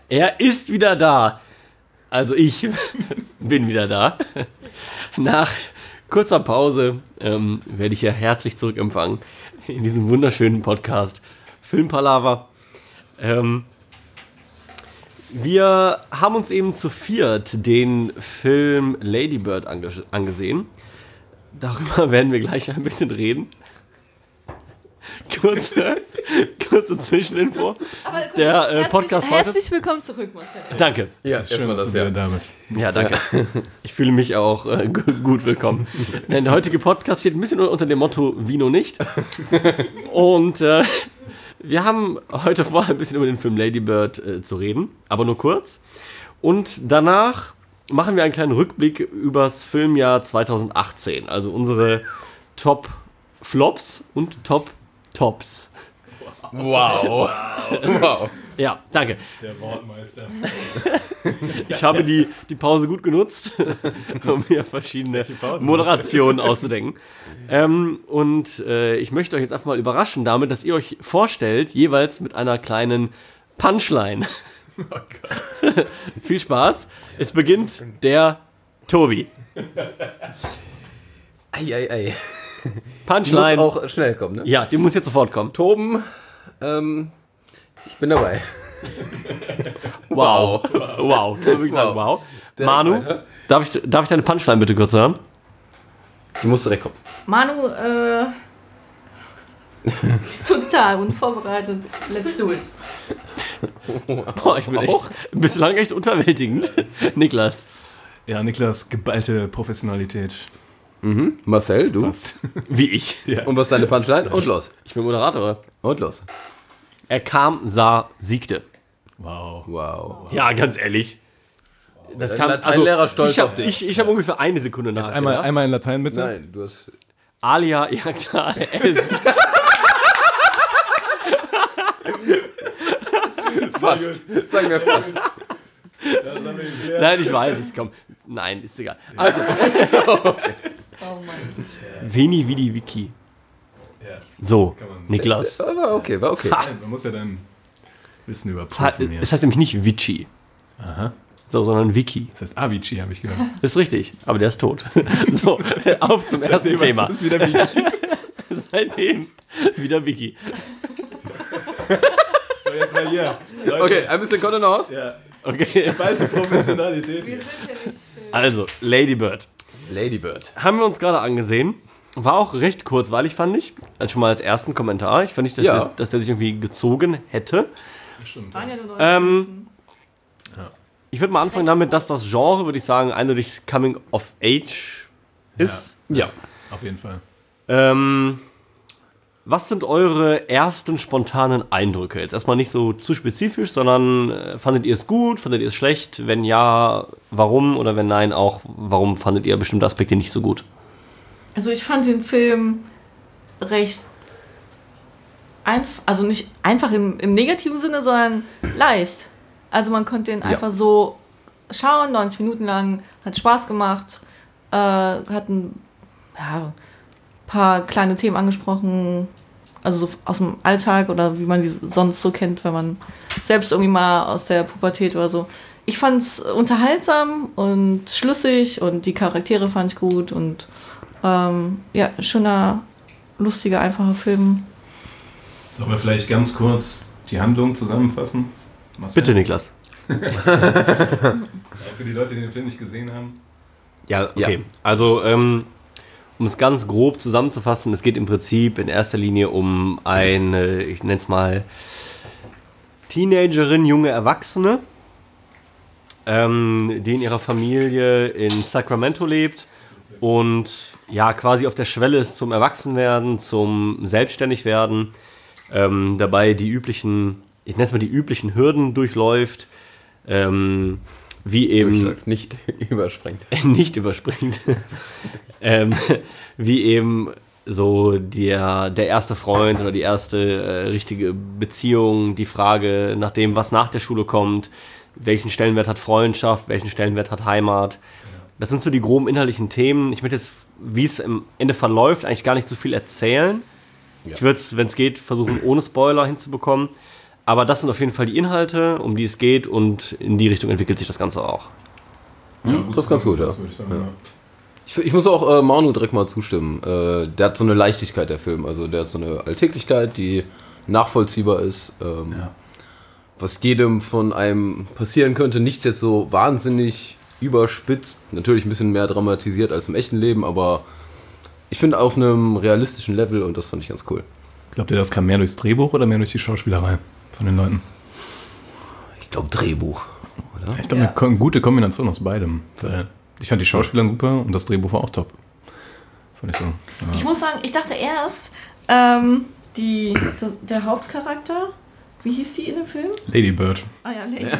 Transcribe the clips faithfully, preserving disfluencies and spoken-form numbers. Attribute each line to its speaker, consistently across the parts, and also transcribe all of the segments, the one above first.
Speaker 1: Er ist wieder da. Also ich bin wieder da. Nach kurzer Pause ähm, werde ich ja herzlich zurückempfangen in diesem wunderschönen Podcast Filmpalava. Ähm, wir haben uns eben zu viert den Film Lady Bird ange- angesehen. Darüber werden wir gleich ein bisschen reden. Kurze, kurze Zwischeninfo. Der äh, Podcast
Speaker 2: herzlich,
Speaker 1: heute.
Speaker 2: Herzlich willkommen zurück, Marcel.
Speaker 1: Danke.
Speaker 3: Ja, ist schön, dass du wieder da bist.
Speaker 1: Ja, danke. Ich fühle mich auch äh, g- gut willkommen. Denn der heutige Podcast steht ein bisschen unter dem Motto Vino nicht. Und äh, wir haben heute vor, ein bisschen über den Film Lady Bird äh, zu reden, aber nur kurz. Und danach machen wir einen kleinen Rückblick übers Filmjahr zwanzig achtzehn. Also unsere Top-Flops und Top-Tops.
Speaker 3: Wow. Wow.
Speaker 1: Ja, danke.
Speaker 4: Der Wortmeister.
Speaker 1: Ich habe die, die Pause gut genutzt, um mir verschiedene Moderationen auszudenken. Ähm, und äh, ich möchte euch jetzt einfach mal überraschen damit, dass ihr euch vorstellt, jeweils mit einer kleinen Punchline.
Speaker 4: Oh Gott.
Speaker 1: Viel Spaß. Es beginnt der Tobi.
Speaker 3: Ei, ei, ei.
Speaker 1: Punchline.
Speaker 3: Muss auch schnell kommen, ne?
Speaker 1: Ja, die muss jetzt sofort kommen.
Speaker 3: Toben, ähm, ich bin dabei.
Speaker 1: Wow. Wow. Kann man wirklich sagen, wow.
Speaker 3: Der
Speaker 1: Manu,
Speaker 3: weiter.
Speaker 1: darf ich, darf ich deine Punchline bitte kurz hören?
Speaker 3: Die muss direkt kommen.
Speaker 2: Manu, äh. total unvorbereitet. Let's do it.
Speaker 1: Boah, ich bin echt bislang echt unterwältigend. Niklas.
Speaker 4: Ja, Niklas, geballte Professionalität.
Speaker 3: Mhm. Marcel, du?
Speaker 4: Fast.
Speaker 1: Wie ich.
Speaker 4: Ja.
Speaker 3: Und was ist deine Punchline? Und los.
Speaker 1: Ich bin Moderator.
Speaker 3: Und los.
Speaker 1: Er kam, sah, siegte.
Speaker 4: Wow.
Speaker 3: Wow.
Speaker 1: Ja, ganz ehrlich. Das
Speaker 3: Dein
Speaker 1: kam,
Speaker 3: Lateinlehrer stolz
Speaker 1: ich hab,
Speaker 3: auf dich.
Speaker 1: Ich, ich habe ungefähr eine Sekunde nach.
Speaker 4: Einmal, einmal in Latein bitte.
Speaker 3: Nein, du hast...
Speaker 1: Alia, ja klar, er ist.
Speaker 3: Fast. Sagen wir fast.
Speaker 1: Nein, ich weiß es, komm. Nein, ist egal. Also,
Speaker 2: Oh Mann.
Speaker 1: Veni Vidi Vici.
Speaker 4: Ja.
Speaker 1: So,
Speaker 4: Kann man-
Speaker 1: Niklas.
Speaker 3: War okay, war okay.
Speaker 4: Nein, man muss ja dann Wissen
Speaker 1: Es heißt,
Speaker 4: überprüfen hier.
Speaker 1: es heißt nämlich nicht Vici.
Speaker 4: Aha.
Speaker 1: So, sondern Vici.
Speaker 4: Das heißt Avicii, habe ich gehört.
Speaker 1: Ist richtig, aber der ist tot. So, auf zum ersten Thema.
Speaker 4: Das ist wieder wie
Speaker 1: Seitdem wieder Vici.
Speaker 4: So, jetzt mal hier. Leute.
Speaker 3: Okay, ein bisschen Kontenance.
Speaker 4: Ja.
Speaker 1: Okay,
Speaker 4: Geballte Professionalität.
Speaker 2: Wir sind ja nicht Film.
Speaker 1: also, Lady Bird.
Speaker 3: Lady Bird.
Speaker 1: Haben wir uns gerade angesehen. War auch recht kurzweilig, fand ich. Also schon mal als ersten Kommentar. Ich fand nicht, dass,
Speaker 3: Ja.
Speaker 1: der, dass der sich irgendwie gezogen hätte.
Speaker 4: Stimmt.
Speaker 2: Waren ja nur neun
Speaker 1: Ähm,
Speaker 2: Minuten.
Speaker 1: Ich würde mal anfangen damit, dass das Genre, würde ich sagen, eindeutig Coming of Age ist.
Speaker 3: Ja.
Speaker 4: Auf jeden Fall.
Speaker 1: Ähm, was sind eure ersten spontanen Eindrücke? Jetzt erstmal nicht so zu spezifisch, sondern äh, fandet ihr es gut, fandet ihr es schlecht? Wenn ja, warum? Oder wenn nein, auch warum fandet ihr bestimmte Aspekte nicht so gut?
Speaker 2: Also ich fand den Film recht einfach, also nicht einfach im, im negativen Sinne, sondern leicht. Also man konnte den
Speaker 3: Ja.
Speaker 2: einfach so schauen, neunzig Minuten lang, hat Spaß gemacht, äh, hat ein ja, paar kleine Themen angesprochen, also so aus dem Alltag oder wie man sie sonst so kennt, wenn man selbst irgendwie mal aus der Pubertät oder so. Ich fand es unterhaltsam und schlüssig und die Charaktere fand ich gut und ähm, ja, schöner, lustiger, einfacher Film.
Speaker 4: Sollen wir vielleicht ganz kurz die Handlung zusammenfassen? Marcel?
Speaker 1: Bitte, Niklas.
Speaker 4: Ja, für die Leute, die den Film nicht gesehen haben.
Speaker 1: Ja, okay.
Speaker 3: Ja.
Speaker 1: Also, ähm, um es ganz grob zusammenzufassen, es geht im Prinzip in erster Linie um eine, ich nenne es mal, Teenagerin, junge Erwachsene, ähm, die in ihrer Familie in Sacramento lebt und ja, quasi auf der Schwelle ist zum Erwachsenwerden, zum Selbstständigwerden, ähm, dabei die üblichen, ich nenne es mal die üblichen Hürden durchläuft, ähm, wie eben
Speaker 3: Durchläuft, nicht überspringt.
Speaker 1: nicht überspringt, ähm, wie eben so der, der erste Freund oder die erste äh, richtige Beziehung, die Frage nach dem, was nach der Schule kommt, welchen Stellenwert hat Freundschaft, welchen Stellenwert hat Heimat. Das sind so die groben inhaltlichen Themen. Ich möchte jetzt, wie es am Ende verläuft, eigentlich gar nicht so viel erzählen.
Speaker 3: Ja.
Speaker 1: Ich würde es, wenn es geht, versuchen, ohne Spoiler hinzubekommen. aber das sind auf jeden Fall die Inhalte, um die es geht, und in die Richtung entwickelt sich das Ganze auch.
Speaker 3: Ja,
Speaker 4: gut,
Speaker 3: das ist ganz gut, ja.
Speaker 4: würde ich sagen,
Speaker 3: Ja.
Speaker 4: ja.
Speaker 3: Ich, ich muss auch äh, Manu direkt mal zustimmen. Äh, der hat so eine Leichtigkeit, der Film. Also der hat so eine Alltäglichkeit, die nachvollziehbar ist. Ähm,
Speaker 4: Ja.
Speaker 3: Was jedem von einem passieren könnte. Nichts jetzt so wahnsinnig überspitzt. Natürlich ein bisschen mehr dramatisiert als im echten Leben, aber ich finde auf einem realistischen Level, und das fand ich ganz cool.
Speaker 4: Glaubt ihr, das kam mehr durchs Drehbuch oder mehr durch die Schauspielerei von den Leuten?
Speaker 3: Ich glaube Drehbuch, oder?
Speaker 4: Ich glaube,
Speaker 2: Ja.
Speaker 4: eine ko- gute Kombination aus beidem. Weil ich fand die Schauspieler super und das Drehbuch war auch top. Fand ich so. Ja.
Speaker 2: Ich muss sagen, ich dachte erst, ähm, die, das, der Hauptcharakter, wie hieß sie in dem Film?
Speaker 4: Lady Bird.
Speaker 2: Ah ja, Lady.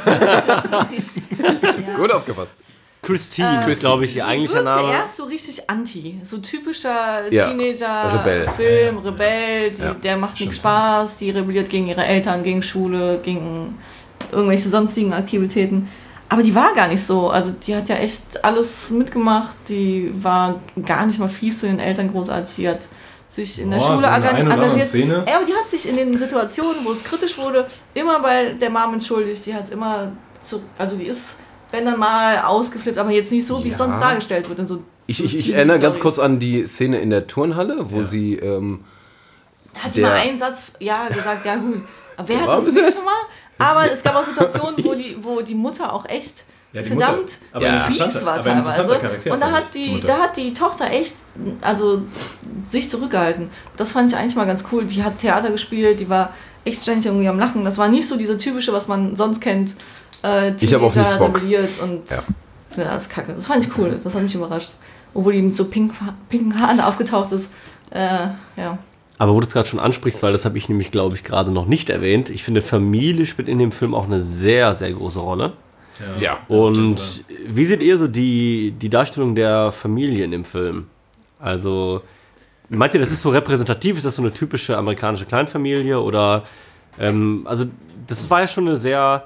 Speaker 2: ja.
Speaker 3: Gut aufgepasst.
Speaker 1: Christine
Speaker 2: Äh,
Speaker 1: ist, glaube ich, ihr
Speaker 2: Die
Speaker 1: eigentlicher
Speaker 2: wirkte
Speaker 1: Name.
Speaker 2: erst so richtig anti. So typischer
Speaker 3: Ja,
Speaker 2: Teenager-Film,
Speaker 3: Rebell.
Speaker 2: Rebell, die,
Speaker 3: Ja,
Speaker 2: der macht
Speaker 4: stimmt.
Speaker 2: nichts Spaß, die rebelliert gegen ihre Eltern, gegen Schule, gegen irgendwelche sonstigen Aktivitäten. Aber die war gar nicht so. Also die hat ja echt alles mitgemacht. Die war gar nicht mal fies zu den Eltern großartig. Die hat sich in der
Speaker 4: Boah,
Speaker 2: Schule
Speaker 4: so in der
Speaker 2: enga-
Speaker 4: einen oder anderen
Speaker 2: engagiert.
Speaker 4: Szene.
Speaker 2: Ja, aber die hat sich in den Situationen, wo es kritisch wurde, immer bei der Mom entschuldigt. Die hat immer, zu, also die ist, wenn dann mal ausgeflippt, aber jetzt nicht so, wie es
Speaker 3: Ja.
Speaker 2: sonst dargestellt wird. In so
Speaker 3: Ich,
Speaker 2: so
Speaker 3: ich, ich
Speaker 2: Teen
Speaker 3: erinnere ganz
Speaker 2: Stories.
Speaker 3: kurz an die Szene in der Turnhalle, wo
Speaker 4: Ja.
Speaker 3: sie... Ähm,
Speaker 2: Da hat die
Speaker 3: der-
Speaker 2: mal einen Satz, ja, gesagt, ja gut. Aber wer
Speaker 3: Der
Speaker 2: hat
Speaker 3: war
Speaker 2: das
Speaker 3: ein bisschen-
Speaker 2: nicht schon mal? Aber es gab auch Situationen, wo die, wo die Mutter auch echt
Speaker 4: Ja, die
Speaker 2: verdammt
Speaker 4: Mutter- aber
Speaker 3: Ja.
Speaker 2: fies
Speaker 4: interessanter-
Speaker 2: war
Speaker 4: aber ein interessanter
Speaker 2: teilweise.
Speaker 4: Charakter,
Speaker 2: Und da
Speaker 4: fand
Speaker 2: hat
Speaker 4: ich, die
Speaker 2: die,
Speaker 4: Mutter.
Speaker 2: da hat die Tochter echt, also sich zurückgehalten. Das fand ich eigentlich mal ganz cool. Die hat Theater gespielt, die war echt ständig irgendwie am Lachen. Das war nicht so diese typische, was man sonst kennt. Äh,
Speaker 3: Ich hab auf nichts
Speaker 2: Teenager
Speaker 3: Bock.
Speaker 2: rebelliert und
Speaker 3: Ja.
Speaker 2: ja, das ist kacke. Das fand ich cool. Das hat mich überrascht. Obwohl die mit so pink, pinken Haaren aufgetaucht ist. Äh, ja.
Speaker 1: Aber wo du es gerade schon ansprichst, weil das habe ich nämlich, glaube ich, gerade noch nicht erwähnt. Ich finde, Familie spielt in dem Film auch eine sehr, sehr große Rolle.
Speaker 3: Ja.
Speaker 1: Und wie seht ihr so die, die Darstellung der Familie in dem Film? Also, meint ihr, das ist so repräsentativ? Ist das so eine typische amerikanische Kleinfamilie? Oder, ähm, also, das war ja schon eine sehr,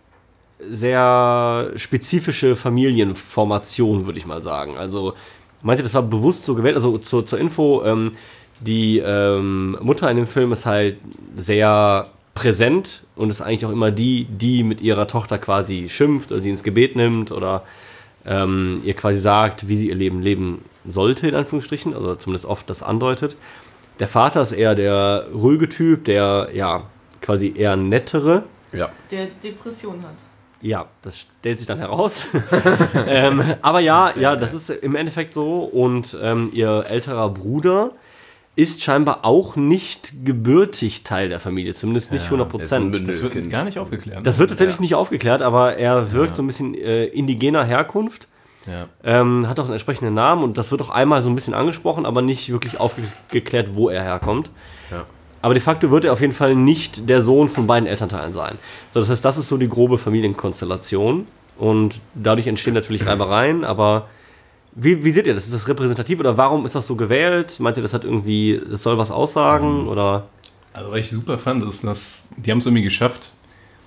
Speaker 1: sehr spezifische Familienformation, würde ich mal sagen. Also, meint ihr, das war bewusst so gewählt? Also, zur, zur Info, ähm, die ähm, Mutter in dem Film ist halt sehr präsent und ist eigentlich auch immer die, die mit ihrer Tochter quasi schimpft oder sie ins Gebet nimmt oder ähm, ihr quasi sagt, wie sie ihr Leben leben sollte, in Anführungsstrichen, also zumindest oft das andeutet. Der Vater ist eher der ruhige Typ, der, ja, quasi eher nettere.
Speaker 3: Ja.
Speaker 2: Der Depression hat.
Speaker 1: Ja, das stellt sich dann heraus. ähm, aber ja, ja, das ist im Endeffekt so. Und ähm, ihr älterer Bruder ist scheinbar auch nicht gebürtig Teil der Familie, zumindest nicht hundert Prozent.
Speaker 3: ist ein
Speaker 4: Das wird
Speaker 3: Kind.
Speaker 4: gar nicht aufgeklärt.
Speaker 1: Das wird tatsächlich
Speaker 3: Ja.
Speaker 1: nicht aufgeklärt, aber er wirkt
Speaker 4: Ja.
Speaker 1: so ein bisschen äh, indigener Herkunft,
Speaker 4: Ja.
Speaker 1: ähm, hat auch einen entsprechenden Namen und das wird auch einmal so ein bisschen angesprochen, aber nicht wirklich aufgeklärt, wo er herkommt.
Speaker 3: Ja.
Speaker 1: Aber de facto wird er auf jeden Fall nicht der Sohn von beiden Elternteilen sein. So, das heißt, das ist so die grobe Familienkonstellation und dadurch entstehen natürlich Reibereien, aber wie, wie seht ihr das? Ist das repräsentativ oder warum ist das so gewählt? Meint ihr, das hat irgendwie, das soll was aussagen oder?
Speaker 4: Also was ich super fand, ist, dass die haben es irgendwie geschafft,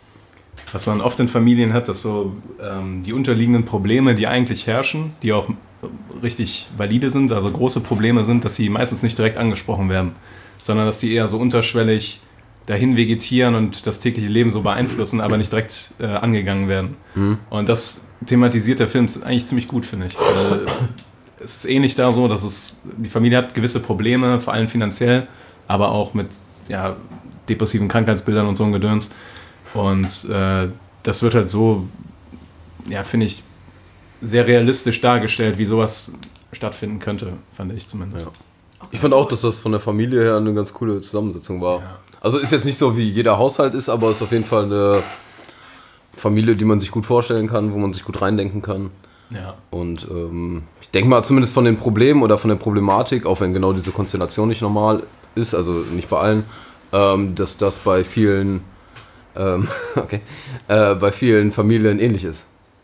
Speaker 4: was man oft in Familien hat, dass so ähm, die unterliegenden Probleme, die eigentlich herrschen, die auch richtig valide sind, also große Probleme sind, dass sie meistens nicht direkt angesprochen werden, sondern dass die eher so unterschwellig dahin vegetieren und das tägliche Leben so beeinflussen, aber nicht direkt äh, angegangen werden.
Speaker 3: Mhm.
Speaker 4: Und das thematisiert der Film eigentlich ziemlich gut, finde ich. Weil es ist ähnlich da so, dass es, die Familie hat gewisse Probleme, vor allem finanziell, aber auch mit ja, depressiven Krankheitsbildern und so ein Gedöns. Und äh, das wird halt so, ja, finde ich, sehr realistisch dargestellt, wie sowas stattfinden könnte, fand ich zumindest.
Speaker 3: Ja. Ich fand auch, dass das von der Familie her eine ganz coole Zusammensetzung war.
Speaker 4: Ja.
Speaker 3: Also ist jetzt nicht so, wie jeder Haushalt ist, aber ist auf jeden Fall eine Familie, die man sich gut vorstellen kann, wo man sich gut reindenken kann.
Speaker 4: Ja.
Speaker 3: Und ähm, ich denke mal, zumindest von den Problemen oder von der Problematik, auch wenn genau diese Konstellation nicht normal ist, also nicht bei allen, ähm, dass das bei vielen, ähm, okay, äh, bei vielen Familien ähnlich ist.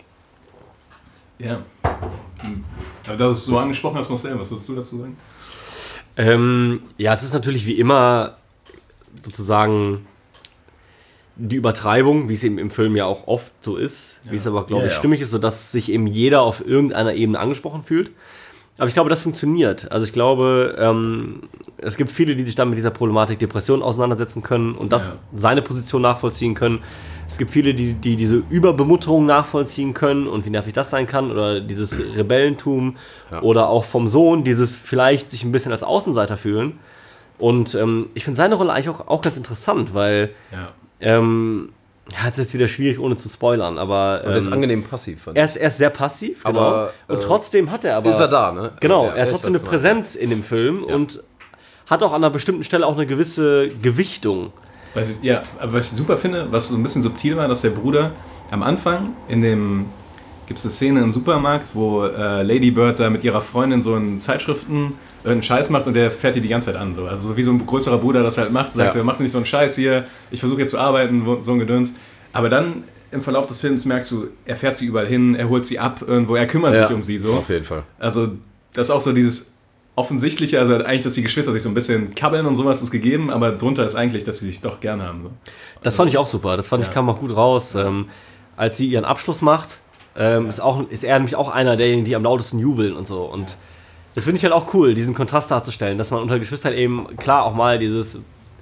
Speaker 4: Ja. Aber das ist so angesprochen hast, Marcel, was würdest du dazu sagen?
Speaker 1: Ähm, ja, es ist natürlich wie immer sozusagen die Übertreibung, wie es eben im Film ja auch oft so ist, wie es aber, glaube
Speaker 3: Ja,
Speaker 1: ich,
Speaker 3: ja.
Speaker 1: stimmig ist, sodass sich eben jeder auf irgendeiner Ebene angesprochen fühlt. Aber ich glaube, das funktioniert. Also ich glaube, ähm, es gibt viele, die sich dann mit dieser Problematik Depression auseinandersetzen können und das
Speaker 4: Ja.
Speaker 1: seine Position nachvollziehen können. Es gibt viele, die, die diese Überbemutterung nachvollziehen können und wie nervig das sein kann oder dieses Rebellentum
Speaker 3: Ja.
Speaker 1: oder auch vom Sohn, dieses vielleicht sich ein bisschen als Außenseiter fühlen. Und ähm, ich finde seine Rolle eigentlich auch, auch ganz interessant, weil
Speaker 4: Ja.
Speaker 1: ähm, ja, es ist jetzt wieder schwierig, ohne zu spoilern, aber
Speaker 3: Und der ist
Speaker 1: ähm,
Speaker 3: angenehm passiv. fand
Speaker 1: er
Speaker 3: ich.
Speaker 1: ist, er ist sehr passiv, genau.
Speaker 3: Aber,
Speaker 1: und
Speaker 3: äh,
Speaker 1: trotzdem hat er aber...
Speaker 3: ist er da, ne?
Speaker 1: Genau,
Speaker 3: Ja,
Speaker 1: er hat
Speaker 3: ich
Speaker 1: trotzdem
Speaker 3: weiß,
Speaker 1: eine
Speaker 3: was du meinst.
Speaker 1: Präsenz in dem Film
Speaker 3: Ja.
Speaker 1: und hat auch an einer bestimmten Stelle auch eine gewisse Gewichtung.
Speaker 4: Was ich, ja, aber was ich super finde, was so ein bisschen subtil war, dass der Bruder am Anfang in dem, gibt es eine Szene im Supermarkt, wo äh, Lady Bird da mit ihrer Freundin so in Zeitschriften irgendeinen Scheiß macht und der fährt die die ganze Zeit an. So. Also so wie so ein größerer Bruder das halt macht, sagt
Speaker 3: Ja.
Speaker 4: so, mach nicht so einen Scheiß hier, ich versuche jetzt zu arbeiten, wo- so ein Gedöns. Aber dann im Verlauf des Films merkst du, er fährt sie überall hin, er holt sie ab irgendwo, er kümmert
Speaker 3: Ja,
Speaker 4: sich um sie so.
Speaker 3: Auf jeden Fall.
Speaker 4: Also das ist auch so dieses Offensichtliche, also eigentlich, dass die Geschwister sich so ein bisschen kabbeln und sowas ist gegeben, aber drunter ist eigentlich, dass sie sich doch gerne haben. So.
Speaker 1: Das fand ich auch super, das fand ich
Speaker 4: Ja.
Speaker 1: kam auch gut raus. Ähm, als sie ihren Abschluss macht, ähm, ist, auch, ist er nämlich auch einer derjenigen, die am lautesten jubeln und so. Und das finde ich halt auch cool, diesen Kontrast darzustellen, dass man unter Geschwistern eben klar auch mal dieses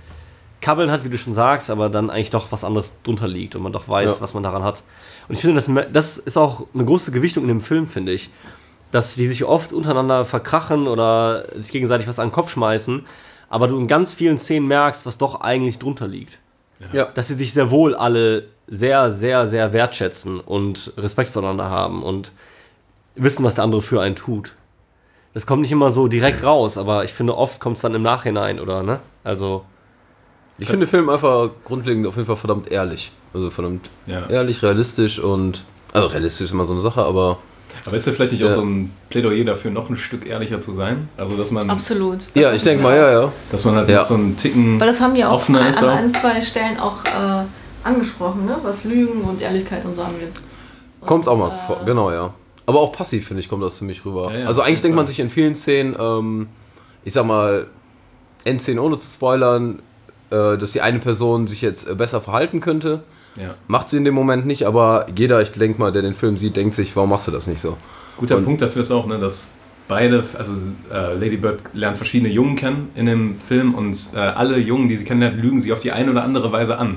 Speaker 1: Kabbeln hat, wie du schon sagst, aber dann eigentlich doch was anderes drunter liegt und man doch weiß,
Speaker 3: Ja.
Speaker 1: was man daran hat. Und ich finde, das, das ist auch eine große Gewichtung in dem Film, finde ich. Dass die sich oft untereinander verkrachen oder sich gegenseitig was an den Kopf schmeißen, aber du in ganz vielen Szenen merkst, was doch eigentlich drunter liegt.
Speaker 3: Ja.
Speaker 1: Dass sie sich sehr wohl alle sehr, sehr, sehr wertschätzen und Respekt voneinander haben und wissen, was der andere für einen tut. Das kommt nicht immer so direkt raus, aber ich finde, oft kommt es dann im Nachhinein, oder, ne? Also,
Speaker 3: Ich finde den Film einfach grundlegend auf jeden Fall verdammt ehrlich. Also verdammt
Speaker 4: Ja.
Speaker 3: ehrlich, realistisch und... Also realistisch ist immer so eine Sache, aber...
Speaker 4: Aber ist ja vielleicht nicht auch
Speaker 3: Ja.
Speaker 4: so ein Plädoyer dafür, noch ein Stück ehrlicher zu sein? Also dass man,
Speaker 2: Absolut.
Speaker 3: Ja, ich denke mal, ja, ja.
Speaker 4: dass man halt
Speaker 3: Ja.
Speaker 4: noch so einen Ticken
Speaker 2: Weil das haben wir auch
Speaker 4: offener
Speaker 2: an,
Speaker 4: ist
Speaker 2: an
Speaker 4: auch.
Speaker 2: ein, zwei Stellen auch äh, angesprochen, ne? Was Lügen und Ehrlichkeit und so angeht. Und,
Speaker 3: Kommt auch mal
Speaker 2: äh,
Speaker 3: vor, genau, ja. Aber auch passiv, finde ich, kommt das ziemlich rüber.
Speaker 4: Ja, ja,
Speaker 3: also
Speaker 4: auf
Speaker 3: eigentlich
Speaker 4: jeden
Speaker 3: denkt man
Speaker 4: Fall.
Speaker 3: sich in vielen Szenen, ähm, ich sag mal, Endszenen ohne zu spoilern, äh, dass die eine Person sich jetzt äh, besser verhalten könnte.
Speaker 4: Ja.
Speaker 3: Macht sie in dem Moment nicht, aber jeder, ich denke mal, der den Film sieht, denkt sich, warum machst du das nicht so?
Speaker 4: Guter
Speaker 3: Und-
Speaker 4: Punkt dafür ist auch, ne, dass beide, also äh, Lady Bird lernt verschiedene Jungen kennen in dem Film und äh, alle Jungen, die sie kennenlernt, lügen sie auf die eine oder andere Weise an.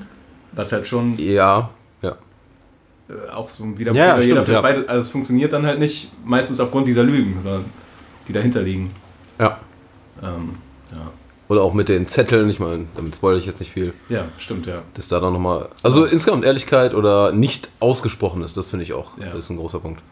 Speaker 4: Was halt schon
Speaker 3: Ja, ja.
Speaker 4: äh, auch so wieder
Speaker 1: Ja, ja,
Speaker 4: Plädoyer
Speaker 1: stimmt,
Speaker 4: dafür ist,
Speaker 1: ja.
Speaker 4: beide, also es funktioniert dann halt nicht meistens aufgrund dieser Lügen, sondern die dahinter liegen.
Speaker 3: Ja.
Speaker 4: Ähm, ja.
Speaker 3: Oder auch mit den Zetteln, ich meine, damit spoilere ich jetzt nicht viel,
Speaker 4: ja, stimmt, ja.
Speaker 3: dass da dann nochmal... Also insgesamt Ehrlichkeit oder nicht ausgesprochen ist, das finde ich auch,
Speaker 4: Ja.
Speaker 3: das ist ein großer Punkt.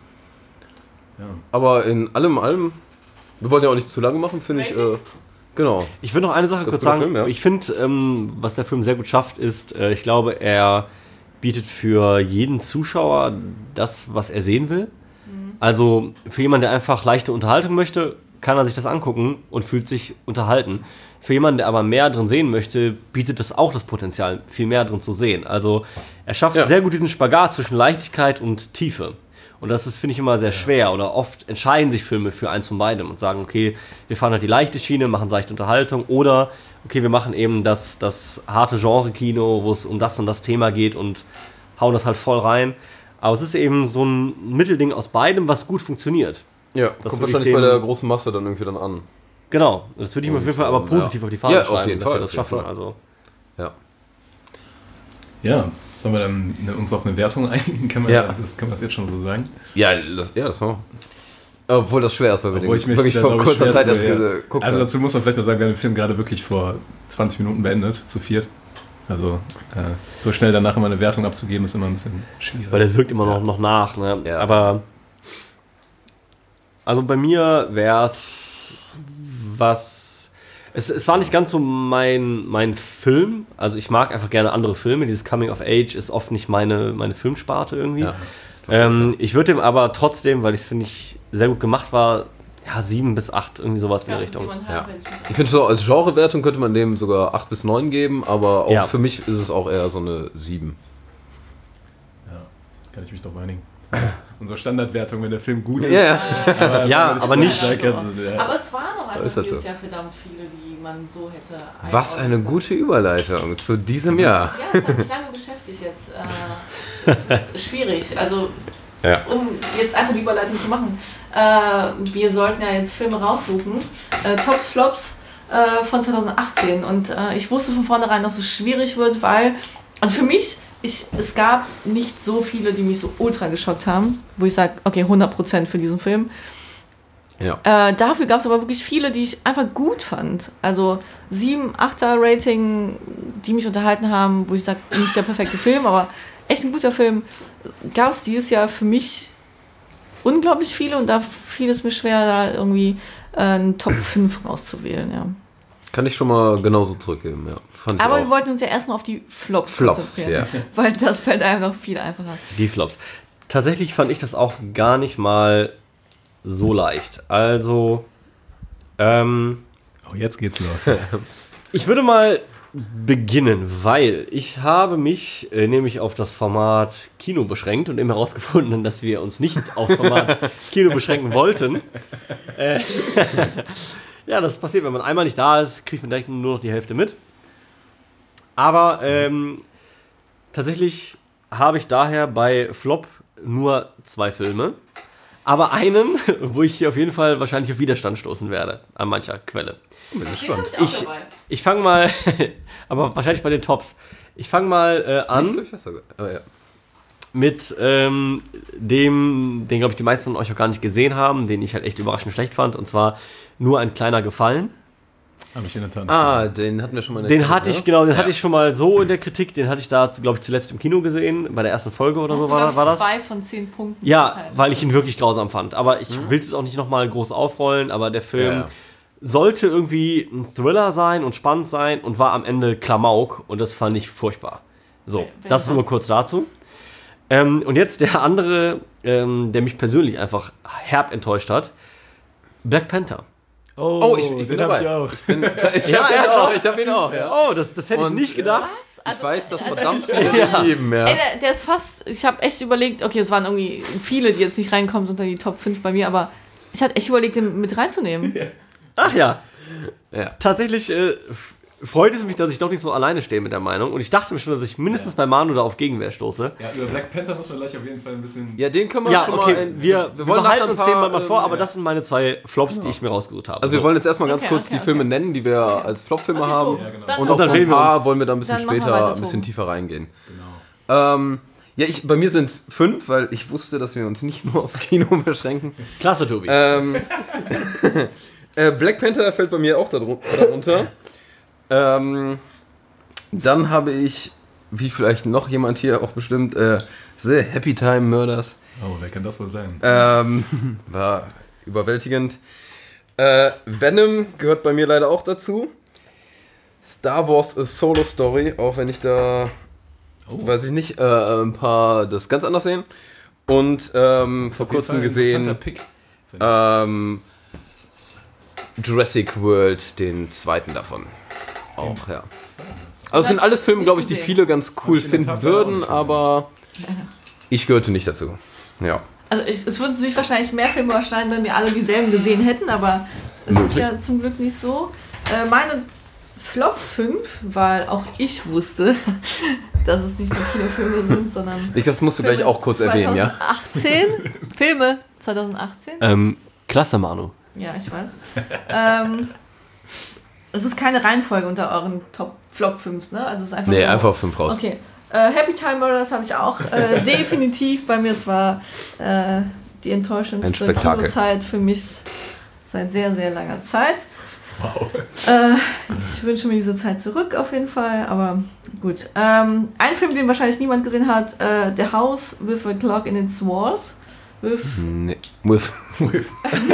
Speaker 4: ja.
Speaker 3: Aber in allem, allem, wir wollen ja auch nicht zu lange machen, finde ich, äh, genau.
Speaker 1: ich will noch eine Sache
Speaker 3: Ganz
Speaker 1: kurz
Speaker 3: guter
Speaker 1: sagen.
Speaker 3: Film, ja.
Speaker 1: Ich finde, ähm, was der Film sehr gut schafft, ist, äh, ich glaube, er bietet für jeden Zuschauer das, was er sehen will. Also für jemanden, der einfach leichte Unterhaltung möchte, kann er sich das angucken und fühlt sich unterhalten. Für jemanden, der aber mehr drin sehen möchte, bietet das auch das Potenzial, viel mehr drin zu sehen. Also er schafft
Speaker 3: Ja.
Speaker 1: sehr gut diesen Spagat zwischen Leichtigkeit und Tiefe. Und das ist, finde ich, immer sehr schwer. Oder oft entscheiden sich Filme für eins von beidem und sagen, okay, wir fahren halt die leichte Schiene, machen seichte Unterhaltung. Oder, okay, wir machen eben das, das harte Genre-Kino, wo es um das und das Thema geht und hauen das halt voll rein. Aber es ist eben so ein Mittelding aus beidem, was gut funktioniert.
Speaker 3: Ja,
Speaker 1: Das
Speaker 3: kommt
Speaker 1: würde ich
Speaker 3: wahrscheinlich bei
Speaker 1: dem-
Speaker 3: der großen Masse dann irgendwie dann an.
Speaker 1: Genau, das würde ich mir auf jeden Fall aber
Speaker 3: ähm,
Speaker 1: positiv
Speaker 3: ja.
Speaker 1: auf die Fahne
Speaker 3: Ja, auf
Speaker 1: schreiben,
Speaker 3: jeden
Speaker 1: dass
Speaker 3: Fall,
Speaker 1: wir das
Speaker 3: auf jeden
Speaker 1: schaffen.
Speaker 3: Fall.
Speaker 1: Also.
Speaker 3: Ja.
Speaker 4: Ja, sollen wir dann ne- uns auf eine Wertung einigen? Kann man,
Speaker 3: Ja.
Speaker 4: das, kann man das jetzt schon so sagen?
Speaker 3: Ja, das, ja, das war. Obwohl das schwer ist, weil wir
Speaker 4: Obwohl
Speaker 3: den
Speaker 4: ich mich
Speaker 3: wirklich
Speaker 4: da,
Speaker 3: vor
Speaker 4: glaub ich,
Speaker 3: kurzer
Speaker 4: schwer
Speaker 3: Zeit erst
Speaker 4: tue, ja.
Speaker 3: geguckt
Speaker 4: Also
Speaker 3: habe.
Speaker 4: dazu muss man vielleicht noch sagen, wir haben den Film gerade wirklich vor zwanzig Minuten beendet, zu viert. Also äh, so schnell danach immer eine Wertung abzugeben, ist immer ein bisschen schwierig.
Speaker 1: Weil der wirkt immer
Speaker 3: Ja.
Speaker 1: noch, noch nach. Ne?
Speaker 3: Ja.
Speaker 1: Aber also bei mir wäre es was. Es, es war nicht ganz so mein, mein Film. Also ich mag einfach gerne andere Filme. Dieses Coming of Age ist oft nicht meine, meine Filmsparte irgendwie.
Speaker 3: Ja.
Speaker 1: Ähm, ich würde dem aber trotzdem, weil ich es finde ich sehr gut gemacht war, ja, sieben bis acht, irgendwie sowas in
Speaker 2: Ja,
Speaker 1: der Richtung.
Speaker 2: siebeneinhalb
Speaker 3: Ja.
Speaker 2: hätte ich gesagt.
Speaker 3: Ich finde so, als Genrewertung könnte man dem sogar acht bis neun geben, aber auch
Speaker 1: Ja.
Speaker 3: für mich ist es auch eher so eine sieben.
Speaker 4: Ja, kann ich mich doch einigen. Unsere Standardwertung, wenn der Film gut ist.
Speaker 3: Ja, ja.
Speaker 4: Aber,
Speaker 1: Ja,
Speaker 4: wenn man
Speaker 1: aber
Speaker 4: das
Speaker 1: nicht-
Speaker 4: sagt, also, ja.
Speaker 2: Aber es waren auch einfach
Speaker 3: Ist halt
Speaker 2: dieses
Speaker 3: so.
Speaker 2: Jahr verdammt viele, die man so hätte.
Speaker 3: Was eine
Speaker 2: einordnen
Speaker 3: gute Überleitung zu diesem Jahr.
Speaker 2: können. Ja, das hat mich lange beschäftigt jetzt. Äh, Das ist schwierig. Also
Speaker 1: Ja.
Speaker 2: Um jetzt einfach die Überleitung zu machen. Äh, wir sollten ja jetzt Filme raussuchen. Äh, Tops, Flops äh, von zwanzig achtzehn. Und äh, ich wusste von vornherein, dass es schwierig wird, weil, also für mich, ich, es gab nicht so viele, die mich so ultra geschockt haben, wo ich sage, okay, hundert Prozent für diesen Film.
Speaker 3: Ja.
Speaker 2: Äh, dafür gab es aber wirklich viele, die ich einfach gut fand. Also sieben, achter Rating, die mich unterhalten haben, wo ich sage, nicht der perfekte Film, aber echt ein guter Film. Gab es dieses Jahr für mich unglaublich viele und da fiel es mir schwer, da irgendwie äh, einen Top fünf rauszuwählen. Ja.
Speaker 3: Kann ich schon mal genauso zurückgeben, ja. Fand ich
Speaker 2: Aber
Speaker 3: auch.
Speaker 2: wir wollten uns ja erstmal auf die Flops,
Speaker 3: Flops,
Speaker 2: konzentrieren,
Speaker 3: ja.
Speaker 2: weil das fällt einem noch viel einfacher.
Speaker 1: Die Flops. Tatsächlich fand ich das auch gar nicht mal so leicht. Also, ähm,
Speaker 4: Oh, jetzt geht's los.
Speaker 1: ich würde mal beginnen, weil ich habe mich äh, nämlich auf das Format Kino beschränkt und eben herausgefunden, dass wir uns nicht aufs Format Kino beschränken wollten. Äh, ja, das passiert, wenn man einmal nicht da ist, kriegt man direkt nur noch die Hälfte mit. Aber ähm, tatsächlich habe ich daher bei Flop nur zwei Filme. Aber einen, wo ich hier auf jeden Fall wahrscheinlich auf Widerstand stoßen werde, an mancher Quelle.
Speaker 3: Bin
Speaker 2: Den
Speaker 3: gespannt.
Speaker 2: habe ich auch
Speaker 1: Ich,
Speaker 2: dabei.
Speaker 1: ich fange mal, aber wahrscheinlich bei den Tops. Ich fange mal äh,
Speaker 3: Ich
Speaker 1: an
Speaker 3: glaub, ich weiß sogar. Oh, ja.
Speaker 1: mit ähm, dem, den glaube ich die meisten von euch auch gar nicht gesehen haben, den ich halt echt überraschend schlecht fand, und zwar Nur ein kleiner Gefallen.
Speaker 4: Habe ich in der Tat.
Speaker 3: Ah, den hatten wir schon mal in der
Speaker 1: Den
Speaker 3: Kritik,
Speaker 1: hatte ich,
Speaker 3: ne?
Speaker 1: genau, den
Speaker 3: Ja.
Speaker 1: hatte ich schon mal so in der Kritik, den hatte ich da, glaube ich, zuletzt im Kino gesehen, bei der ersten Folge oder
Speaker 2: Hast
Speaker 1: so
Speaker 2: du,
Speaker 1: war,
Speaker 2: glaub ich,
Speaker 1: war das.
Speaker 2: zwei von zehn Punkten.
Speaker 1: Ja,
Speaker 2: verteilt.
Speaker 1: weil ich ihn wirklich grausam fand. Aber ich
Speaker 3: Mhm.
Speaker 1: will es auch nicht nochmal groß aufrollen, aber der Film
Speaker 3: Ja, ja.
Speaker 1: sollte irgendwie ein Thriller sein und spannend sein und war am Ende Klamauk und das fand ich furchtbar. So,
Speaker 2: Okay,
Speaker 1: das nur kurz dazu. Ähm, und jetzt der andere, ähm, der mich persönlich einfach herb enttäuscht hat, Black Panther.
Speaker 3: Oh, ich, ich bin
Speaker 4: den hab
Speaker 3: dabei.
Speaker 4: ich auch.
Speaker 3: Ich, bin, ich
Speaker 1: Ja,
Speaker 3: hab ihn
Speaker 1: ernsthaft?
Speaker 3: auch, ich hab ihn auch, ja.
Speaker 1: Oh, das, das hätte
Speaker 3: Und,
Speaker 1: ich nicht gedacht.
Speaker 2: Was?
Speaker 3: Ich weiß, dass
Speaker 2: also-
Speaker 3: verdammt viele lieben, ja.
Speaker 2: Ey, der, der ist fast, ich habe echt überlegt, okay, es waren irgendwie viele, die jetzt nicht reinkommen, unter die Top fünf bei mir, aber ich hatte echt überlegt, den mit reinzunehmen.
Speaker 1: Ach ja,
Speaker 3: Ja.
Speaker 1: tatsächlich äh, f- freut es mich, dass ich doch nicht so alleine stehe mit der Meinung. Und ich dachte mir schon, dass ich mindestens bei Manu da auf Gegenwehr stoße.
Speaker 4: Ja, über Black Panther muss man gleich auf jeden Fall ein bisschen.
Speaker 3: Ja, den können wir
Speaker 1: Ja,
Speaker 3: schon
Speaker 1: okay,
Speaker 3: mal. in-
Speaker 1: wir, wir,
Speaker 3: wollen
Speaker 1: behalten
Speaker 3: nachher ein
Speaker 1: uns
Speaker 3: paar,
Speaker 1: den mal, mal vor,
Speaker 3: ähm,
Speaker 1: aber
Speaker 3: ja.
Speaker 1: das sind meine zwei Flops, die ich mir rausgesucht habe.
Speaker 3: Also wir wollen jetzt erstmal ganz
Speaker 2: Okay,
Speaker 3: kurz
Speaker 2: okay,
Speaker 3: die Filme
Speaker 2: okay.
Speaker 3: nennen, die wir
Speaker 2: Okay.
Speaker 3: als Flop-Filme
Speaker 2: Okay,
Speaker 3: haben.
Speaker 2: Tobi.
Speaker 4: Ja, genau.
Speaker 2: Dann-
Speaker 3: Und
Speaker 1: Und
Speaker 3: auf
Speaker 1: dann
Speaker 3: so ein
Speaker 1: reden wir
Speaker 3: paar
Speaker 1: uns.
Speaker 3: wollen wir da ein bisschen
Speaker 2: Dann machen wir
Speaker 3: später
Speaker 2: weiter,
Speaker 3: ein bisschen
Speaker 2: Tobi.
Speaker 3: tiefer reingehen.
Speaker 4: Genau.
Speaker 3: Ähm, ja, ich, bei mir sind es fünf, weil ich wusste, dass wir uns nicht nur aufs Kino beschränken.
Speaker 1: Klasse, Tobi.
Speaker 3: Ähm, äh, Black Panther fällt bei mir auch darun- darunter. ähm, dann habe ich, wie vielleicht noch jemand hier auch bestimmt, äh, The Happy Time Murders.
Speaker 4: Oh, wer kann das wohl sein?
Speaker 3: Ähm, war überwältigend. Äh, Venom gehört bei mir leider auch dazu. Star Wars A Solo Story, auch wenn ich da,
Speaker 4: Oh.
Speaker 3: weiß ich nicht, äh, ein paar das ganz anders sehen. Und ähm, vor
Speaker 4: Auf jeden Fall
Speaker 3: kurzem
Speaker 4: ein interessanter
Speaker 3: gesehen
Speaker 4: Pick, finde ich.
Speaker 3: ähm, Jurassic World, den zweiten davon. Auch, ja. Also es sind alles Filme, glaube ich, die viele ganz cool
Speaker 4: Hab ich in der
Speaker 3: finden
Speaker 4: Tat auch
Speaker 3: würden,
Speaker 4: nicht
Speaker 3: aber ich gehörte nicht dazu. Ja.
Speaker 2: Also ich, es würden sich wahrscheinlich mehr Filme überschneiden, wenn wir alle dieselben gesehen hätten, aber es ist
Speaker 3: Möglich.
Speaker 2: ja zum Glück nicht so. Äh, meine Flop fünf, weil auch ich wusste, dass es nicht nur Kinofilme sind, sondern
Speaker 3: Ich, das musst du gleich
Speaker 2: Filme
Speaker 3: auch kurz erwähnen, ja?
Speaker 2: zweitausendachtzehn Filme zweitausendachtzehn.
Speaker 1: ähm, klasse, Manu.
Speaker 2: Ja, ich weiß. ähm, es ist keine Reihenfolge unter euren Top Flop fünf, ne? Also es ist einfach
Speaker 3: Nee,
Speaker 2: so.
Speaker 3: einfach fünf raus.
Speaker 2: Okay. Äh, Happy Time Murders habe ich auch äh, definitiv bei mir. Es war äh, die
Speaker 3: Ein
Speaker 2: enttäuschendste
Speaker 3: Spektakel.
Speaker 2: Kinozeit für mich seit sehr, sehr langer Zeit.
Speaker 4: Wow.
Speaker 2: Äh, ich wünsche mir diese Zeit zurück auf jeden Fall, aber gut. Ähm, ein Film, den wahrscheinlich niemand gesehen hat, äh, The House with a Clock in its Walls. With
Speaker 3: Nee. With, with.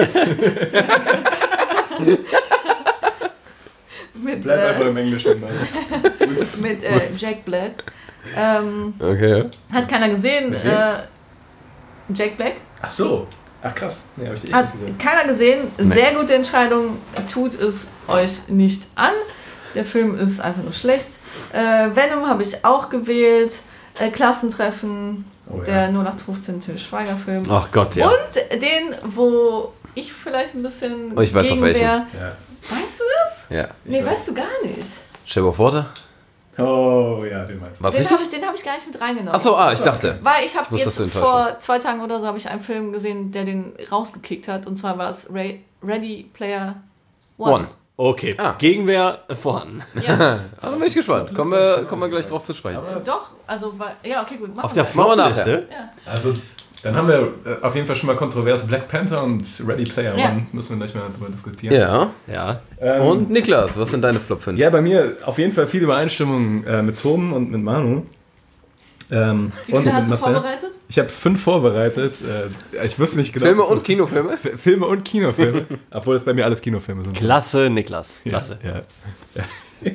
Speaker 2: mit
Speaker 4: Bleib einfach
Speaker 2: äh,
Speaker 4: im Englischen. Dann.
Speaker 2: mit äh, Jack Black. Ähm,
Speaker 3: Okay.
Speaker 2: hat keiner gesehen.
Speaker 4: Mit wem?
Speaker 2: Äh, Jack Black.
Speaker 4: Ach so. Ach krass. Nee, hab ich echt
Speaker 2: Hat
Speaker 4: nicht gesehen.
Speaker 2: keiner gesehen. Sehr gute Entscheidung. Tut es euch nicht an. Der Film ist einfach nur schlecht. Äh, Venom habe ich auch gewählt. Äh, Klassentreffen.
Speaker 4: Oh, ja.
Speaker 2: Der null acht fünfzehn Til Schweiger-Film.
Speaker 1: Ach Gott, ja.
Speaker 2: Und den, wo ich vielleicht ein bisschen
Speaker 3: Oh, ich weiß auf
Speaker 2: gegen
Speaker 3: welchen.
Speaker 2: wär.
Speaker 4: Ja.
Speaker 2: Weißt du das?
Speaker 3: Ja.
Speaker 2: Nee,
Speaker 4: weiß.
Speaker 2: weißt du gar nicht.
Speaker 3: Shape of Water?
Speaker 4: Oh, ja, den meinst du.
Speaker 3: Was
Speaker 2: Den
Speaker 3: richtig?
Speaker 2: habe ich, den hab ich gar nicht mit reingenommen.
Speaker 3: Achso, ah, ich dachte.
Speaker 2: Weil ich habe
Speaker 3: wusste, dass
Speaker 2: jetzt
Speaker 3: du enttäuscht
Speaker 2: vor
Speaker 3: warst.
Speaker 2: zwei Tagen oder so habe ich einen Film gesehen, der den rausgekickt hat. Und zwar war es Ray, Ready Player One.
Speaker 3: One.
Speaker 1: Okay,
Speaker 3: Ah.
Speaker 1: Gegenwehr vorhanden.
Speaker 2: Ja,
Speaker 3: Also bin ich gespannt. Kommen wir, kommen wir gleich drauf zu sprechen.
Speaker 2: doch. Also, weil, ja, okay, gut. Machen
Speaker 1: Auf der
Speaker 2: wir.
Speaker 3: Machen wir
Speaker 1: Flop-Liste.
Speaker 2: Ja.
Speaker 4: Also, dann haben wir äh, auf jeden Fall schon mal kontrovers Black Panther und Ready Player
Speaker 2: Ja.
Speaker 4: One. Müssen wir gleich mal drüber diskutieren.
Speaker 3: Ja.
Speaker 1: Ja.
Speaker 4: Ähm,
Speaker 3: Und Niklas, was sind deine Flop fünf?
Speaker 4: Ja, bei mir auf jeden Fall viel Übereinstimmung äh, mit Tom und mit Manu. Ähm,
Speaker 2: Wie
Speaker 4: und
Speaker 2: viele
Speaker 4: mit
Speaker 2: hast du
Speaker 4: Marcel.
Speaker 2: vorbereitet?
Speaker 4: Ich habe fünf vorbereitet. Äh, ich wusste nicht genau.
Speaker 3: Filme und Kinofilme?
Speaker 4: F- Filme und Kinofilme. Obwohl es bei mir alles Kinofilme sind.
Speaker 1: Klasse, Niklas. Klasse.
Speaker 4: Ja, ja.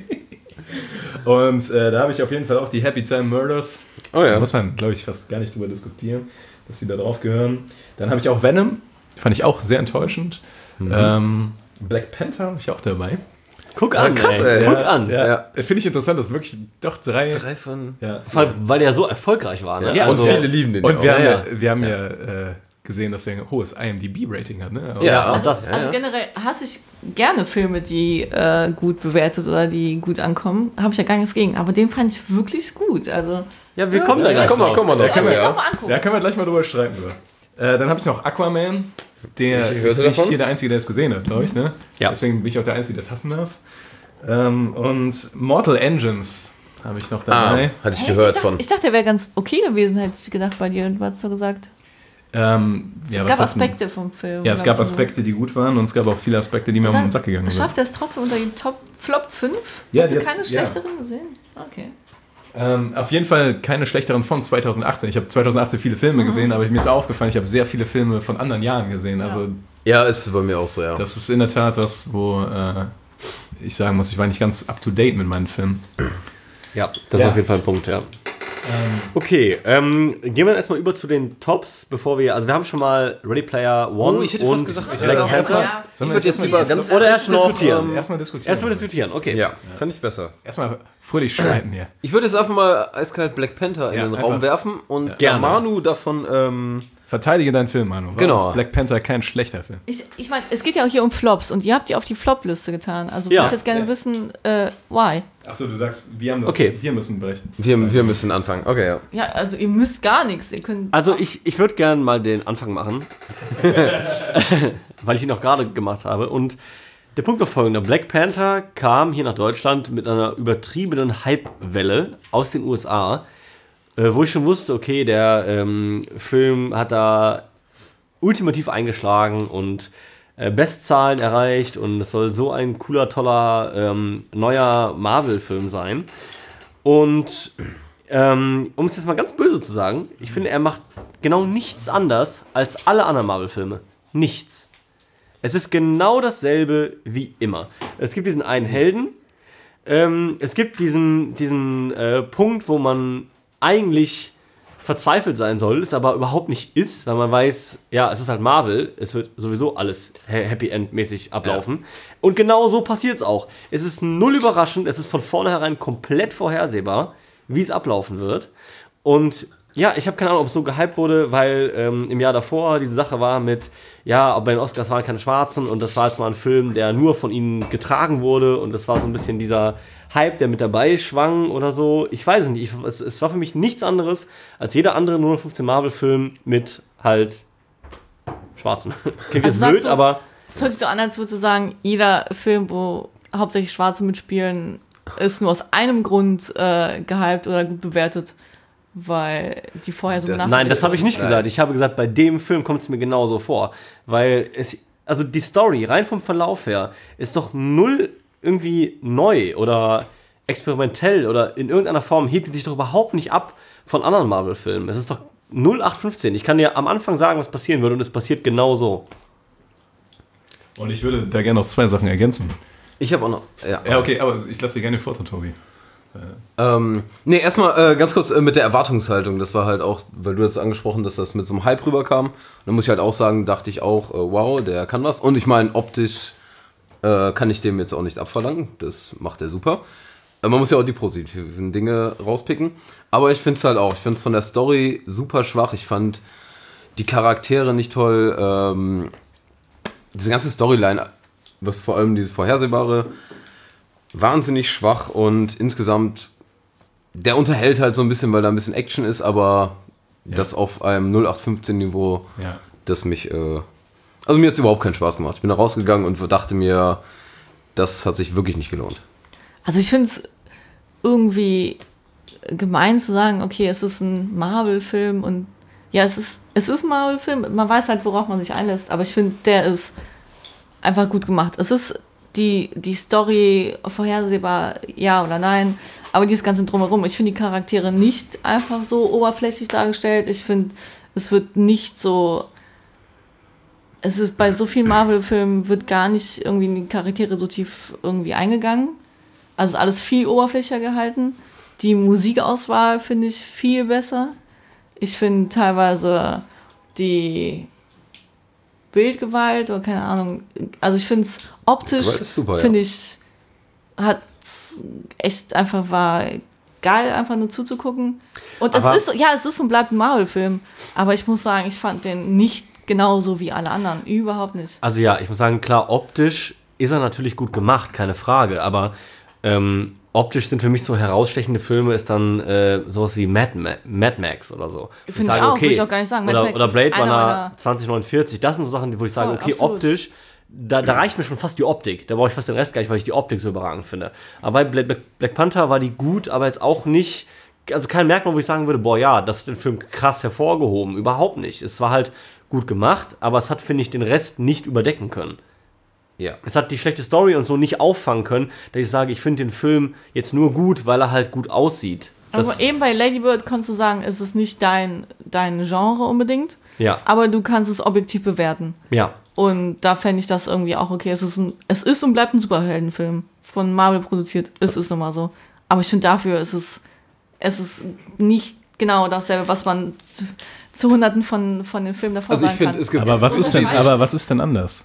Speaker 4: Und äh, da habe ich auf jeden Fall auch die Happy Time Murders.
Speaker 3: Oh
Speaker 4: Da
Speaker 3: ja.
Speaker 4: muss man, glaube ich, fast gar nicht drüber diskutieren, dass sie da drauf gehören. Dann habe ich auch Venom. Fand ich auch sehr enttäuschend.
Speaker 3: Mhm.
Speaker 4: Ähm, Black Panther habe ich auch dabei.
Speaker 1: Guck
Speaker 3: Ja,
Speaker 1: an,
Speaker 3: krass,
Speaker 1: ey.
Speaker 3: ey.
Speaker 1: Guck
Speaker 3: Ja.
Speaker 1: an.
Speaker 4: Ja,
Speaker 3: Ja.
Speaker 4: Finde ich interessant, dass wirklich doch drei.
Speaker 3: Drei von...
Speaker 4: Ja.
Speaker 1: Vor allem, weil der so erfolgreich war. Ne?
Speaker 3: Ja,
Speaker 1: Also,
Speaker 3: und viele lieben den.
Speaker 4: Und
Speaker 3: ja
Speaker 4: wir
Speaker 3: auch.
Speaker 4: haben
Speaker 1: ja,
Speaker 4: ja, wir haben ja, äh, gesehen, dass er ein hohes I M D B-Rating hat. Ne? Aber-
Speaker 3: Ja,
Speaker 1: auch
Speaker 2: Also,
Speaker 1: das.
Speaker 2: also
Speaker 3: ja.
Speaker 2: generell hasse ich gerne Filme, die äh, gut bewertet oder die gut ankommen. Habe ich ja gar nichts gegen. Aber den fand ich wirklich gut. Also,
Speaker 1: Ja, wir kommen da
Speaker 3: Ja,
Speaker 1: gleich
Speaker 3: komm mal,
Speaker 1: drauf.
Speaker 3: komm mal
Speaker 2: das
Speaker 3: drauf.
Speaker 2: kann man
Speaker 3: Ja.
Speaker 2: auch mal angucken.
Speaker 4: Ja, können wir gleich mal drüber streiten. Drüber. Äh, dann habe ich noch Aquaman. Der
Speaker 3: Ich hörte
Speaker 4: nicht
Speaker 3: davon.
Speaker 4: hier der Einzige, der es gesehen hat, glaube ich. Ne?
Speaker 1: Ja.
Speaker 4: Deswegen bin ich auch der Einzige, der es hassen darf. Ähm, und Mortal Engines habe ich noch
Speaker 3: Ah,
Speaker 4: dabei.
Speaker 3: hatte ich
Speaker 2: Echt?
Speaker 3: gehört
Speaker 2: ich dachte,
Speaker 3: von.
Speaker 2: Ich dachte, der wäre ganz okay gewesen, hätte ich gedacht bei dir. Und was hast du gesagt?
Speaker 4: Ähm, ja,
Speaker 2: es
Speaker 4: was
Speaker 2: gab
Speaker 4: hat's denn?
Speaker 2: Aspekte vom Film.
Speaker 4: Ja, es
Speaker 2: glaub
Speaker 4: gab
Speaker 2: ich, so.
Speaker 4: Aspekte, die gut waren und es gab auch viele Aspekte, die mir
Speaker 2: Und
Speaker 4: auf den
Speaker 2: dann
Speaker 4: Sack gegangen sind.
Speaker 2: Schafft er es trotzdem unter die Top Flop fünf?
Speaker 4: Ja,
Speaker 2: Hast du
Speaker 4: jetzt-
Speaker 2: keine
Speaker 4: ja.
Speaker 2: schlechteren gesehen? Okay.
Speaker 4: Ähm, auf jeden Fall keine schlechteren von zwanzig achtzehn. Ich habe zwanzig achtzehn viele Filme gesehen, aber mir ist aufgefallen, ich habe sehr viele Filme von anderen Jahren gesehen. Also
Speaker 3: Ja, ist bei mir auch so, ja.
Speaker 4: das ist in der Tat was, wo äh, ich sagen muss, ich war nicht ganz up-to-date mit meinen Filmen.
Speaker 1: Ja, das
Speaker 4: Ja.
Speaker 1: ist auf jeden Fall ein Punkt, ja. Okay, ähm, gehen wir erstmal über zu den Tops, bevor wir, also wir haben schon mal Ready Player One
Speaker 3: Oh, ich hätte
Speaker 1: und
Speaker 3: fast gesagt, ich
Speaker 1: Black
Speaker 3: hätte auch
Speaker 1: Panther.
Speaker 3: erstmal-
Speaker 2: Ja.
Speaker 3: Ich würde jetzt lieber ganz
Speaker 1: Oder
Speaker 3: frisch
Speaker 1: erst noch,
Speaker 3: diskutieren.
Speaker 1: ähm,
Speaker 4: Erstmal diskutieren.
Speaker 1: Erstmal diskutieren, okay.
Speaker 3: Ja, fand ich besser.
Speaker 4: Erstmal fröhlich streiten hier.
Speaker 3: Ich würde jetzt einfach mal eiskalt Black Panther in
Speaker 4: Ja,
Speaker 3: den
Speaker 4: einfach.
Speaker 3: Raum werfen und
Speaker 4: Ja.
Speaker 3: der
Speaker 1: Gerne.
Speaker 3: Manu davon, ähm,
Speaker 4: Verteidige deinen Film, Manu. Warum
Speaker 3: Genau.
Speaker 4: ist Black Panther kein schlechter Film?
Speaker 2: Ich, ich meine, es geht ja auch hier um Flops und ihr habt die auf die Flop-Liste getan. Also
Speaker 1: Ja.
Speaker 2: würde ich jetzt gerne
Speaker 4: Ja.
Speaker 2: wissen, äh, why?
Speaker 4: Achso, du sagst, wir haben das,
Speaker 1: Okay.
Speaker 4: wir müssen berechnen.
Speaker 3: wir, wir müssen anfangen. Okay, ja.
Speaker 2: Ja, also ihr müsst gar nichts. Ihr könnt
Speaker 1: Also ich, ich würde gerne mal den Anfang machen, weil ich ihn noch gerade gemacht habe. Und der Punkt war folgender. Black Panther kam hier nach Deutschland mit einer übertriebenen Hype-Welle aus den U S A, äh, wo ich schon wusste, okay, der ähm, Film hat da ultimativ eingeschlagen und äh, Bestzahlen erreicht und es soll so ein cooler, toller, ähm, neuer Marvel-Film sein. Und ähm, um es jetzt mal ganz böse zu sagen, ich finde, er macht genau nichts anders als alle anderen Marvel-Filme. Nichts. Es ist genau dasselbe wie immer. Es gibt diesen einen Helden, ähm, es gibt diesen, diesen äh, Punkt, wo man eigentlich verzweifelt sein soll, es aber überhaupt nicht ist, weil man weiß, ja, es ist halt Marvel, es wird sowieso alles ha- Happy End-mäßig ablaufen. Und genau so passiert es auch. Es ist null überraschend, es ist von vornherein komplett vorhersehbar, wie es ablaufen wird. Und ja, ich habe keine Ahnung, ob es so gehypt wurde, weil ähm, im Jahr davor diese Sache war mit, ja, aber bei den Oscars waren keine Schwarzen und das war jetzt mal ein Film, der nur von ihnen getragen wurde und das war so ein bisschen dieser Hype, der mit dabei schwang oder so. Ich weiß es nicht, ich, es, es war für mich nichts anderes als jeder andere null fünfzehn Marvel-Film mit halt Schwarzen. Klingt
Speaker 2: Also
Speaker 1: jetzt
Speaker 2: sagst
Speaker 1: blöd,
Speaker 2: du-
Speaker 1: aber
Speaker 2: Es hört sich so an, als würdest du sagen, jeder Film, wo hauptsächlich Schwarze mitspielen, ist nur aus einem Grund äh, gehypt oder gut bewertet, weil die vorher so
Speaker 3: Das-
Speaker 2: nach.
Speaker 1: nein, das habe ich nicht
Speaker 3: Nein.
Speaker 1: gesagt. Ich habe gesagt, bei dem Film kommt es mir genauso vor. Weil es, also die Story, rein vom Verlauf her, ist doch null irgendwie neu oder experimentell oder in irgendeiner Form hebt die sich doch überhaupt nicht ab von anderen Marvel-Filmen. Es ist doch null acht fünfzehn. Ich kann dir am Anfang sagen, was passieren würde und es passiert genau so.
Speaker 4: Und ich würde da gerne noch zwei Sachen ergänzen.
Speaker 3: Ich habe auch noch. Ja,
Speaker 4: Ja, okay, aber ich lasse dir gerne den Vortritt, Tobi.
Speaker 3: Ähm, nee, erstmal äh, ganz kurz äh, mit der Erwartungshaltung. Das war halt auch, weil du jetzt angesprochen, dass das mit so einem Hype rüberkam. Und dann muss ich halt auch sagen, dachte ich auch, äh, wow, der kann was. Und ich meine, optisch äh, kann ich dem jetzt auch nichts abverlangen. Das macht er super. Äh, man muss ja auch die positiven Dinge rauspicken. Aber ich finde es halt auch, ich finde es von der Story super schwach. Ich fand die Charaktere nicht toll. Ähm, diese ganze Storyline, was vor allem dieses Vorhersehbare, wahnsinnig schwach und insgesamt der unterhält halt so ein bisschen, weil da ein bisschen Action ist, aber
Speaker 4: Ja.
Speaker 3: das auf einem null acht fünfzehn Niveau,
Speaker 4: Ja.
Speaker 3: das mich, äh, also mir hat es überhaupt keinen Spaß gemacht. Ich bin da rausgegangen und dachte mir, das hat sich wirklich nicht gelohnt.
Speaker 2: Also ich finde es irgendwie gemein zu sagen, okay, es ist ein Marvel-Film und ja, es ist, es ist ein Marvel-Film, man weiß halt, worauf man sich einlässt, aber ich finde, der ist einfach gut gemacht. Es ist die, die Story vorhersehbar, ja oder nein, aber dieses ganze Drumherum, ich finde die Charaktere nicht einfach so oberflächlich dargestellt, ich finde, es wird nicht so, es ist bei so vielen Marvel-Filmen wird gar nicht irgendwie in die Charaktere so tief irgendwie eingegangen, also alles viel oberflächlicher gehalten. Die Musikauswahl finde ich viel besser. Ich finde teilweise die Bildgewalt oder keine Ahnung, also ich finde es optisch,
Speaker 3: Gewalt ist super, ja.
Speaker 2: finde ich, hat echt einfach, war geil, einfach nur zuzugucken. Und es
Speaker 1: Aber-
Speaker 2: ist, ja, es ist und bleibt ein Marvel-Film, aber ich muss sagen, ich fand den nicht genauso wie alle anderen, überhaupt nicht.
Speaker 1: Also ja, ich muss sagen, klar, optisch ist er natürlich gut gemacht, keine Frage, aber ähm, optisch sind für mich so herausstechende Filme, ist dann äh, sowas wie Mad, Ma- Mad Max oder so.
Speaker 2: Finde ich auch, würde ich auch gar nicht sagen. Mad
Speaker 1: Oder,
Speaker 2: Max
Speaker 1: oder
Speaker 2: ist
Speaker 1: Blade
Speaker 2: einer
Speaker 1: Runner
Speaker 2: meiner-
Speaker 1: zwanzig neunundvierzig, das sind so Sachen, wo ich sage,
Speaker 2: Voll,
Speaker 1: okay,
Speaker 2: absolut.
Speaker 1: optisch, da, da reicht mir schon fast die Optik. Da brauche ich fast den Rest gar nicht, weil ich die Optik so überragend finde. Aber bei Black, Black Panther war die gut, aber jetzt auch nicht, also kein Merkmal, wo ich sagen würde, boah, ja, das hat den Film krass hervorgehoben. Überhaupt nicht. Es war halt gut gemacht, aber es hat, finde ich, den Rest nicht überdecken können.
Speaker 3: Ja.
Speaker 1: Es hat die schlechte Story und so nicht auffangen können, dass ich sage, ich finde den Film jetzt nur gut, weil er halt gut aussieht. Das,
Speaker 2: Aber eben bei Lady Bird kannst du sagen, es ist nicht dein, dein Genre unbedingt,
Speaker 1: ja,
Speaker 2: aber du kannst es objektiv bewerten.
Speaker 1: ja.
Speaker 2: Und da fände ich das irgendwie auch okay. Es ist, ein, es ist und bleibt ein Superheldenfilm. Von Marvel produziert. Es ist nun mal so. Aber ich finde, dafür ist es, es ist nicht genau dasselbe, was man zu, zu Hunderten von, von den Filmen davor
Speaker 3: Also ich
Speaker 2: sagen
Speaker 3: finde,
Speaker 2: kann.
Speaker 3: es gibt...
Speaker 4: Aber was ist denn,
Speaker 2: Unterschied.
Speaker 4: aber was ist denn anders?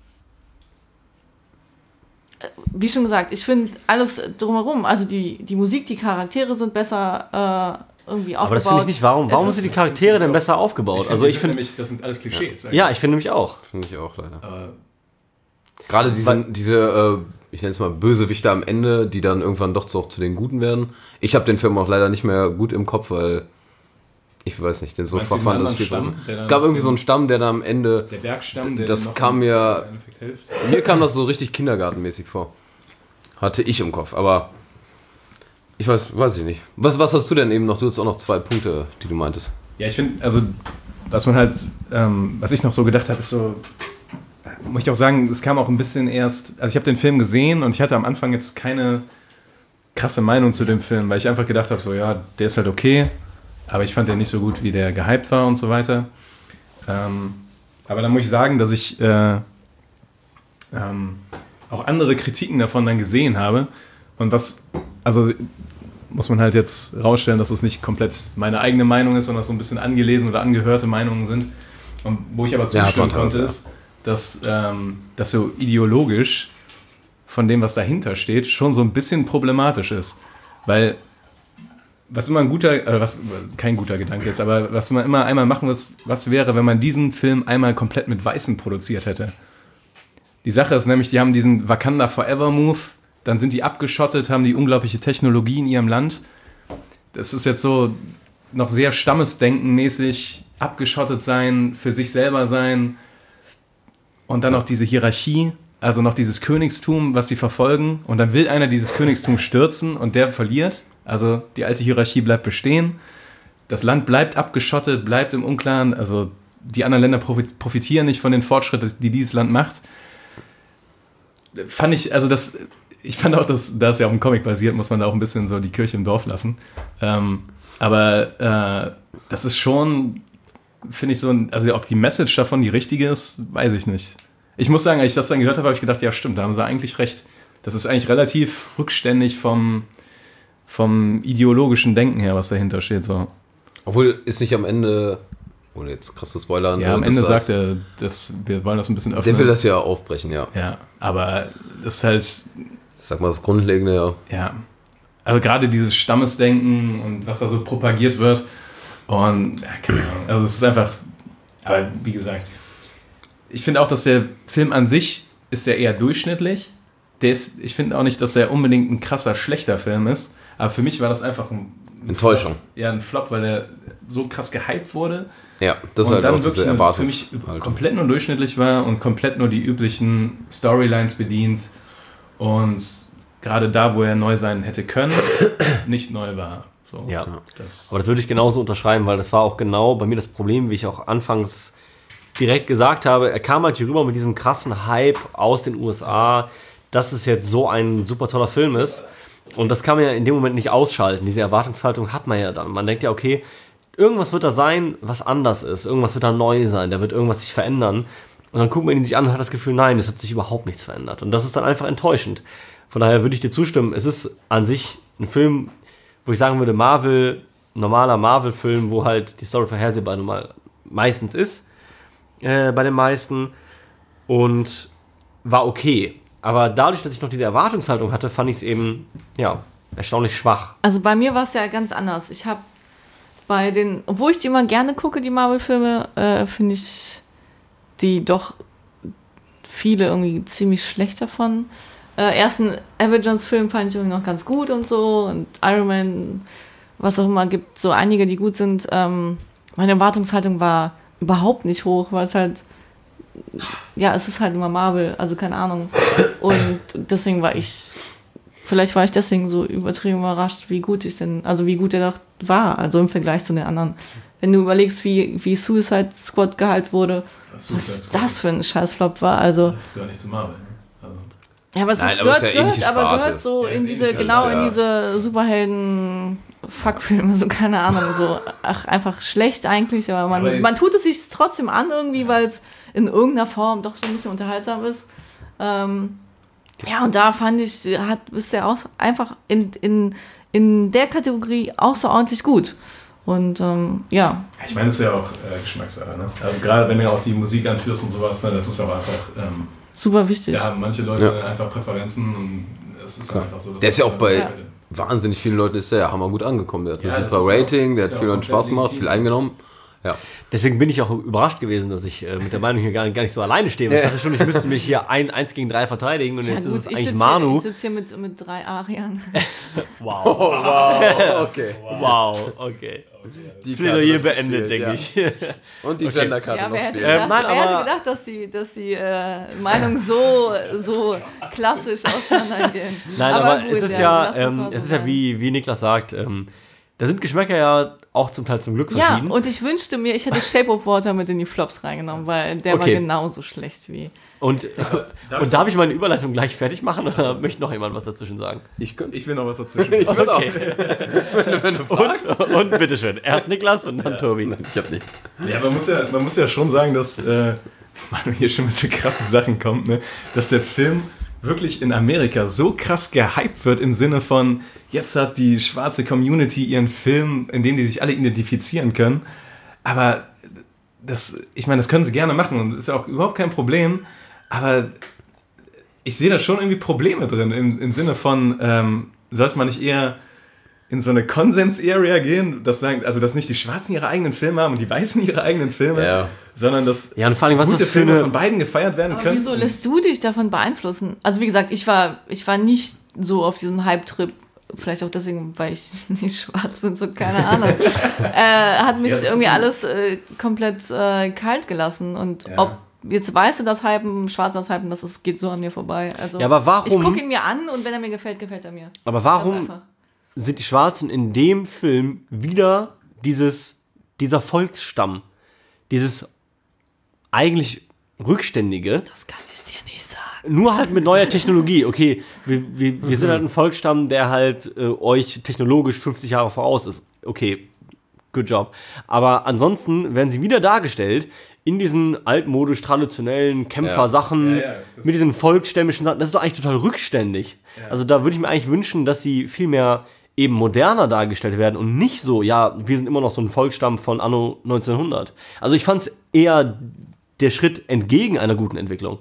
Speaker 2: Wie schon gesagt, ich finde alles drumherum, also die, die Musik, die Charaktere sind besser äh, irgendwie aufgebaut.
Speaker 1: Aber das finde ich nicht. Warum, warum
Speaker 2: Es
Speaker 1: sind
Speaker 2: ist-
Speaker 1: die Charaktere denn besser aufgebaut? Also ich finde,
Speaker 4: nämlich, das sind alles Klischees.
Speaker 1: ja, ich finde nämlich auch.
Speaker 3: Finde ich auch, leider.
Speaker 4: Aber
Speaker 3: Gerade diese, diese äh, ich nenne es mal Bösewichte am Ende, die dann irgendwann doch so zu den Guten werden. Ich habe den Film auch leider nicht mehr gut im Kopf, weil ich weiß nicht, den so
Speaker 4: Meinst du
Speaker 3: schwach fand,
Speaker 4: den
Speaker 3: dass ich viel
Speaker 4: anderen
Speaker 3: besser.
Speaker 4: Stamm, der
Speaker 3: Es
Speaker 4: dann-
Speaker 3: gab irgendwie so einen Stamm, der da am Ende,
Speaker 4: der Bergstamm, der
Speaker 3: Das
Speaker 4: noch
Speaker 3: kam mir-
Speaker 4: im Endeffekt hilft.
Speaker 3: mir kam das so richtig kindergartenmäßig vor. Hatte ich im Kopf, aber ich weiß, weiß ich nicht. Was, was hast du denn eben noch? Du hast auch noch zwei Punkte, die du meintest.
Speaker 4: Ja, ich finde, also, was man halt, ähm, was ich noch so gedacht habe, ist so, muss ich auch sagen, es kam auch ein bisschen erst, also ich habe den Film gesehen und ich hatte am Anfang jetzt keine krasse Meinung zu dem Film, weil ich einfach gedacht habe, so, ja, der ist halt okay, aber ich fand den nicht so gut, wie der gehypt war und so weiter. Ähm, aber dann muss ich sagen, dass ich äh, ähm, auch andere Kritiken davon dann gesehen habe und was, also muss man halt jetzt rausstellen, dass es nicht komplett meine eigene Meinung ist, sondern dass so ein bisschen angelesen oder angehörte Meinungen sind. Und wo ich aber
Speaker 3: Ja,
Speaker 4: zustimmen
Speaker 3: Podcast,
Speaker 4: konnte,
Speaker 3: ja.
Speaker 4: ist, dass ähm, das so ideologisch von dem, was dahinter steht, schon so ein bisschen problematisch ist. Weil was immer ein guter, äh, was kein guter Gedanke ist, aber was man immer einmal machen muss, was wäre, wenn man diesen Film einmal komplett mit Weißen produziert hätte. Die Sache ist nämlich, die haben diesen Wakanda Forever Move, dann sind die abgeschottet, haben die unglaubliche Technologie in ihrem Land. Das ist jetzt so noch sehr stammesdenkenmäßig abgeschottet sein, für sich selber sein und dann noch diese Hierarchie, also noch dieses Königstum, was sie verfolgen und dann will einer dieses Königstum stürzen und der verliert, also die alte Hierarchie bleibt bestehen, das Land bleibt abgeschottet, bleibt im Unklaren, also die anderen Länder profitieren nicht von den Fortschritten, die dieses Land macht. Fand ich, also das, ich fand auch, dass, da es ja auf dem Comic basiert, muss man da auch ein bisschen so die Kirche im Dorf lassen. Ähm, aber äh, das ist schon, finde ich so, ein, also ob die Message davon die richtige ist, weiß ich nicht. Ich muss sagen, als ich das dann gehört habe, habe ich gedacht, ja stimmt, da haben sie eigentlich recht. Das ist eigentlich relativ rückständig vom, vom ideologischen Denken her, was dahinter steht. So.
Speaker 3: Obwohl, ist nicht am Ende, ohne jetzt krass zu spoilern,
Speaker 4: Ja, am
Speaker 3: dass
Speaker 4: Ende
Speaker 3: das,
Speaker 4: sagt er, dass wir wollen das ein bisschen öffnen.
Speaker 3: der will das ja aufbrechen, ja.
Speaker 4: Ja, aber das ist halt,
Speaker 3: Ich sag mal, das Grundlegende, ja.
Speaker 4: ja, also gerade dieses Stammesdenken und was da so propagiert wird und, ja, keine Ahnung, also es ist einfach, aber wie gesagt, ich finde auch, dass der Film an sich ist der eher durchschnittlich. Der ist, ich finde auch nicht, dass der unbedingt ein krasser, schlechter Film ist, Aber für mich war das einfach ein
Speaker 3: Enttäuschung.
Speaker 4: Flop. Ja, ein Flop, weil er so krass gehypt wurde.
Speaker 3: Ja, das ist
Speaker 4: und
Speaker 3: halt
Speaker 4: dann
Speaker 3: auch diese
Speaker 4: wirklich
Speaker 3: Erwartungs-
Speaker 4: für mich
Speaker 3: Alter.
Speaker 4: komplett nur durchschnittlich war und komplett nur die üblichen Storylines bedient und gerade da, wo er neu sein hätte können, nicht neu war. So,
Speaker 1: Ja.
Speaker 4: das
Speaker 1: Aber das würde ich genauso unterschreiben, weil das war auch genau bei mir das Problem, wie ich auch anfangs direkt gesagt habe. Er kam halt hier rüber mit diesem krassen Hype aus den U S A, dass es jetzt so ein super toller Film ist. Und das kann man ja in dem Moment nicht ausschalten. Diese Erwartungshaltung hat man ja dann. Man denkt ja, okay, irgendwas wird da sein, was anders ist. Irgendwas wird da neu sein. Da wird irgendwas sich verändern. Und dann guckt man ihn sich an und hat das Gefühl, nein, es hat sich überhaupt nichts verändert. Und das ist dann einfach enttäuschend. Von daher würde ich dir zustimmen. Es ist an sich ein Film, wo ich sagen würde, Marvel, normaler Marvel-Film, wo halt die Story vorhersehbar nun mal meistens ist, äh, bei den meisten. Und war okay. Aber dadurch, dass ich noch diese Erwartungshaltung hatte, fand ich es eben, ja, erstaunlich schwach.
Speaker 2: Also bei mir war es ja ganz anders. Ich habe bei den, obwohl ich die immer gerne gucke, die Marvel-Filme, äh, finde ich die doch viele irgendwie ziemlich schlecht davon. Äh, ersten Avengers-Film fand ich irgendwie noch ganz gut und so und Iron Man, was auch immer, gibt so einige, die gut sind. Ähm, meine Erwartungshaltung war überhaupt nicht hoch, weil es halt, ja, es ist halt immer Marvel, also keine Ahnung. Und deswegen war ich, vielleicht war ich deswegen so übertrieben überrascht, wie gut ich denn, also wie gut er doch war, also im Vergleich zu den anderen. Wenn du überlegst, wie, wie Suicide Squad gehalten wurde,
Speaker 4: Suicide
Speaker 2: was
Speaker 4: Squad
Speaker 2: das für ein Scheißflop war, also.
Speaker 4: das gehört nicht zu Marvel. Ne? Also,
Speaker 2: Ja, aber es
Speaker 3: Nein,
Speaker 2: ist,
Speaker 3: aber es
Speaker 2: gehört,
Speaker 3: ist ja ähnliche
Speaker 2: gehört, aber
Speaker 3: Sparte.
Speaker 2: gehört so
Speaker 4: Ja,
Speaker 2: in
Speaker 4: ist
Speaker 2: diese,
Speaker 4: ähnlich,
Speaker 2: genau
Speaker 3: das ist
Speaker 2: in
Speaker 3: ja-
Speaker 2: diese Superhelden-Fuckfilme, so keine Ahnung, so ach, einfach schlecht eigentlich, aber man,
Speaker 4: Aber jetzt-
Speaker 2: man tut es sich trotzdem an irgendwie, weil es in irgendeiner Form doch so ein bisschen unterhaltsam ist. Ähm, ja, und da fand ich, hat, ist der auch einfach in, in, in der Kategorie außerordentlich gut. Und ähm, ja,
Speaker 4: ich meine, das ist ja auch äh, Geschmackssache. Ne? Also, gerade wenn du auch die Musik anführst und sowas, ne, das ist auch einfach, ähm,
Speaker 2: super wichtig.
Speaker 4: da haben manche Leute
Speaker 3: Ja.
Speaker 4: einfach Präferenzen und es ist
Speaker 3: Klar.
Speaker 4: einfach so. dass
Speaker 3: Der ist ja
Speaker 4: man-
Speaker 3: auch bei
Speaker 2: Ja.
Speaker 3: wahnsinnig vielen Leuten ist der ja hammergut angekommen. Der hat
Speaker 4: Ja,
Speaker 3: ein
Speaker 4: das
Speaker 3: super
Speaker 4: ist ja auch-
Speaker 3: Rating, der
Speaker 4: ist
Speaker 3: hat
Speaker 4: ja
Speaker 3: viel
Speaker 4: auch
Speaker 3: Leuten Spaß
Speaker 4: komplett
Speaker 3: gemacht,
Speaker 4: legitim.
Speaker 3: viel eingenommen. Ja.
Speaker 1: Deswegen bin ich auch überrascht gewesen, dass ich äh, mit der Meinung hier gar, gar nicht so alleine stehe. Ich dachte schon, ich müsste mich hier ein, eins gegen drei verteidigen und
Speaker 2: ja,
Speaker 1: jetzt
Speaker 2: gut,
Speaker 1: ist es
Speaker 2: ich
Speaker 1: eigentlich
Speaker 2: sitze
Speaker 1: Manu.
Speaker 2: hier, ich sitz hier mit, mit drei Ariern.
Speaker 1: Wow.
Speaker 3: Wow, okay.
Speaker 1: Wow, okay.
Speaker 3: Die
Speaker 1: Plädoyer
Speaker 3: Karte wird
Speaker 1: beendet,
Speaker 3: gespielt,
Speaker 1: denke
Speaker 3: ja.
Speaker 1: ich.
Speaker 3: Und die
Speaker 1: Okay.
Speaker 3: Genderkarte
Speaker 2: Ja,
Speaker 3: noch
Speaker 2: wer hätte,
Speaker 3: spielen.
Speaker 1: Ähm,
Speaker 2: gedacht,
Speaker 1: nein,
Speaker 2: wer hätte
Speaker 1: aber-
Speaker 2: gedacht, dass die, dass die äh, Meinungen so, so klassisch auseinandergehen.
Speaker 1: Nein, aber,
Speaker 2: gut,
Speaker 1: es ist ja,
Speaker 2: lass uns
Speaker 1: ähm,
Speaker 2: mal so
Speaker 1: es ist ja
Speaker 2: sein.
Speaker 1: wie, wie Niklas sagt, ähm, da sind Geschmäcker ja auch zum Teil zum Glück
Speaker 2: Ja,
Speaker 1: verschieden.
Speaker 2: und ich wünschte mir, ich hätte Shape of Water mit in die Flops reingenommen, weil der
Speaker 1: Okay.
Speaker 2: war genauso schlecht wie.
Speaker 1: Und, und darf ich meine Überleitung gleich fertig machen oder möchte noch jemand was dazwischen sagen?
Speaker 3: Ich könnte.
Speaker 4: Ich will noch was dazwischen.
Speaker 1: Okay. und, und bitteschön. Erst Niklas und dann Tobi.
Speaker 3: Ich hab nicht.
Speaker 4: Ja, man muss ja, man muss ja schon sagen, dass äh, man hier schon mit so krassen Sachen kommt, ne? Dass der Film wirklich in Amerika so krass gehypt wird im Sinne von, jetzt hat die schwarze Community ihren Film, in dem die sich alle identifizieren können. Aber das, ich meine, das können sie gerne machen und ist ja auch überhaupt kein Problem. Aber ich sehe da schon irgendwie Probleme drin im, im Sinne von, ähm, soll es mal nicht eher in so eine Konsens-Area gehen, dass sagen, also dass nicht die Schwarzen ihre eigenen Filme haben und die Weißen ihre eigenen Filme,
Speaker 3: Ja.
Speaker 4: sondern dass
Speaker 1: Ja, und vor allem, was
Speaker 4: gute
Speaker 1: ist für
Speaker 4: Filme
Speaker 1: eine...
Speaker 4: von beiden gefeiert werden
Speaker 2: Aber
Speaker 4: können.
Speaker 2: wieso lässt du dich davon beeinflussen? Also wie gesagt, ich war, ich war nicht so auf diesem Hype-Trip. Vielleicht auch deswegen, weil ich nicht schwarz bin, so keine Ahnung. äh, hat mich
Speaker 4: Ja, das ist
Speaker 2: irgendwie
Speaker 4: ein-
Speaker 2: alles äh, komplett äh, kalt gelassen. Und
Speaker 4: Ja.
Speaker 2: ob jetzt weißt du das Hypen, schwarz das Hypen, das ist, geht so an mir vorbei. Also,
Speaker 1: Ja, aber warum-
Speaker 2: ich gucke ihn mir an und wenn er mir gefällt, gefällt er mir.
Speaker 1: Aber
Speaker 2: Ganz
Speaker 1: warum
Speaker 2: einfach.
Speaker 1: sind die Schwarzen in dem Film wieder dieses, dieser Volksstamm? Dieses eigentlich Rückständige,
Speaker 2: Das kann ich dir nicht sagen.
Speaker 1: nur halt mit neuer Technologie. Okay, wir, wir, wir sind halt ein Volksstamm, der halt äh, euch technologisch fünfzig Jahre voraus ist. Okay, good job. Aber ansonsten werden sie wieder dargestellt in diesen altmodisch traditionellen Kämpfersachen,
Speaker 4: Ja, ja, das-
Speaker 1: mit diesen volksstämmischen Sachen. Das ist doch eigentlich total rückständig. Also da würde ich mir eigentlich wünschen, dass sie viel mehr eben moderner dargestellt werden und nicht so, ja, wir sind immer noch so ein Volksstamm von anno neunzehnhundert. Also ich fand es eher der Schritt entgegen einer guten Entwicklung.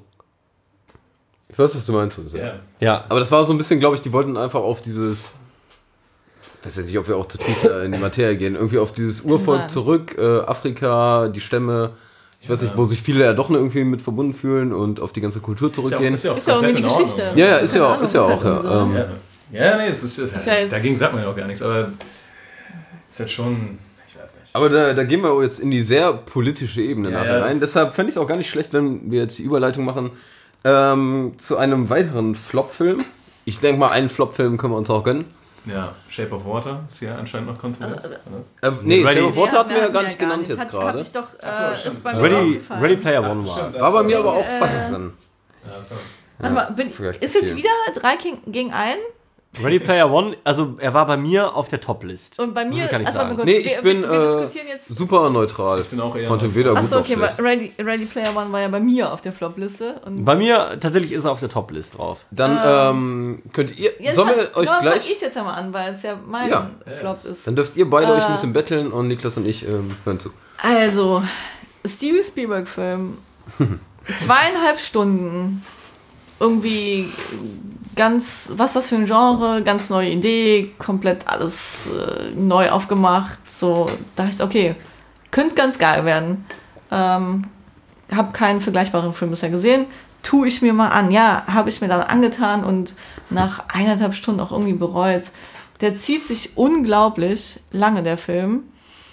Speaker 3: Ich weiß, was du meinst. Ja.
Speaker 4: Ja.
Speaker 1: Ja,
Speaker 3: Aber das war so ein bisschen, glaube ich, die wollten einfach auf dieses. Ich weiß jetzt nicht, ob wir auch zu tief in die Materie gehen. Irgendwie auf dieses Urvolk
Speaker 2: sein.
Speaker 3: zurück, äh, Afrika, die Stämme. Ich weiß nicht, wo sich viele ja doch noch irgendwie mit verbunden fühlen und auf die ganze Kultur
Speaker 4: Ist ja auch,
Speaker 3: zurückgehen.
Speaker 4: ist ja auch
Speaker 2: Ist ja auch
Speaker 4: komplett
Speaker 2: irgendwie
Speaker 4: in
Speaker 2: Geschichte.
Speaker 4: Ordnung.
Speaker 3: Ja, ja, ist ja
Speaker 2: Keine
Speaker 3: auch, ist ja
Speaker 2: Ahnung,
Speaker 3: auch.
Speaker 2: ist halt
Speaker 3: Ja.
Speaker 2: so.
Speaker 3: Ähm,
Speaker 4: Ja. Ja, nee, es ist, es
Speaker 2: Ist ja jetzt-
Speaker 4: dagegen sagt man ja auch gar nichts, aber ist halt schon, ich weiß nicht.
Speaker 3: Aber da, da gehen wir jetzt in die sehr politische Ebene
Speaker 4: Ja,
Speaker 3: nachher
Speaker 4: ja,
Speaker 3: rein.
Speaker 4: das-
Speaker 3: Deshalb fände ich es auch gar nicht schlecht, wenn wir jetzt die Überleitung machen ähm, zu einem weiteren Flop-Film. Ich denke mal, einen Flop-Film können wir uns auch gönnen.
Speaker 4: Ja, Shape of Water ist ja anscheinend noch kontrovers.
Speaker 2: Also,
Speaker 4: oder was?
Speaker 3: Äh, nee,
Speaker 1: Ready-
Speaker 3: Shape of Water hatten wir ja
Speaker 2: hatten
Speaker 3: gar nicht genannt jetzt
Speaker 2: Hat-
Speaker 3: gerade.
Speaker 2: Hab ich doch, äh,
Speaker 4: Ach so, stimmt.
Speaker 2: ist bei mir
Speaker 1: Ready,
Speaker 2: rausgefallen.
Speaker 1: Ready Player One
Speaker 4: Ach,
Speaker 1: war
Speaker 4: stimmt,
Speaker 1: es.
Speaker 3: War bei mir aber
Speaker 2: Äh,
Speaker 3: auch fast drin.
Speaker 4: Ja, so.
Speaker 2: Warte mal, bin,
Speaker 3: vielleicht
Speaker 2: ist
Speaker 3: zu
Speaker 2: jetzt
Speaker 3: viel.
Speaker 2: wieder drei gegen einen?
Speaker 1: Ready Player One, also er war bei mir auf der Top-List.
Speaker 2: Und bei
Speaker 1: So
Speaker 2: mir,
Speaker 1: viel kann ich
Speaker 2: also warte
Speaker 1: sagen.
Speaker 2: mal kurz,
Speaker 3: Nee, ich
Speaker 2: wir,
Speaker 3: bin
Speaker 2: wir, wir
Speaker 3: äh,
Speaker 2: diskutieren jetzt.
Speaker 3: super neutral. Ich
Speaker 4: bin auch eher
Speaker 3: Fand den
Speaker 4: neutral.
Speaker 3: weder gut
Speaker 2: Achso,
Speaker 3: noch
Speaker 2: okay,
Speaker 3: schlecht.
Speaker 2: weil Ready, Ready Player One war ja bei mir auf der Flop-Liste. Und
Speaker 1: Bei mir tatsächlich ist er auf der Top-List drauf.
Speaker 3: Dann ähm, könnt ihr,
Speaker 2: jetzt
Speaker 3: sollen
Speaker 2: fang-
Speaker 3: wir euch
Speaker 2: fang
Speaker 3: gleich,
Speaker 2: ich jetzt ja mal an, weil es ja mein
Speaker 3: Ja.
Speaker 2: Flop ist.
Speaker 3: dann dürft ihr beide euch ein
Speaker 2: Äh.
Speaker 3: bisschen betteln und Niklas und ich ähm, hören zu.
Speaker 2: Also, Steven Spielberg-Film. Zweieinhalb Stunden. Irgendwie ganz, was ist das für ein Genre, ganz neue Idee, komplett alles äh, neu aufgemacht. So, da dachte ich, okay, könnte ganz geil werden. Ähm, habe keinen vergleichbaren Film bisher gesehen. Tue ich mir mal an. Ja, habe ich mir dann angetan und nach eineinhalb Stunden auch irgendwie bereut. Der zieht sich unglaublich lange, der Film.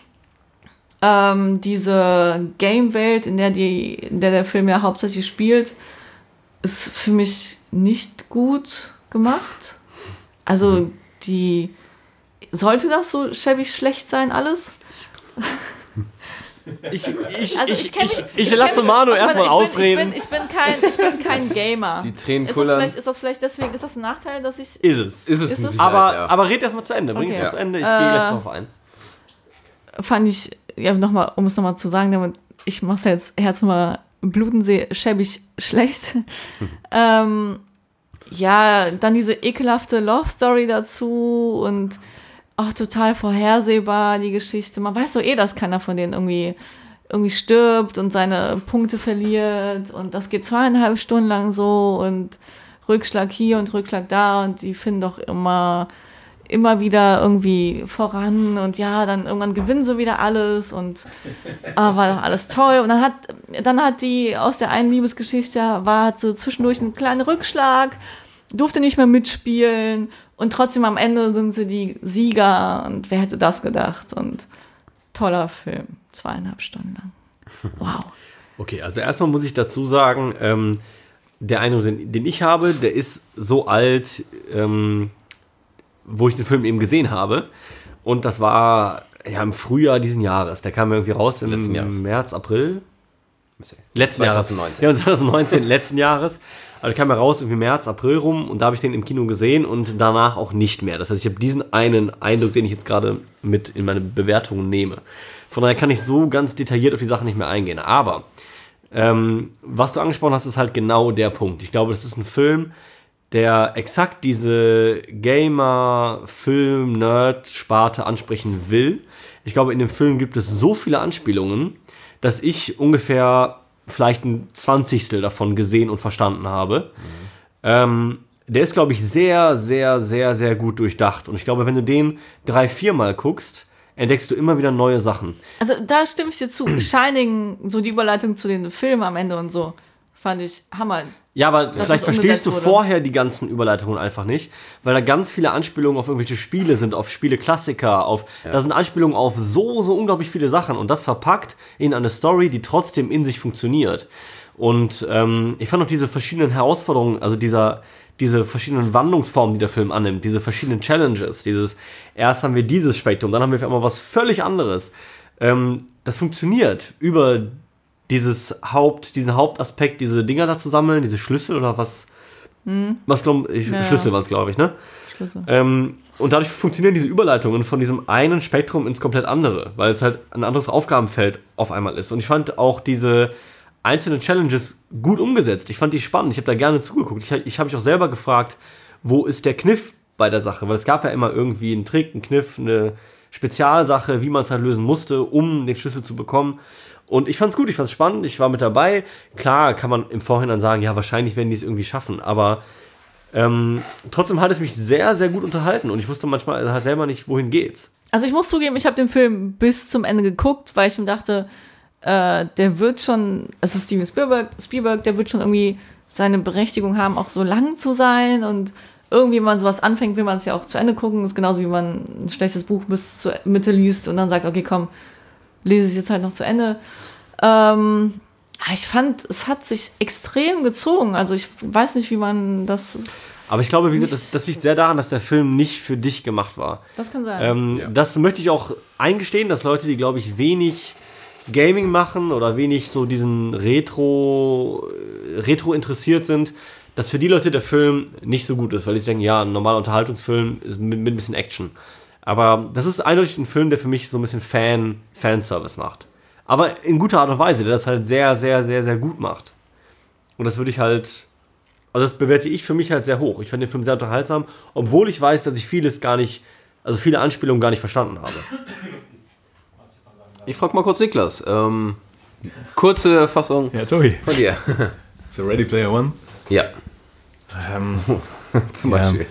Speaker 2: Ähm, diese Game-Welt, in der, die, in der der Film ja hauptsächlich spielt, ist für mich nicht gut gemacht. Also die sollte das so schäbig schlecht sein alles?
Speaker 1: Ich, ich,
Speaker 2: Also
Speaker 1: ich,
Speaker 2: ich kenn
Speaker 1: ich,
Speaker 2: mich-
Speaker 1: ich,
Speaker 2: kenn
Speaker 1: lasse
Speaker 2: mich-
Speaker 1: Manu
Speaker 2: warte,
Speaker 1: erstmal
Speaker 2: ich bin-
Speaker 1: ausreden.
Speaker 2: Ich bin, ich, bin kein, ich bin kein Gamer.
Speaker 3: Die Tränen
Speaker 2: ist, das
Speaker 3: kullern.
Speaker 2: vielleicht, ist das vielleicht deswegen, ist das ein Nachteil, dass ich...
Speaker 1: Ist es.
Speaker 3: Ist es
Speaker 2: Ist
Speaker 3: mit
Speaker 2: es?
Speaker 3: Sicherheit,
Speaker 1: aber,
Speaker 3: ja.
Speaker 1: aber red erstmal zu Ende. Bring es
Speaker 2: Okay.
Speaker 1: mal zu Ende. Ich
Speaker 2: Äh,
Speaker 1: gehe gleich drauf ein.
Speaker 2: fand ich, ja, nochmal, um es nochmal zu sagen, damit ich mach's jetzt Herz mal bluten sehe, schäbig schlecht. ähm, ja, dann diese ekelhafte Love Story dazu und auch total vorhersehbar, die Geschichte. Man weiß doch eh, dass keiner von denen irgendwie, irgendwie stirbt und seine Punkte verliert und das geht zweieinhalb Stunden lang so und Rückschlag hier und Rückschlag da und die finden doch immer immer wieder irgendwie voran und ja, dann irgendwann gewinnen sie wieder alles und ah, war doch alles toll. Und dann hat, dann hat die aus der einen Liebesgeschichte, war hat so zwischendurch einen kleinen Rückschlag, durfte nicht mehr mitspielen und trotzdem am Ende sind sie die Sieger und wer hätte das gedacht? Und toller Film, zweieinhalb Stunden lang. Wow.
Speaker 1: Okay, also erstmal muss ich dazu sagen, ähm, der Eindruck, den, den ich habe, der ist so alt, ähm, wo ich den Film eben gesehen habe. Und das war ja im Frühjahr diesen Jahres. Der kam irgendwie raus im
Speaker 3: Letzten Jahres.
Speaker 1: März, April. Letzten Jahres.
Speaker 3: zweitausendneunzehn.
Speaker 1: Ja, zwanzig neunzehn, letzten Jahres. Also der kam ja raus irgendwie März, April rum und da habe ich den im Kino gesehen und danach auch nicht mehr. Das heißt, ich habe diesen einen Eindruck, den ich jetzt gerade mit in meine Bewertungen nehme. Von daher kann ich so ganz detailliert auf die Sachen nicht mehr eingehen. Aber ähm, was du angesprochen hast, ist halt genau der Punkt. Ich glaube, das ist ein Film, der exakt diese Gamer-Film-Nerd-Sparte ansprechen will. Ich glaube, in dem Film gibt es so viele Anspielungen, dass ich ungefähr vielleicht ein Zwanzigstel davon gesehen und verstanden habe. Mhm. Ähm, der ist, glaube ich, sehr, sehr, sehr, sehr gut durchdacht. Und ich glaube, wenn du den drei, viermal guckst, entdeckst du immer wieder neue Sachen.
Speaker 2: Also da stimme ich dir zu. Shining, so die Überleitung zu den Filmen am Ende und so, fand ich Hammer.
Speaker 1: Ja, aber
Speaker 2: Dass
Speaker 1: vielleicht
Speaker 2: es
Speaker 1: verstehst du
Speaker 2: umgesetzt wurde.
Speaker 1: vorher die ganzen Überleitungen einfach nicht, weil da ganz viele Anspielungen auf irgendwelche Spiele sind, auf Spiele-Klassiker, auf, da sind Anspielungen auf so, so unglaublich viele Sachen und das verpackt in eine Story, die trotzdem in sich funktioniert. Und ähm, ich fand auch diese verschiedenen Herausforderungen, also dieser, diese verschiedenen Wandlungsformen, die der Film annimmt, diese verschiedenen Challenges, dieses, erst haben wir dieses Spektrum, dann haben wir auf einmal was völlig anderes. Ähm, das funktioniert über dieses Haupt, diesen Hauptaspekt, diese Dinger da zu sammeln, diese Schlüssel oder was, hm. was glaub ich,
Speaker 2: Ja,
Speaker 1: Schlüssel
Speaker 2: ja.
Speaker 1: waren es, glaube ich, ne?
Speaker 2: Schlüssel.
Speaker 1: Ähm, und dadurch funktionieren diese Überleitungen von diesem einen Spektrum ins komplett andere, weil es halt ein anderes Aufgabenfeld auf einmal ist. Und ich fand auch diese einzelnen Challenges gut umgesetzt. Ich fand die spannend. Ich habe da gerne zugeguckt. Ich, ich habe mich auch selber gefragt, wo ist der Kniff bei der Sache? Weil es gab ja immer irgendwie einen Trick, einen Kniff, eine Spezialsache, wie man es halt lösen musste, um den Schlüssel zu bekommen. Und ich fand's gut, ich fand's spannend, ich war mit dabei. Klar kann man im Vorhinein sagen, ja, wahrscheinlich werden die es irgendwie schaffen, aber ähm, trotzdem hat es mich sehr, sehr gut unterhalten und ich wusste manchmal halt selber nicht, wohin geht's.
Speaker 2: Also ich muss zugeben, ich habe den Film bis zum Ende geguckt, weil ich mir dachte, äh, der wird schon, es ist Steven Spielberg, Spielberg, der wird schon irgendwie seine Berechtigung haben, auch so lang zu sein und irgendwie, wenn man sowas anfängt, will man es ja auch zu Ende gucken. Das ist genauso, wie man ein schlechtes Buch bis zur Mitte liest und dann sagt, okay, komm, lese ich jetzt halt noch zu Ende. Ähm, ich fand, es hat sich extrem gezogen. Also ich weiß nicht, wie man das...
Speaker 1: Aber ich glaube, wie gesagt, das, das liegt sehr daran, dass der Film nicht für dich gemacht war.
Speaker 2: Das kann sein.
Speaker 1: Ähm,
Speaker 3: Ja.
Speaker 1: Das möchte ich auch eingestehen, dass Leute, die, glaube ich, wenig Gaming machen oder wenig so diesen Retro, Retro interessiert sind, dass für die Leute der Film nicht so gut ist, weil die denken, ja, ein normaler Unterhaltungsfilm ist mit, mit ein bisschen Action. Aber das ist eindeutig ein Film, der für mich so ein bisschen Fan, Fanservice macht. Aber in guter Art und Weise, der das halt sehr, sehr, sehr, sehr gut macht. Und das würde ich halt, also das bewerte ich für mich halt sehr hoch. Ich fand den Film sehr unterhaltsam, obwohl ich weiß, dass ich vieles gar nicht, also viele Anspielungen gar nicht verstanden habe.
Speaker 3: Ich frage mal kurz Niklas. Ähm, kurze Fassung
Speaker 4: Ja, Tobi.
Speaker 3: von dir.
Speaker 4: So Ready Player One.
Speaker 3: Ja,
Speaker 4: Ähm,
Speaker 3: zum
Speaker 4: Ja.
Speaker 3: Beispiel.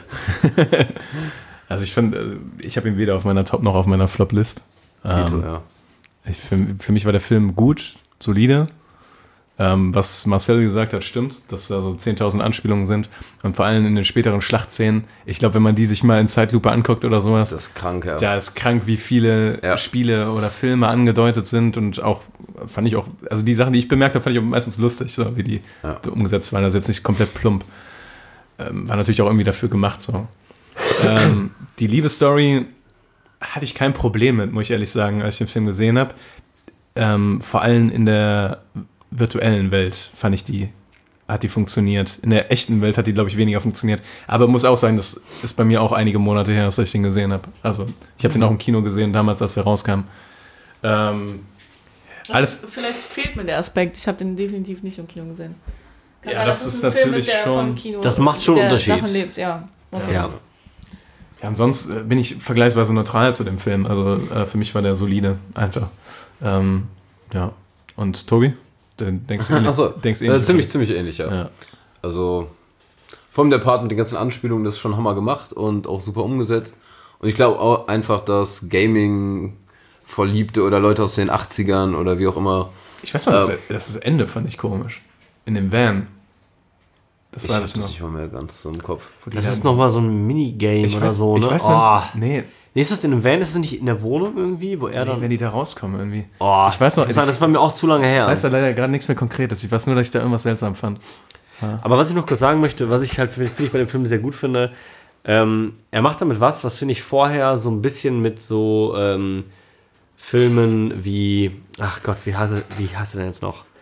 Speaker 4: also ich finde, ich habe ihn weder auf meiner Top noch auf meiner Flop-List.
Speaker 3: Tito,
Speaker 4: Ähm,
Speaker 3: ja.
Speaker 4: ich, für, für mich war der Film gut, solide. Ähm, was Marcel gesagt hat, stimmt, dass da so zehntausend Anspielungen sind. Und vor allem in den späteren Schlachtszenen. Ich glaube, wenn man die sich mal in Zeitlupe anguckt oder sowas,
Speaker 3: Das ist krank, ja.
Speaker 4: da ist krank, wie viele
Speaker 3: Ja.
Speaker 4: Spiele oder Filme angedeutet sind. Und auch, fand ich auch, also die Sachen, die ich bemerkt habe, fand ich auch meistens lustig, so wie die
Speaker 3: Ja.
Speaker 4: umgesetzt waren. Also jetzt nicht komplett plump. Ähm, war natürlich auch irgendwie dafür gemacht, so. ähm, die Liebesstory hatte ich kein Problem mit, muss ich ehrlich sagen, als ich den Film gesehen habe. Ähm, vor allem in der virtuellen Welt fand ich die, hat die funktioniert. In der echten Welt hat die, glaube ich, weniger funktioniert. Aber muss auch sagen, das ist bei mir auch einige Monate her, dass ich den gesehen habe. Also ich habe den auch im Kino gesehen, damals, als der rauskam. Ähm, alles,
Speaker 2: Vielleicht fehlt mir der Aspekt. Ich habe den definitiv nicht im Kino gesehen. Kann
Speaker 4: Ja,
Speaker 2: sein,
Speaker 4: das
Speaker 2: dass es
Speaker 4: ist
Speaker 2: ein Film
Speaker 4: natürlich
Speaker 2: der
Speaker 4: schon-
Speaker 2: vom Kino,
Speaker 1: Das macht schon
Speaker 2: der
Speaker 1: einen Unterschied.
Speaker 2: Davon lebt, ja. Okay.
Speaker 1: Ja.
Speaker 4: ja, ansonsten äh, bin ich vergleichsweise neutral zu dem Film. Also äh, für mich war der solide, einfach. Ähm, ja. Und Tobi? Du denkst ähnlich?
Speaker 3: Achso,
Speaker 4: denkst
Speaker 3: äh,
Speaker 4: ähnlich,
Speaker 3: ziemlich, ziemlich ähnlich, ja.
Speaker 4: Ja.
Speaker 3: Also, vor allem der Part mit den ganzen Anspielungen, das ist schon Hammer gemacht und auch super umgesetzt. Und ich glaube auch einfach, dass Gaming-Verliebte oder Leute aus den achtzigern oder wie auch immer.
Speaker 4: Ich weiß noch, das,
Speaker 3: Ähm,
Speaker 4: das ist Ende fand ich komisch. In dem Van. Das
Speaker 3: Ich
Speaker 4: war
Speaker 3: hab
Speaker 4: das
Speaker 3: das
Speaker 4: noch.
Speaker 3: nicht mal mehr ganz so im Kopf.
Speaker 4: Wo die
Speaker 1: Das
Speaker 4: da-
Speaker 1: ist nochmal so ein Minigame
Speaker 4: ich
Speaker 1: oder
Speaker 4: weiß,
Speaker 1: so, ne?
Speaker 4: Ich weiß
Speaker 1: oh.
Speaker 4: noch, nee,
Speaker 1: Nee, ist das in einem Van? Ist das nicht in der Wohnung irgendwie, wo er
Speaker 4: nee,
Speaker 1: dann...
Speaker 4: wenn die da rauskommen irgendwie.
Speaker 1: Oh,
Speaker 4: ich weiß noch,
Speaker 1: ich muss sagen, das ist bei mir auch zu lange her.
Speaker 4: Ich weiß da leider gerade nichts mehr Konkretes. Ich weiß nur, dass ich da irgendwas seltsam fand.
Speaker 1: Aber was ich noch kurz sagen möchte, was ich halt finde ich bei dem Film sehr gut finde, ähm, er macht damit was, was finde ich vorher so ein bisschen mit so ähm, Filmen wie, ach Gott, wie heißt er, wie heißt er denn jetzt noch?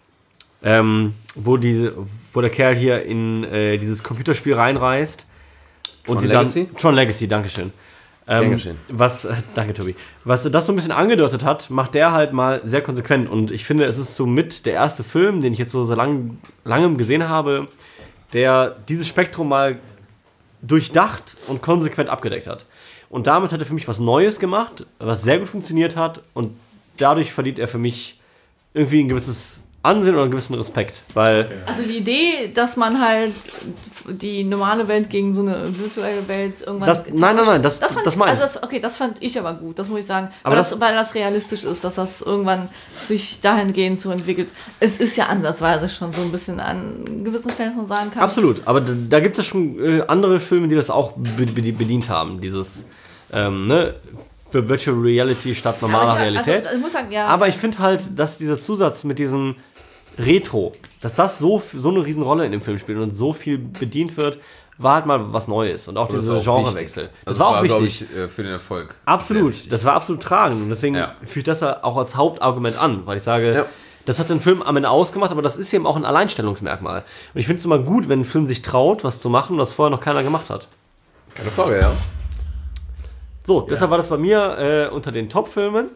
Speaker 1: Ähm, wo diese, wo der Kerl hier in äh, dieses Computerspiel reinreist und
Speaker 3: Tron
Speaker 1: die
Speaker 3: Legacy?
Speaker 1: dann Tron Legacy, Dankeschön.
Speaker 3: Gern
Speaker 1: Ähm,
Speaker 3: geschehen.
Speaker 1: was, äh, danke Tobi. Was das so ein bisschen angedeutet hat, macht der halt mal sehr konsequent. Und ich finde, es ist somit der erste Film, den ich jetzt so, so lang, langem gesehen habe, der dieses Spektrum mal durchdacht und konsequent abgedeckt hat. Und damit hat er für mich was Neues gemacht, was sehr gut funktioniert hat. Und dadurch verdient er für mich irgendwie ein gewisses Ansehen oder einen gewissen Respekt. Weil
Speaker 2: Also die Idee, dass man halt die normale Welt gegen so eine virtuelle Welt irgendwann...
Speaker 1: Das- nein, nein, nein, das-
Speaker 2: fand
Speaker 1: das
Speaker 2: ich,
Speaker 1: meine ich.
Speaker 2: also das, okay, das fand ich aber gut, das muss ich sagen.
Speaker 1: Aber
Speaker 2: weil, das,
Speaker 1: das-
Speaker 2: weil das realistisch ist, dass das irgendwann sich dahingehend so entwickelt. Es ist ja ansatzweise schon so ein bisschen an gewissen Stellen, dass man sagen kann.
Speaker 1: absolut, aber da, da gibt es schon äh, andere Filme, die das auch be be bedient haben. Dieses, ähm, ne, für Virtual Reality statt normaler
Speaker 2: Aber ich-
Speaker 1: Realität.
Speaker 2: Also, ich muss sagen, ja.
Speaker 1: Aber ich finde halt, dass dieser Zusatz mit diesem Retro, dass das so, so eine Riesenrolle in dem Film spielt und so viel bedient wird, war halt mal was Neues. Und auch
Speaker 3: Das
Speaker 1: dieser
Speaker 3: ist auch
Speaker 1: Genrewechsel.
Speaker 3: wichtig.
Speaker 1: Das
Speaker 3: Also
Speaker 1: war
Speaker 3: es
Speaker 1: auch
Speaker 3: glaub
Speaker 1: wichtig.
Speaker 3: Ich, äh, für den Erfolg. Sehr
Speaker 1: Absolut.
Speaker 3: wichtig.
Speaker 1: Das war absolut tragend. Und deswegen
Speaker 3: Ja.
Speaker 1: führe ich das ja auch als Hauptargument an, weil ich sage,
Speaker 3: Ja.
Speaker 1: das hat den Film am Ende ausgemacht, aber das ist eben auch ein Alleinstellungsmerkmal. Und ich finde es immer gut, wenn ein Film sich traut, was zu machen, was vorher noch keiner gemacht hat.
Speaker 3: Keine Frage, ja.
Speaker 1: So, deshalb war das bei mir äh, unter den Top-Filmen.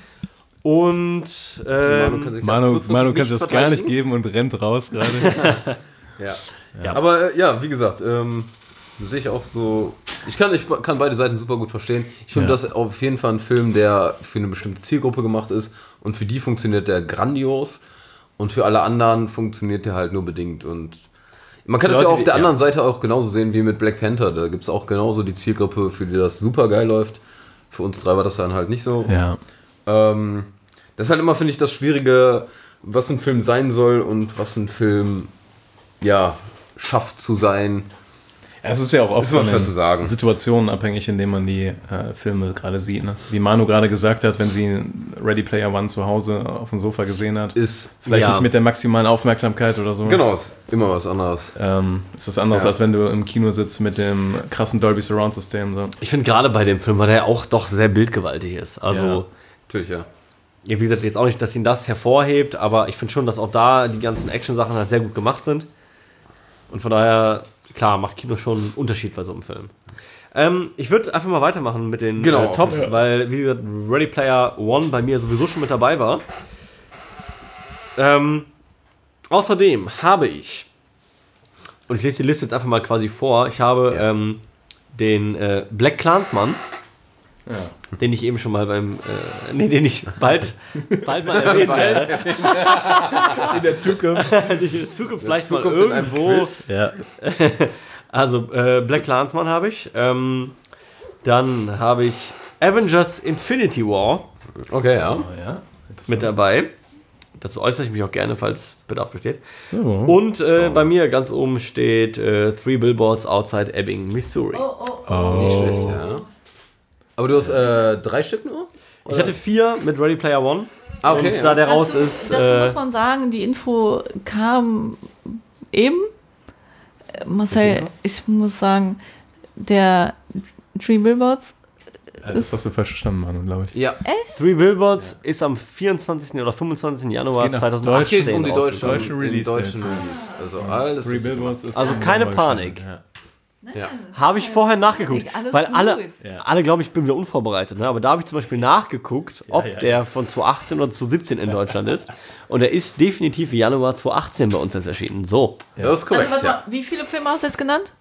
Speaker 1: Und
Speaker 3: Die Manu
Speaker 1: ähm,
Speaker 3: kann sich
Speaker 4: Manu,
Speaker 3: kurzfristig
Speaker 4: Manu
Speaker 3: nicht
Speaker 4: kann das gar
Speaker 3: verteidigen.
Speaker 4: nicht geben und rennt raus gerade.
Speaker 3: Ja.
Speaker 1: Ja.
Speaker 3: Aber äh, ja, wie gesagt, ähm, sehe ich auch so. Ich kann, ich kann beide Seiten super gut verstehen. Ich finde
Speaker 4: Ja.
Speaker 3: das auf jeden Fall ein Film, der für eine bestimmte Zielgruppe gemacht ist. Und für die funktioniert der grandios. Und für alle anderen funktioniert der halt nur bedingt. Und man kann
Speaker 1: Für
Speaker 3: das ja
Speaker 1: Leute,
Speaker 3: auf
Speaker 1: die-
Speaker 3: der
Speaker 1: ja.
Speaker 3: anderen Seite auch genauso sehen wie mit Black Panther. Da gibt es auch genauso die Zielgruppe, für die das super geil läuft. Für uns drei war das dann halt nicht so.
Speaker 4: Ja.
Speaker 3: Ähm, das ist halt immer, finde ich, das Schwierige, was ein Film sein soll und was ein Film, ja, schafft zu sein.
Speaker 4: Es ist ja auch oft
Speaker 3: Ist immer
Speaker 4: von
Speaker 3: schwer
Speaker 4: den
Speaker 3: zu sagen.
Speaker 4: Situationen abhängig, in denen man die äh, Filme gerade sieht. Ne? Wie Manu gerade gesagt hat, wenn sie Ready Player One zu Hause auf dem Sofa gesehen hat.
Speaker 3: Ist,
Speaker 4: Vielleicht
Speaker 1: ja.
Speaker 4: nicht mit der maximalen Aufmerksamkeit oder so.
Speaker 3: genau, ist immer was anderes.
Speaker 4: Ähm, ist was anderes,
Speaker 3: Ja.
Speaker 4: als wenn du im Kino sitzt mit dem krassen Dolby Surround System. So.
Speaker 1: Ich finde gerade bei dem Film, weil der ja auch doch sehr bildgewaltig ist. Also,
Speaker 4: Ja.
Speaker 3: Natürlich, ja.
Speaker 1: ja, wie gesagt, jetzt auch nicht, dass ihn das hervorhebt, aber ich finde schon, dass auch da die ganzen Action-Sachen halt sehr gut gemacht sind. Und von daher, klar, macht Kino schon einen Unterschied bei so einem Film. Ähm, ich würde einfach mal weitermachen mit den
Speaker 3: Genau.
Speaker 1: äh, Tops,
Speaker 4: Ja.
Speaker 1: weil, wie gesagt, Ready Player One bei mir sowieso schon mit dabei war. Ähm, außerdem habe ich, und ich lese die Liste jetzt einfach mal quasi vor, ich habe
Speaker 3: Ja.
Speaker 1: ähm, den äh, Black Clansman,
Speaker 4: Ja.
Speaker 1: den ich eben schon mal beim, äh, nee, den ich bald, bald mal erwähnen werde.
Speaker 4: In der Zukunft.
Speaker 1: Den ich in Zukunft vielleicht
Speaker 3: Zukunft
Speaker 1: mal
Speaker 3: in einem
Speaker 1: irgendwo.
Speaker 3: Quiz.
Speaker 4: Ja.
Speaker 1: Also, äh, Black Clansman habe ich. Ähm, dann habe ich Avengers Infinity War
Speaker 3: Okay, ja.
Speaker 4: Oh, ja.
Speaker 1: mit dabei. Dazu äußere ich mich auch gerne, falls Bedarf besteht.
Speaker 4: Oh.
Speaker 1: Und äh, bei mir ganz oben steht äh, Three Billboards Outside Ebbing, Missouri.
Speaker 2: Oh, oh, oh.
Speaker 4: Oh.
Speaker 3: Nicht schlecht, ja. Aber du hast äh, drei Stück nur?
Speaker 1: Ich hatte vier mit Ready Player One.
Speaker 3: Ah, okay.
Speaker 1: Und
Speaker 3: ja.
Speaker 1: da der raus
Speaker 2: dazu,
Speaker 1: ist.
Speaker 2: Dazu
Speaker 1: Äh,
Speaker 2: muss man sagen, die Info kam eben. Äh, Marcel, ich muss sagen, der Three Billboards.
Speaker 4: Ja, das hast du falsch verstanden, Manu, glaube ich.
Speaker 3: Ja.
Speaker 2: Echt?
Speaker 1: Three Billboards ist am vierundzwanzigsten oder fünfundzwanzigsten Januar
Speaker 4: Es geht nach
Speaker 3: Es
Speaker 1: zweitausendachtzehn
Speaker 3: geht um die deutsche,
Speaker 1: rausgekommen.
Speaker 4: deutsche
Speaker 3: den
Speaker 4: Release
Speaker 3: deutschen
Speaker 4: jetzt.
Speaker 3: Release. Also alles.
Speaker 4: Three
Speaker 3: richtig
Speaker 4: Billboards ist
Speaker 1: Also keine Panik.
Speaker 4: Ja.
Speaker 3: Ja.
Speaker 1: Habe ich vorher nachgeguckt,
Speaker 2: Alles
Speaker 1: weil
Speaker 2: gut.
Speaker 1: alle,
Speaker 4: Ja.
Speaker 1: alle glaube ich, bin wieder unvorbereitet. Ne? Aber da habe ich zum Beispiel nachgeguckt, ob
Speaker 4: ja, ja.
Speaker 1: der von zweitausendachtzehn oder zweitausendsiebzehn in Deutschland ist. Und er ist definitiv Januar zweitausendachtzehn bei uns erst erschienen. So,
Speaker 3: Das ist
Speaker 2: Also,
Speaker 3: korrekt,
Speaker 2: warte
Speaker 3: ja.
Speaker 2: mal, wie viele Filme hast du jetzt genannt?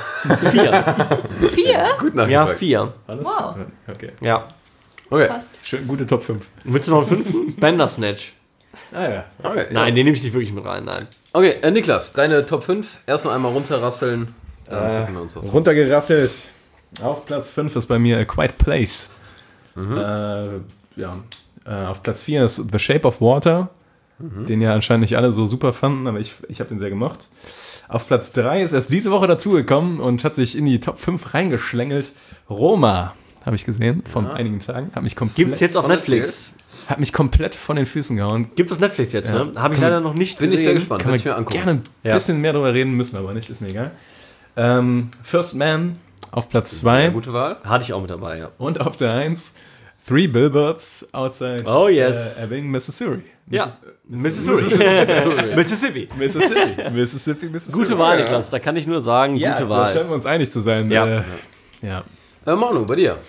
Speaker 1: vier.
Speaker 2: Vier?
Speaker 3: Gut
Speaker 1: Ja,
Speaker 3: nachgefragt.
Speaker 1: vier.
Speaker 4: Alles
Speaker 2: Wow.
Speaker 4: Okay.
Speaker 1: Ja.
Speaker 3: Okay.
Speaker 2: Fast.
Speaker 4: Schön, gute Top fünf.
Speaker 1: Willst du noch einen fünften? Bandersnatch.
Speaker 4: Ah ja.
Speaker 3: Okay, ja.
Speaker 1: Nein, den nehme ich nicht wirklich mit rein, nein.
Speaker 3: Okay, äh, Niklas, deine Top fünf. Erstmal einmal runterrasseln. Dann
Speaker 4: Äh,
Speaker 3: gucken wir uns das an.
Speaker 4: Runtergerasselt. Auf Platz fünf ist bei mir A Quiet Place. Äh, ja. Äh, auf Platz vier ist The Shape of Water. Den ja anscheinend nicht alle so super fanden, aber ich, ich habe den sehr gemocht. Auf Platz drei ist erst diese Woche dazugekommen und hat sich in die Top fünf reingeschlängelt. Roma, habe ich gesehen, vor
Speaker 3: Ja.
Speaker 4: einigen Tagen. Hat mich komplett,
Speaker 1: Gibt's jetzt auf
Speaker 3: Von
Speaker 1: Netflix.
Speaker 4: hat mich komplett von den Füßen gehauen.
Speaker 1: Gibt's auf Netflix jetzt,
Speaker 4: Ja.
Speaker 1: ne? Habe ich leider noch nicht
Speaker 3: Bin
Speaker 1: gesehen.
Speaker 3: ich sehr gespannt.
Speaker 4: Kann
Speaker 3: Kann
Speaker 4: man
Speaker 3: ich mir angucken.
Speaker 4: gerne ein
Speaker 1: Ja.
Speaker 4: bisschen mehr darüber reden, müssen aber nicht, ist mir egal. Ähm, First Man auf Platz zwei
Speaker 3: Sehr gute Wahl.
Speaker 1: Hatte ich auch mit dabei, ja.
Speaker 4: und auf der eins Three Billboards Outside
Speaker 1: Oh, yes.
Speaker 4: äh, Ebbing, Missouri.
Speaker 1: Ja,
Speaker 4: Missis-
Speaker 1: Mississippi. Mississippi.
Speaker 4: Mississippi. Mississippi, Mississippi.
Speaker 1: Gute Wahl,
Speaker 3: Ja.
Speaker 1: Niklas. Da kann ich nur sagen,
Speaker 4: Ja,
Speaker 1: gute
Speaker 4: da
Speaker 1: Wahl.
Speaker 4: scheinen wir uns einig zu sein.
Speaker 1: Ja.
Speaker 4: Äh, ja.
Speaker 3: Äh, Manu, bei dir.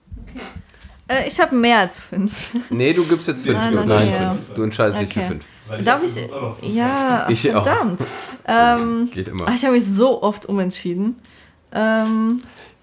Speaker 2: Äh, ich habe mehr als fünf.
Speaker 3: Nee, du gibst jetzt fünf.
Speaker 2: Nein,
Speaker 3: du,
Speaker 2: nein,
Speaker 3: sagst
Speaker 2: ja.
Speaker 3: fünf. Du entscheidest dich für
Speaker 2: Okay.
Speaker 3: fünf.
Speaker 2: Darf ich? Ja,
Speaker 3: Ich auch.
Speaker 2: verdammt. Ähm,
Speaker 3: Geht immer.
Speaker 2: ach, ich habe mich so oft umentschieden. Ähm,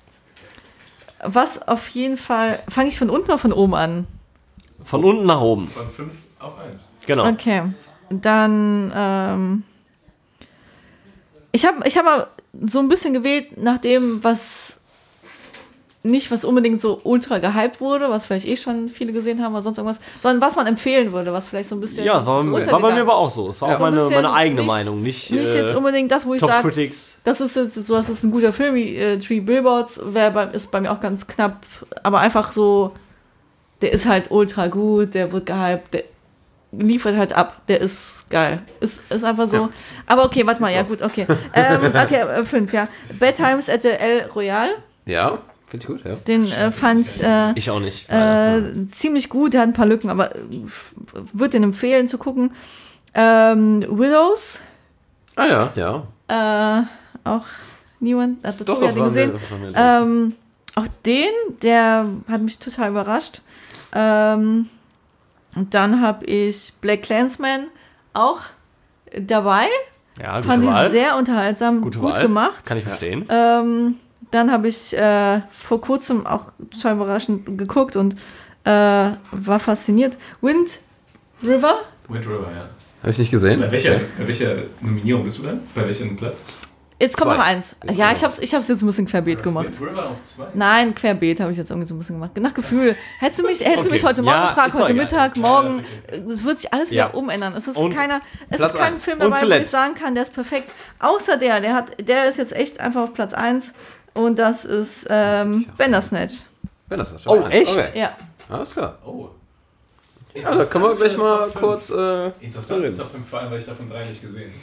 Speaker 2: was auf jeden Fall. Fange ich von unten oder von oben an?
Speaker 1: Von unten nach oben.
Speaker 4: Von fünf auf eins.
Speaker 1: Genau.
Speaker 2: Okay. Dann. Ähm, ich habe ich hab mal so ein bisschen gewählt nach dem, was. Nicht, was unbedingt so ultra gehypt wurde, was vielleicht eh schon viele gesehen haben oder sonst irgendwas, sondern was man empfehlen würde, was vielleicht so ein bisschen.
Speaker 1: Ja, war,
Speaker 2: so
Speaker 1: war bei
Speaker 2: untergegangen-
Speaker 1: mir aber auch so. Das war
Speaker 3: Ja.
Speaker 1: auch
Speaker 2: So ein
Speaker 1: meine,
Speaker 2: bisschen
Speaker 1: meine eigene
Speaker 2: nicht-
Speaker 1: Meinung. Nicht,
Speaker 2: Nicht jetzt
Speaker 1: äh,
Speaker 2: unbedingt das, wo ich
Speaker 1: Top
Speaker 2: sage,
Speaker 1: Critics.
Speaker 2: das ist jetzt so, das ist ein guter Film, wie äh, Three Billboards, wär bei, ist bei mir auch ganz knapp, aber einfach so, der ist halt ultra gut, der wird gehypt, der liefert halt ab, der ist geil. Ist, ist einfach so.
Speaker 3: Ja.
Speaker 2: Aber okay, warte mal, ja gut, okay. ähm, okay, äh, fünf, ja. Bad Times at the El Royale,
Speaker 3: Ja, finde ich gut, ja.
Speaker 2: den äh, fand ich äh,
Speaker 1: Ich auch nicht. leider.
Speaker 2: äh, ziemlich gut, der hat ein paar Lücken, aber würde den empfehlen zu gucken. Ähm, Widows,
Speaker 3: Ah ja, ja.
Speaker 2: äh, auch niemand, hat
Speaker 3: Doch,
Speaker 2: Tobi
Speaker 3: doch,
Speaker 2: den
Speaker 3: waren wir,
Speaker 2: gesehen.
Speaker 3: waren wir da.
Speaker 2: Ähm, auch den, der hat mich total überrascht. Ähm, und dann habe ich Black Clansman auch dabei.
Speaker 1: Ja, gute
Speaker 2: Fand
Speaker 1: Wahl.
Speaker 2: ich sehr unterhaltsam,
Speaker 1: Gute
Speaker 2: gut
Speaker 1: Wahl.
Speaker 2: gemacht.
Speaker 1: Kann ich verstehen.
Speaker 2: Ähm, dann habe ich äh, vor kurzem auch total überraschend geguckt und äh, war fasziniert. Wind River.
Speaker 4: Wind River, ja.
Speaker 3: Habe ich nicht gesehen.
Speaker 4: Bei welcher, bei welcher Nominierung bist du denn? Bei welchem Platz?
Speaker 2: Jetzt kommt
Speaker 3: Zwei.
Speaker 2: noch eins.
Speaker 3: Jetzt
Speaker 2: ja,
Speaker 3: kommt
Speaker 2: ich hab's, ich hab's jetzt ein bisschen querbeet gemacht.
Speaker 4: River auf zwei?
Speaker 2: Nein, querbeet habe ich jetzt irgendwie so ein bisschen gemacht. Nach Gefühl. Hättest du mich, hättest
Speaker 1: Okay.
Speaker 2: du mich heute Morgen
Speaker 1: Ja,
Speaker 2: gefragt,
Speaker 1: ist doch
Speaker 2: heute
Speaker 1: egal.
Speaker 2: Mittag, morgen, es wird sich alles
Speaker 1: Ja.
Speaker 2: wieder umändern. Es ist
Speaker 1: Und
Speaker 2: keiner, es
Speaker 3: Platz
Speaker 2: ist kein
Speaker 3: eins.
Speaker 2: Film
Speaker 1: Und
Speaker 2: dabei, wo ich
Speaker 1: zuletzt.
Speaker 2: sagen kann, der ist perfekt. Außer der, der hat, der ist jetzt echt einfach auf Platz eins und das ist ähm, Bandersnatch.
Speaker 3: Wenn das ist.
Speaker 1: Oh, echt?
Speaker 3: Okay.
Speaker 2: Ja.
Speaker 3: Alles klar.
Speaker 4: Oh.
Speaker 3: Ja, da können wir gleich mal kurz. Äh,
Speaker 4: Interessante
Speaker 3: reden.
Speaker 4: Top fünf, vor allem, weil ich davon drei nicht gesehen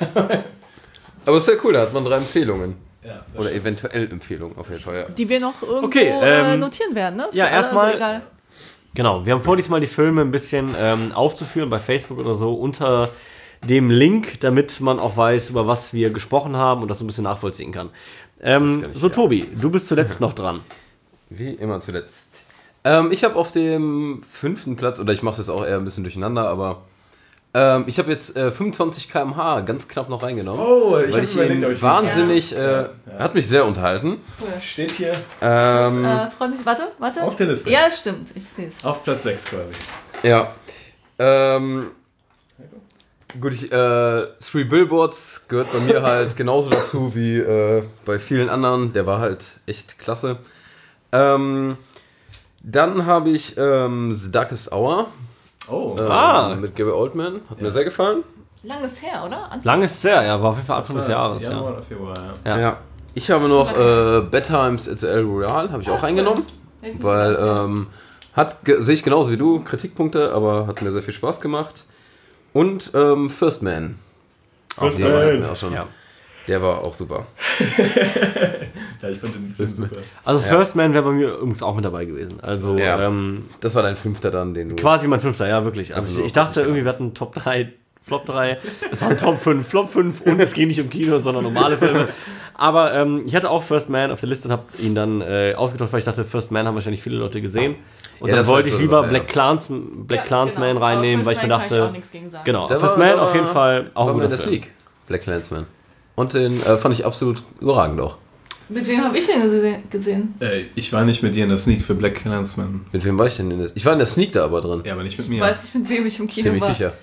Speaker 3: Aber ist ja cool, da hat man drei Empfehlungen.
Speaker 4: habe. Ja, das
Speaker 3: Oder
Speaker 4: stimmt.
Speaker 3: eventuell Empfehlungen, auf jeden Fall, ja.
Speaker 2: Die wir noch irgendwo
Speaker 1: Okay,
Speaker 2: äh,
Speaker 1: ähm,
Speaker 2: notieren werden, ne?
Speaker 1: ja,
Speaker 2: Für alle,
Speaker 1: erstmal-
Speaker 2: also egal.
Speaker 1: Genau, wir haben vor, diesmal die Filme ein bisschen ähm, aufzuführen bei Facebook oder so unter dem Link, damit man auch weiß, über was wir gesprochen haben und das so ein bisschen nachvollziehen kann. Ähm,
Speaker 3: kann ich,
Speaker 1: so,
Speaker 3: ja.
Speaker 1: Tobi, du bist zuletzt noch dran.
Speaker 3: Wie immer zuletzt. Ähm, ich habe auf dem fünften Platz, oder ich mache es jetzt auch eher ein bisschen durcheinander, aber ähm, ich habe jetzt äh, fünfundzwanzig Kilometer pro Stunde ganz knapp noch reingenommen.
Speaker 4: Oh, ich
Speaker 3: weil
Speaker 4: hab
Speaker 3: ich
Speaker 4: überlegt,
Speaker 3: ihn
Speaker 4: ob ich-
Speaker 3: wahnsinnig,
Speaker 4: Ja.
Speaker 3: äh,
Speaker 4: Ja.
Speaker 3: hat mich sehr unterhalten.
Speaker 4: Steht hier
Speaker 3: Ähm,
Speaker 2: Das, äh, freut mich, warte, warte.
Speaker 4: auf der Liste.
Speaker 2: Ja, stimmt, ich sehe es.
Speaker 4: Auf Platz sechs quasi.
Speaker 3: Ja. Ähm, gut, ich, äh, Three Billboards gehört bei mir halt genauso dazu wie äh, bei vielen anderen. Der war halt echt klasse. Ähm, dann habe ich ähm, The Darkest Hour
Speaker 4: Oh.
Speaker 3: äh,
Speaker 1: Ah.
Speaker 3: mit Gary Oldman. Hat mir sehr gefallen.
Speaker 2: Lang ist her, oder? Anfang-
Speaker 1: Lang ist es her, ja, war auf jeden Fall Anfang des Jahres.
Speaker 4: Januar
Speaker 1: Ja.
Speaker 4: oder Februar, ja.
Speaker 1: Ja.
Speaker 3: Ja. Ich habe noch äh, Bad Times at the El Royale, habe ich auch eingenommen.
Speaker 2: Weiß ich
Speaker 3: Weil,
Speaker 2: nicht.
Speaker 3: ähm, hat, ge- sehe ich genauso wie du, Kritikpunkte, aber hat mir sehr viel Spaß gemacht. Und ähm, First Man.
Speaker 4: First
Speaker 3: Den hatten
Speaker 4: Man.
Speaker 3: wir auch schon.
Speaker 1: Ja.
Speaker 3: Der war auch super.
Speaker 4: Ja, ich fand den Film super.
Speaker 1: Also
Speaker 3: Ja.
Speaker 1: First Man wäre bei mir übrigens auch mit dabei gewesen. Also
Speaker 3: Ja.
Speaker 1: ähm,
Speaker 3: Das war dein fünfter dann, den du...
Speaker 1: quasi mein fünfter, ja wirklich. Also
Speaker 3: Also
Speaker 1: ich, ich
Speaker 3: so,
Speaker 1: dachte
Speaker 3: was ich
Speaker 1: irgendwie, wir hatten Top drei, Flop drei. Es waren Top fünf, Flop fünf und es ging nicht um Kino, sondern normale Filme. Aber ähm, ich hatte auch First Man auf der Liste und habe ihn dann äh, ausgetauscht, weil ich dachte, First Man haben wahrscheinlich viele Leute gesehen. Und
Speaker 3: Ja,
Speaker 1: dann
Speaker 3: das
Speaker 1: wollte
Speaker 3: ist
Speaker 1: ich
Speaker 3: halt so,
Speaker 1: lieber
Speaker 3: ja.
Speaker 1: Black, Clans, Black
Speaker 2: Ja,
Speaker 1: Clansman
Speaker 2: genau.
Speaker 1: reinnehmen,
Speaker 2: Aber
Speaker 1: weil ich mir
Speaker 2: First Man kann
Speaker 1: dachte,
Speaker 2: auch nichts gegen sagen.
Speaker 1: genau,
Speaker 3: Der
Speaker 1: First
Speaker 3: war-
Speaker 1: Man
Speaker 3: der
Speaker 1: auf jeden
Speaker 3: war-
Speaker 1: Fall auch
Speaker 3: war
Speaker 1: ein
Speaker 3: mir in
Speaker 1: guter
Speaker 3: der
Speaker 1: Film.
Speaker 3: Sneak. Black Clansman. Und den äh, fand ich absolut überragend auch.
Speaker 2: Mit wem habe ich den gese- gesehen?
Speaker 4: Äh, ich war nicht mit dir in der Sneak für Black Clansman.
Speaker 3: Mit wem war ich denn in der... Ich war in der Sneak da aber drin.
Speaker 4: Ja, aber nicht mit
Speaker 2: Ich
Speaker 4: mir.
Speaker 2: weiß nicht, mit wem ich im Kino
Speaker 3: Ziemlich
Speaker 2: war.
Speaker 3: sicher.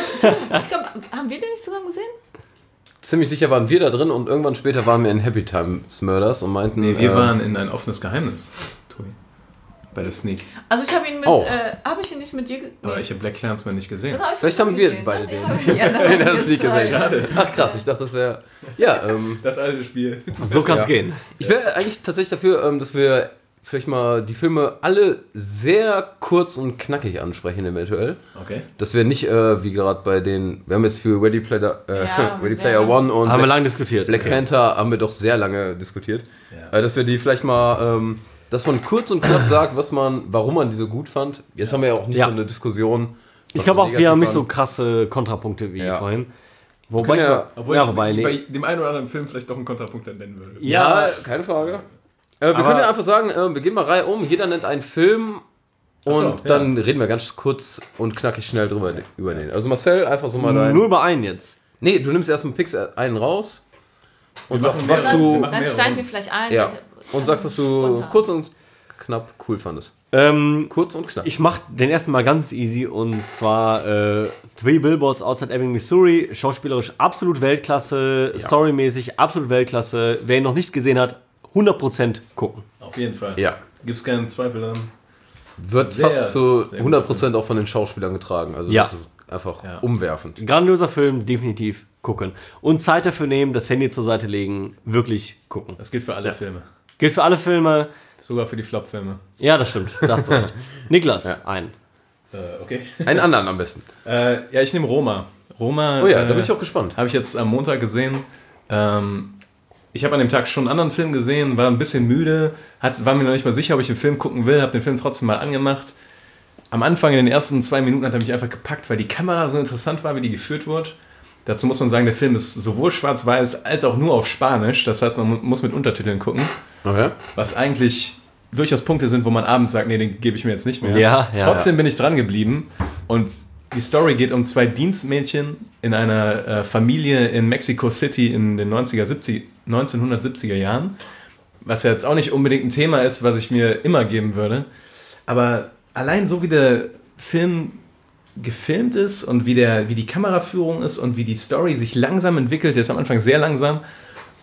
Speaker 2: Ich glaube, haben wir den nicht zusammen gesehen?
Speaker 3: Ziemlich sicher waren wir da drin und irgendwann später waren wir in Happy Times Murders und meinten...
Speaker 4: Nee, wir
Speaker 3: äh,
Speaker 4: waren in ein offenes Geheimnis, Tobi. Bei der Sneak.
Speaker 2: Also ich habe ihn mit,
Speaker 3: Auch.
Speaker 2: äh, habe ich ihn nicht mit dir ge-
Speaker 4: Aber
Speaker 2: nee.
Speaker 4: ich habe Black Clansman nicht gesehen.
Speaker 2: Dann hab ich
Speaker 3: Vielleicht
Speaker 2: mit
Speaker 3: haben
Speaker 2: ihm
Speaker 3: wir
Speaker 2: gesehen.
Speaker 3: beide
Speaker 2: Dann-
Speaker 3: den.
Speaker 2: Ja, dann
Speaker 3: in
Speaker 2: haben
Speaker 3: der
Speaker 2: wir
Speaker 3: Sneak
Speaker 2: zwei.
Speaker 3: gesehen.
Speaker 4: Schade.
Speaker 3: Ach krass, ich dachte, das wäre... Ja, ähm...
Speaker 4: Das alte Spiel.
Speaker 1: So kann es
Speaker 3: Ja.
Speaker 1: gehen.
Speaker 3: Ich wäre eigentlich tatsächlich dafür, ähm, dass wir vielleicht mal die Filme alle sehr kurz und knackig ansprechen, eventuell.
Speaker 4: Okay.
Speaker 3: Dass wir nicht, äh, wie gerade bei den, wir haben jetzt für Ready Player, äh,
Speaker 2: Ja,
Speaker 3: Ready
Speaker 2: sehr
Speaker 3: Player
Speaker 2: lange.
Speaker 3: One und
Speaker 1: Haben wir
Speaker 3: Black,
Speaker 1: lange diskutiert.
Speaker 3: Black
Speaker 1: Okay.
Speaker 3: Panther haben wir doch sehr lange diskutiert.
Speaker 4: Ja.
Speaker 3: Äh, dass wir die vielleicht mal, ähm, dass man kurz und knapp sagt, was man, warum man die so gut fand. Jetzt haben wir ja auch nicht
Speaker 1: Ja.
Speaker 3: so eine Diskussion.
Speaker 1: Ich
Speaker 3: was
Speaker 1: glaube
Speaker 3: so
Speaker 1: auch, wir
Speaker 3: negativ
Speaker 1: haben nicht so
Speaker 3: waren.
Speaker 1: krasse Kontrapunkte wie
Speaker 3: Ja.
Speaker 1: vorhin.
Speaker 3: können
Speaker 1: Wobei,
Speaker 3: ja-
Speaker 1: ich,
Speaker 4: Obwohl
Speaker 1: ja,
Speaker 4: ich
Speaker 1: wobei, nee.
Speaker 4: bei dem einen oder anderen Film vielleicht doch einen Kontrapunkt dann nennen würde.
Speaker 3: Ja,
Speaker 1: Ja,
Speaker 3: keine Frage. Äh, wir
Speaker 1: Aber-
Speaker 3: können ja einfach sagen, äh, wir gehen mal Reihe um, jeder nennt einen Film und
Speaker 4: Ach so, ja.
Speaker 3: dann reden wir ganz kurz und knackig schnell drüber über den. Also Marcel, einfach so mal dein...
Speaker 1: nur über einen jetzt.
Speaker 3: Nee, du nimmst erstmal Pix einen raus und
Speaker 4: Wir
Speaker 3: sagst,
Speaker 4: machen
Speaker 3: was
Speaker 4: mehrere. Wir
Speaker 3: du...
Speaker 4: machen
Speaker 2: Dann
Speaker 4: mehrere
Speaker 2: steigen wir
Speaker 4: Runden.
Speaker 2: vielleicht ein.
Speaker 3: Ja,
Speaker 2: Ich-
Speaker 3: und sagst, was du
Speaker 2: Spontan.
Speaker 3: kurz und knapp cool fandest.
Speaker 1: Ähm,
Speaker 3: Kurz und knapp.
Speaker 1: ich mach den ersten mal ganz easy und zwar äh, Three Billboards Outside Ebbing, Missouri. Schauspielerisch absolut Weltklasse,
Speaker 3: Ja.
Speaker 1: storymäßig absolut Weltklasse. Wer ihn noch nicht gesehen hat, hundert Prozent gucken.
Speaker 4: Auf jeden Fall.
Speaker 3: Ja.
Speaker 4: Gibt es keinen Zweifel daran.
Speaker 3: Wird
Speaker 4: Sehr,
Speaker 3: fast zu
Speaker 4: sehr gut.
Speaker 3: hundert Prozent auch von den Schauspielern getragen. Also
Speaker 1: Ja.
Speaker 3: das ist einfach
Speaker 4: Ja.
Speaker 3: umwerfend.
Speaker 1: Grandioser Film, definitiv gucken. Und Zeit dafür nehmen, das Handy zur Seite legen, wirklich gucken.
Speaker 4: Das gilt für alle
Speaker 3: Ja.
Speaker 4: Filme.
Speaker 1: Gilt für alle Filme.
Speaker 4: Sogar für die Flop-Filme.
Speaker 1: Ja, das stimmt. Das hast du recht. Niklas,
Speaker 3: Ja.
Speaker 1: ein.
Speaker 4: Äh, okay.
Speaker 3: Einen anderen am besten.
Speaker 4: Äh, ja, ich nehme Roma. Roma.
Speaker 3: Oh ja,
Speaker 4: äh,
Speaker 3: da bin ich auch gespannt.
Speaker 4: Habe ich jetzt am Montag gesehen. Ähm, ich habe an dem Tag schon einen anderen Film gesehen, war ein bisschen müde, hat, war mir noch nicht mal sicher, ob ich den Film gucken will, habe den Film trotzdem mal angemacht. Am Anfang, in den ersten zwei Minuten, hat er mich einfach gepackt, weil die Kamera so interessant war, wie die geführt wurde. Dazu muss man sagen, der Film ist sowohl schwarz-weiß als auch nur auf Spanisch. Das heißt, man mu- muss mit Untertiteln gucken,
Speaker 3: Okay.
Speaker 4: was eigentlich durchaus Punkte sind, wo man abends sagt, nee, den gebe ich mir jetzt nicht mehr.
Speaker 1: Ja, ja,
Speaker 4: Trotzdem bin ich dran geblieben und die Story geht um zwei Dienstmädchen in einer äh, Familie in Mexico City in den neunziger, siebziger, neunzehnhundertsiebziger Jahren, was ja jetzt auch nicht unbedingt ein Thema ist, was ich mir immer geben würde, aber allein so wie der Film gefilmt ist und wie, der, wie die Kameraführung ist und wie die Story sich langsam entwickelt, der ist am Anfang sehr langsam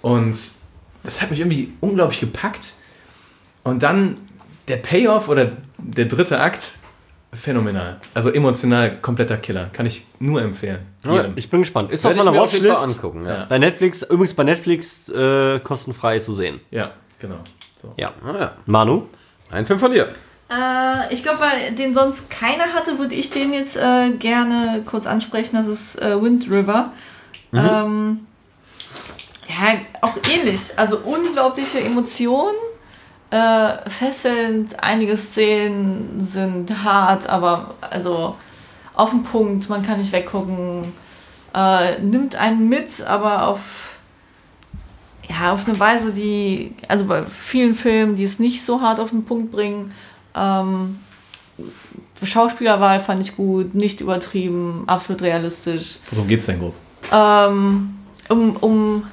Speaker 4: Und das hat mich irgendwie unglaublich gepackt. Und dann der Payoff oder der dritte Akt, phänomenal. Also emotional kompletter Killer. Kann ich nur empfehlen.
Speaker 1: Ja, ich bin gespannt. Ist
Speaker 3: Werde
Speaker 1: auf meiner
Speaker 3: ich mir auf jeden Fall
Speaker 1: Watchlist
Speaker 3: angucken. Ja.
Speaker 4: Ja.
Speaker 1: bei Netflix, übrigens bei Netflix äh, kostenfrei zu sehen.
Speaker 4: Ja, genau. So.
Speaker 1: Ja.
Speaker 3: Ah, ja.
Speaker 1: Manu?
Speaker 3: Ein Film von dir.
Speaker 2: Äh, ich glaube, weil den sonst keiner hatte, würde ich den jetzt äh, gerne kurz ansprechen. Das ist äh, Wind River. Mhm. Ähm, ja, auch ähnlich. Also unglaubliche Emotionen. Äh, fesselnd, einige Szenen sind hart, aber also auf den Punkt, man kann nicht weggucken. Äh, nimmt einen mit, aber auf, ja, auf eine Weise, die, also bei vielen Filmen, die es nicht so hart auf den Punkt bringen. Ähm, Schauspielerwahl fand ich gut, nicht übertrieben, absolut realistisch.
Speaker 4: Worum geht's denn grob?
Speaker 2: Ähm, um, um,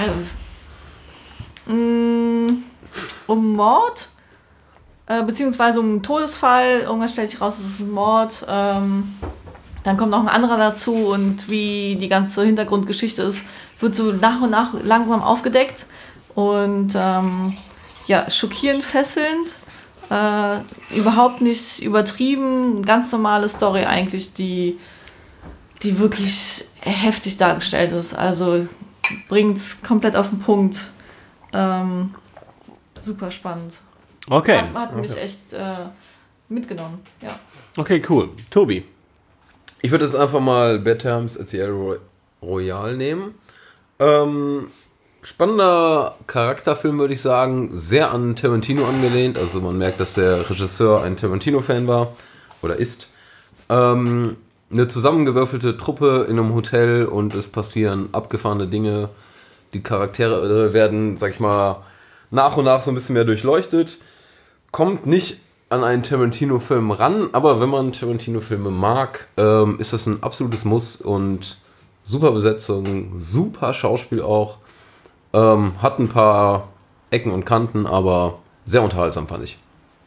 Speaker 2: ja, mh, um Mord, äh, beziehungsweise um einen Todesfall. Irgendwann stellt sich raus, das ist ein Mord. Ähm, dann kommt noch ein anderer dazu und wie die ganze Hintergrundgeschichte ist, wird so nach und nach langsam aufgedeckt. Und ähm, ja, schockierend, fesselnd. Äh, überhaupt nicht übertrieben. Ganz normale Story eigentlich, die, die wirklich heftig dargestellt ist. Also bringt es komplett auf den Punkt. Ähm, super spannend.
Speaker 1: Okay.
Speaker 2: Hat, hat mich
Speaker 3: Okay.
Speaker 2: echt äh, mitgenommen. Ja.
Speaker 1: Okay, cool. Tobi?
Speaker 3: Ich würde jetzt einfach mal Bad Times at the El Royale nehmen. Ähm, spannender Charakterfilm, würde ich sagen. Sehr an Tarantino angelehnt. Also man merkt, dass der Regisseur ein Tarantino-Fan war. Oder ist. Ähm, eine zusammengewürfelte Truppe in einem Hotel und es passieren abgefahrene Dinge. Die Charaktere werden, sag ich mal, nach und nach so ein bisschen mehr durchleuchtet. Kommt nicht an einen Tarantino-Film ran, aber wenn man Tarantino-Filme mag, ähm, ist das ein absolutes Muss und super Besetzung, super Schauspiel auch. Ähm, hat ein paar Ecken und Kanten, aber sehr unterhaltsam fand ich.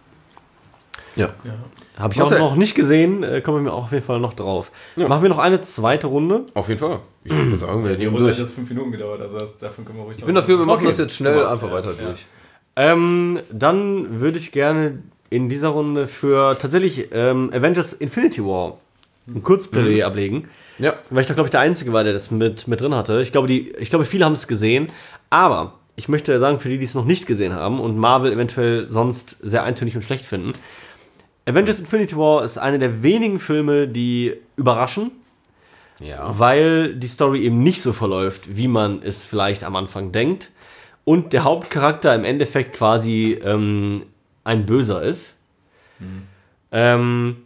Speaker 3: Ja.
Speaker 4: Ja.
Speaker 1: Habe ich
Speaker 3: Marcel.
Speaker 1: auch noch nicht gesehen, äh, kommen wir auf jeden Fall noch drauf.
Speaker 3: Ja.
Speaker 1: Machen wir noch eine zweite Runde.
Speaker 3: Auf jeden Fall. Ich würde sagen, wir
Speaker 4: Die
Speaker 3: gehen
Speaker 4: Runde hat
Speaker 3: durch.
Speaker 4: jetzt fünf Minuten gedauert, also das- davon können wir ruhig
Speaker 3: Ich bin dafür, wir machen
Speaker 1: Okay.
Speaker 3: das jetzt schnell
Speaker 1: Super.
Speaker 3: einfach
Speaker 4: Ja,
Speaker 3: weiter
Speaker 4: ja.
Speaker 3: durch.
Speaker 1: Ähm, dann würde ich gerne in dieser Runde für tatsächlich ähm, Avengers Infinity War ein Kurzplädoyer
Speaker 3: Mhm.
Speaker 1: ablegen.
Speaker 3: Ja.
Speaker 1: Weil ich da, glaube ich, der Einzige war, der das mit, mit drin hatte. Ich glaube, die, ich glaube, viele haben es gesehen. Aber ich möchte sagen, für die, die es noch nicht gesehen haben und Marvel eventuell sonst sehr eintönig und schlecht finden, Avengers Infinity War ist einer der wenigen Filme, die überraschen,
Speaker 3: Ja.
Speaker 1: weil die Story eben nicht so verläuft, wie man es vielleicht am Anfang denkt. Und der Hauptcharakter im Endeffekt quasi ähm, ein Böser ist. Ähm,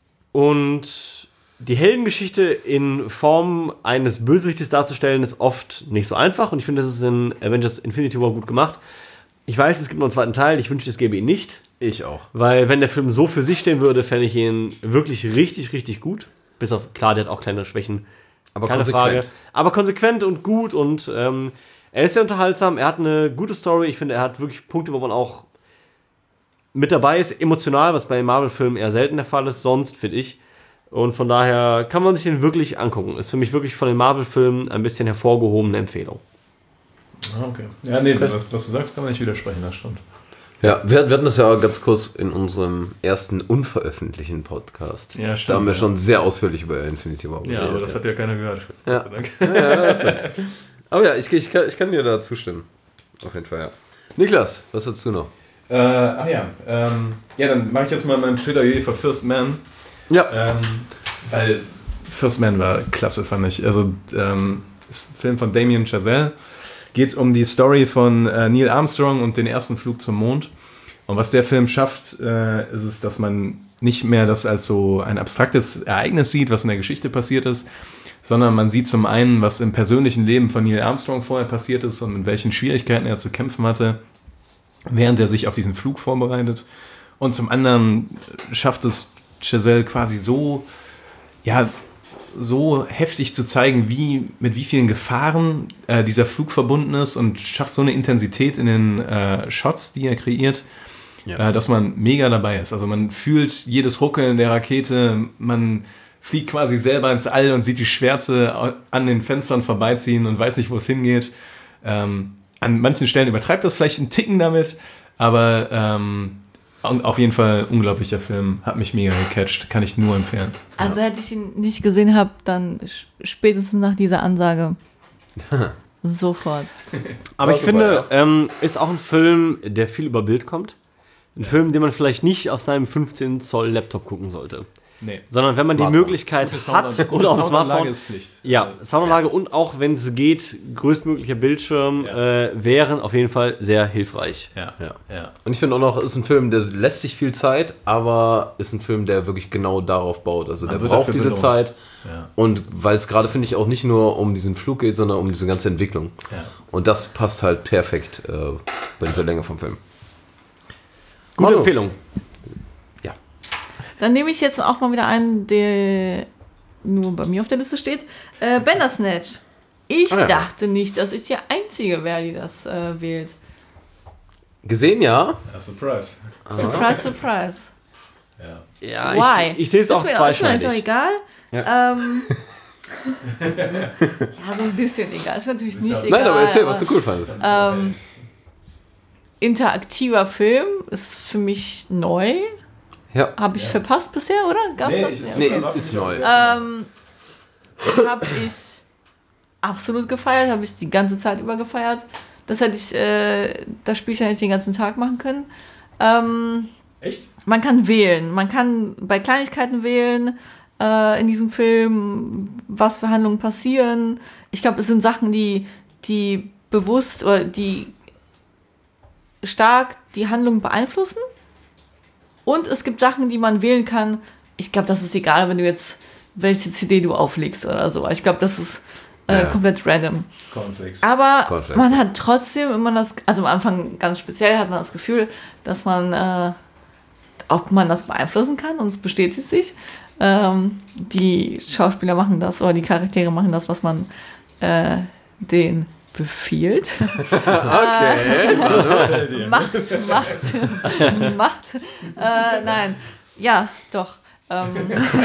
Speaker 1: und die Heldengeschichte in Form eines Bösewichtes darzustellen, ist oft nicht so einfach. Und ich finde, das ist in Avengers Infinity War gut gemacht. Ich weiß, es gibt noch einen zweiten Teil. Ich wünschte, es gäbe ihn nicht.
Speaker 3: Ich auch.
Speaker 1: Weil wenn der Film so für sich stehen würde, fände ich ihn wirklich richtig, richtig gut. Bis auf, klar, der hat auch kleine Schwächen.
Speaker 3: Aber
Speaker 1: Keine
Speaker 3: konsequent.
Speaker 1: Frage. Aber konsequent und gut und ähm, er ist sehr unterhaltsam. Er hat eine gute Story. Ich finde, er hat wirklich Punkte, wo man auch mit dabei ist, emotional, was bei Marvel-Filmen eher selten der Fall ist, sonst, finde ich. Und von daher kann man sich den wirklich angucken. Ist für mich wirklich von den Marvel-Filmen ein bisschen hervorgehobene Empfehlung.
Speaker 4: Ah, okay. Ja, nee, was, was du sagst, kann man nicht widersprechen, das stimmt.
Speaker 3: Ja, wir, wir hatten das ja ganz kurz in unserem ersten unveröffentlichten Podcast.
Speaker 4: Ja, stimmt,
Speaker 3: Da haben wir
Speaker 4: ja.
Speaker 3: schon sehr ausführlich über Infinity War
Speaker 4: Ja, aber das hat ja keiner gehört.
Speaker 3: Ja.
Speaker 4: Gott sei Dank.
Speaker 3: Ja, das stimmt. Aber ja, ich, ich, kann, ich kann dir da zustimmen. Auf jeden Fall, ja. Niklas, was hast du noch?
Speaker 4: Äh, ach ja, ähm, ja, dann mache ich jetzt mal mein Plädoyer für First Man.
Speaker 3: Ja.
Speaker 4: Ähm, weil First Man war klasse, fand ich. Also, ähm, ist ein Film von Damien Chazelle. Geht um die Story von äh, Neil Armstrong und den ersten Flug zum Mond. Und was der Film schafft, äh, ist es, dass man nicht mehr das als so ein abstraktes Ereignis sieht, was in der Geschichte passiert ist, sondern man sieht zum einen, was im persönlichen Leben von Neil Armstrong vorher passiert ist und mit welchen Schwierigkeiten er zu kämpfen hatte, während er sich auf diesen Flug vorbereitet. Und zum anderen schafft es Chazelle quasi so, ja, so heftig zu zeigen, wie mit wie vielen Gefahren äh, dieser Flug verbunden ist und schafft so eine Intensität in den äh, Shots, die er kreiert,
Speaker 3: Ja.
Speaker 4: äh, dass man mega dabei ist. Also man fühlt jedes Ruckeln der Rakete, man fliegt quasi selber ins All und sieht die Schwärze an den Fenstern vorbeiziehen und weiß nicht, wo es hingeht. Ähm, an manchen Stellen übertreibt das vielleicht einen Ticken damit, aber ähm, auf jeden Fall unglaublicher Film, hat mich mega gecatcht, kann ich nur empfehlen.
Speaker 2: Also hätte ich ihn nicht gesehen habe, dann spätestens nach dieser Ansage sofort.
Speaker 1: Aber ich
Speaker 3: super,
Speaker 1: finde,
Speaker 3: ja.
Speaker 1: ähm, ist auch ein Film, der viel über Bild kommt. Ein Film, den man vielleicht nicht auf seinem fünfzehn Zoll Laptop gucken sollte.
Speaker 4: Nee.
Speaker 1: Sondern wenn man
Speaker 3: Smartphone.
Speaker 1: die Möglichkeit hat oder auf dem Smartphone.
Speaker 4: ist Pflicht.
Speaker 1: Ja, Soundanlage und auch, wenn es geht, größtmöglicher Bildschirm
Speaker 4: Ja.
Speaker 1: äh, wären auf jeden Fall sehr hilfreich.
Speaker 4: Ja.
Speaker 3: Ja.
Speaker 4: Ja.
Speaker 3: Und ich finde auch noch, ist ein Film, der lässt sich viel Zeit, aber ist ein Film, der wirklich genau darauf baut. Also
Speaker 4: Man
Speaker 3: der
Speaker 4: wird
Speaker 3: braucht
Speaker 4: dafür
Speaker 3: diese
Speaker 4: belohnt.
Speaker 3: Zeit.
Speaker 4: Ja.
Speaker 3: Und weil es gerade, finde ich, auch nicht nur um diesen Flug geht, sondern um diese ganze Entwicklung.
Speaker 4: Ja.
Speaker 3: Und das passt halt perfekt äh, bei dieser Länge vom Film.
Speaker 1: Gute
Speaker 3: Manu.
Speaker 1: Empfehlung.
Speaker 3: Ja.
Speaker 2: Dann nehme ich jetzt auch mal wieder einen, der nur bei mir auf der Liste steht. Äh, Bandersnatch. Ich
Speaker 1: Ah, ja.
Speaker 2: dachte nicht, dass ich die Einzige wäre, die das äh, wählt.
Speaker 3: Gesehen, ja.
Speaker 4: Ja, Surprise.
Speaker 2: Surprise, surprise.
Speaker 4: Ja.
Speaker 1: Ja,
Speaker 2: Why?
Speaker 1: ich, ich sehe es auch
Speaker 2: ist mir, ist mir eigentlich auch
Speaker 1: zweischneidig.
Speaker 2: egal.
Speaker 1: Ja.
Speaker 2: Ähm, ja, so ein bisschen egal. Ist mir natürlich nicht
Speaker 4: ja-
Speaker 2: egal.
Speaker 3: Nein, aber erzähl,
Speaker 2: aber,
Speaker 3: was du cool fandest.
Speaker 2: Ähm, interaktiver Film ist für mich neu.
Speaker 3: Ja.
Speaker 2: Habe ich
Speaker 4: Ja.
Speaker 2: verpasst bisher, oder? Gab's
Speaker 4: Nee,
Speaker 2: das?
Speaker 4: ich-
Speaker 2: Ja,
Speaker 3: Nee,
Speaker 2: okay.
Speaker 3: ist neu.
Speaker 2: Ähm, habe ich absolut gefeiert, habe ich die ganze Zeit über gefeiert. Das hätte ich, äh, das Spielchen hätte ich den ganzen Tag machen können. Ähm,
Speaker 4: Echt?
Speaker 2: man kann wählen, man kann bei Kleinigkeiten wählen äh, in diesem Film, was für Handlungen passieren. Ich glaube, es sind Sachen, die, die bewusst oder die stark die Handlung beeinflussen. Und es gibt Sachen, die man wählen kann. Ich glaube, das ist egal, wenn du jetzt, welche C D du auflegst oder so. Ich glaube, das ist äh,
Speaker 3: Ja.
Speaker 2: komplett random.
Speaker 4: Cornflakes.
Speaker 2: Aber
Speaker 3: Cornflakes,
Speaker 2: man
Speaker 3: ja.
Speaker 2: hat trotzdem immer das, also am Anfang ganz speziell hat man das Gefühl, dass man, äh, ob man das beeinflussen kann, und es bestätigt sich. Ähm, die Schauspieler machen das, oder die Charaktere machen das, was man äh, denen befiehlt.
Speaker 3: Okay.
Speaker 2: Macht, macht, macht. Äh, nein, ja, doch. Ähm,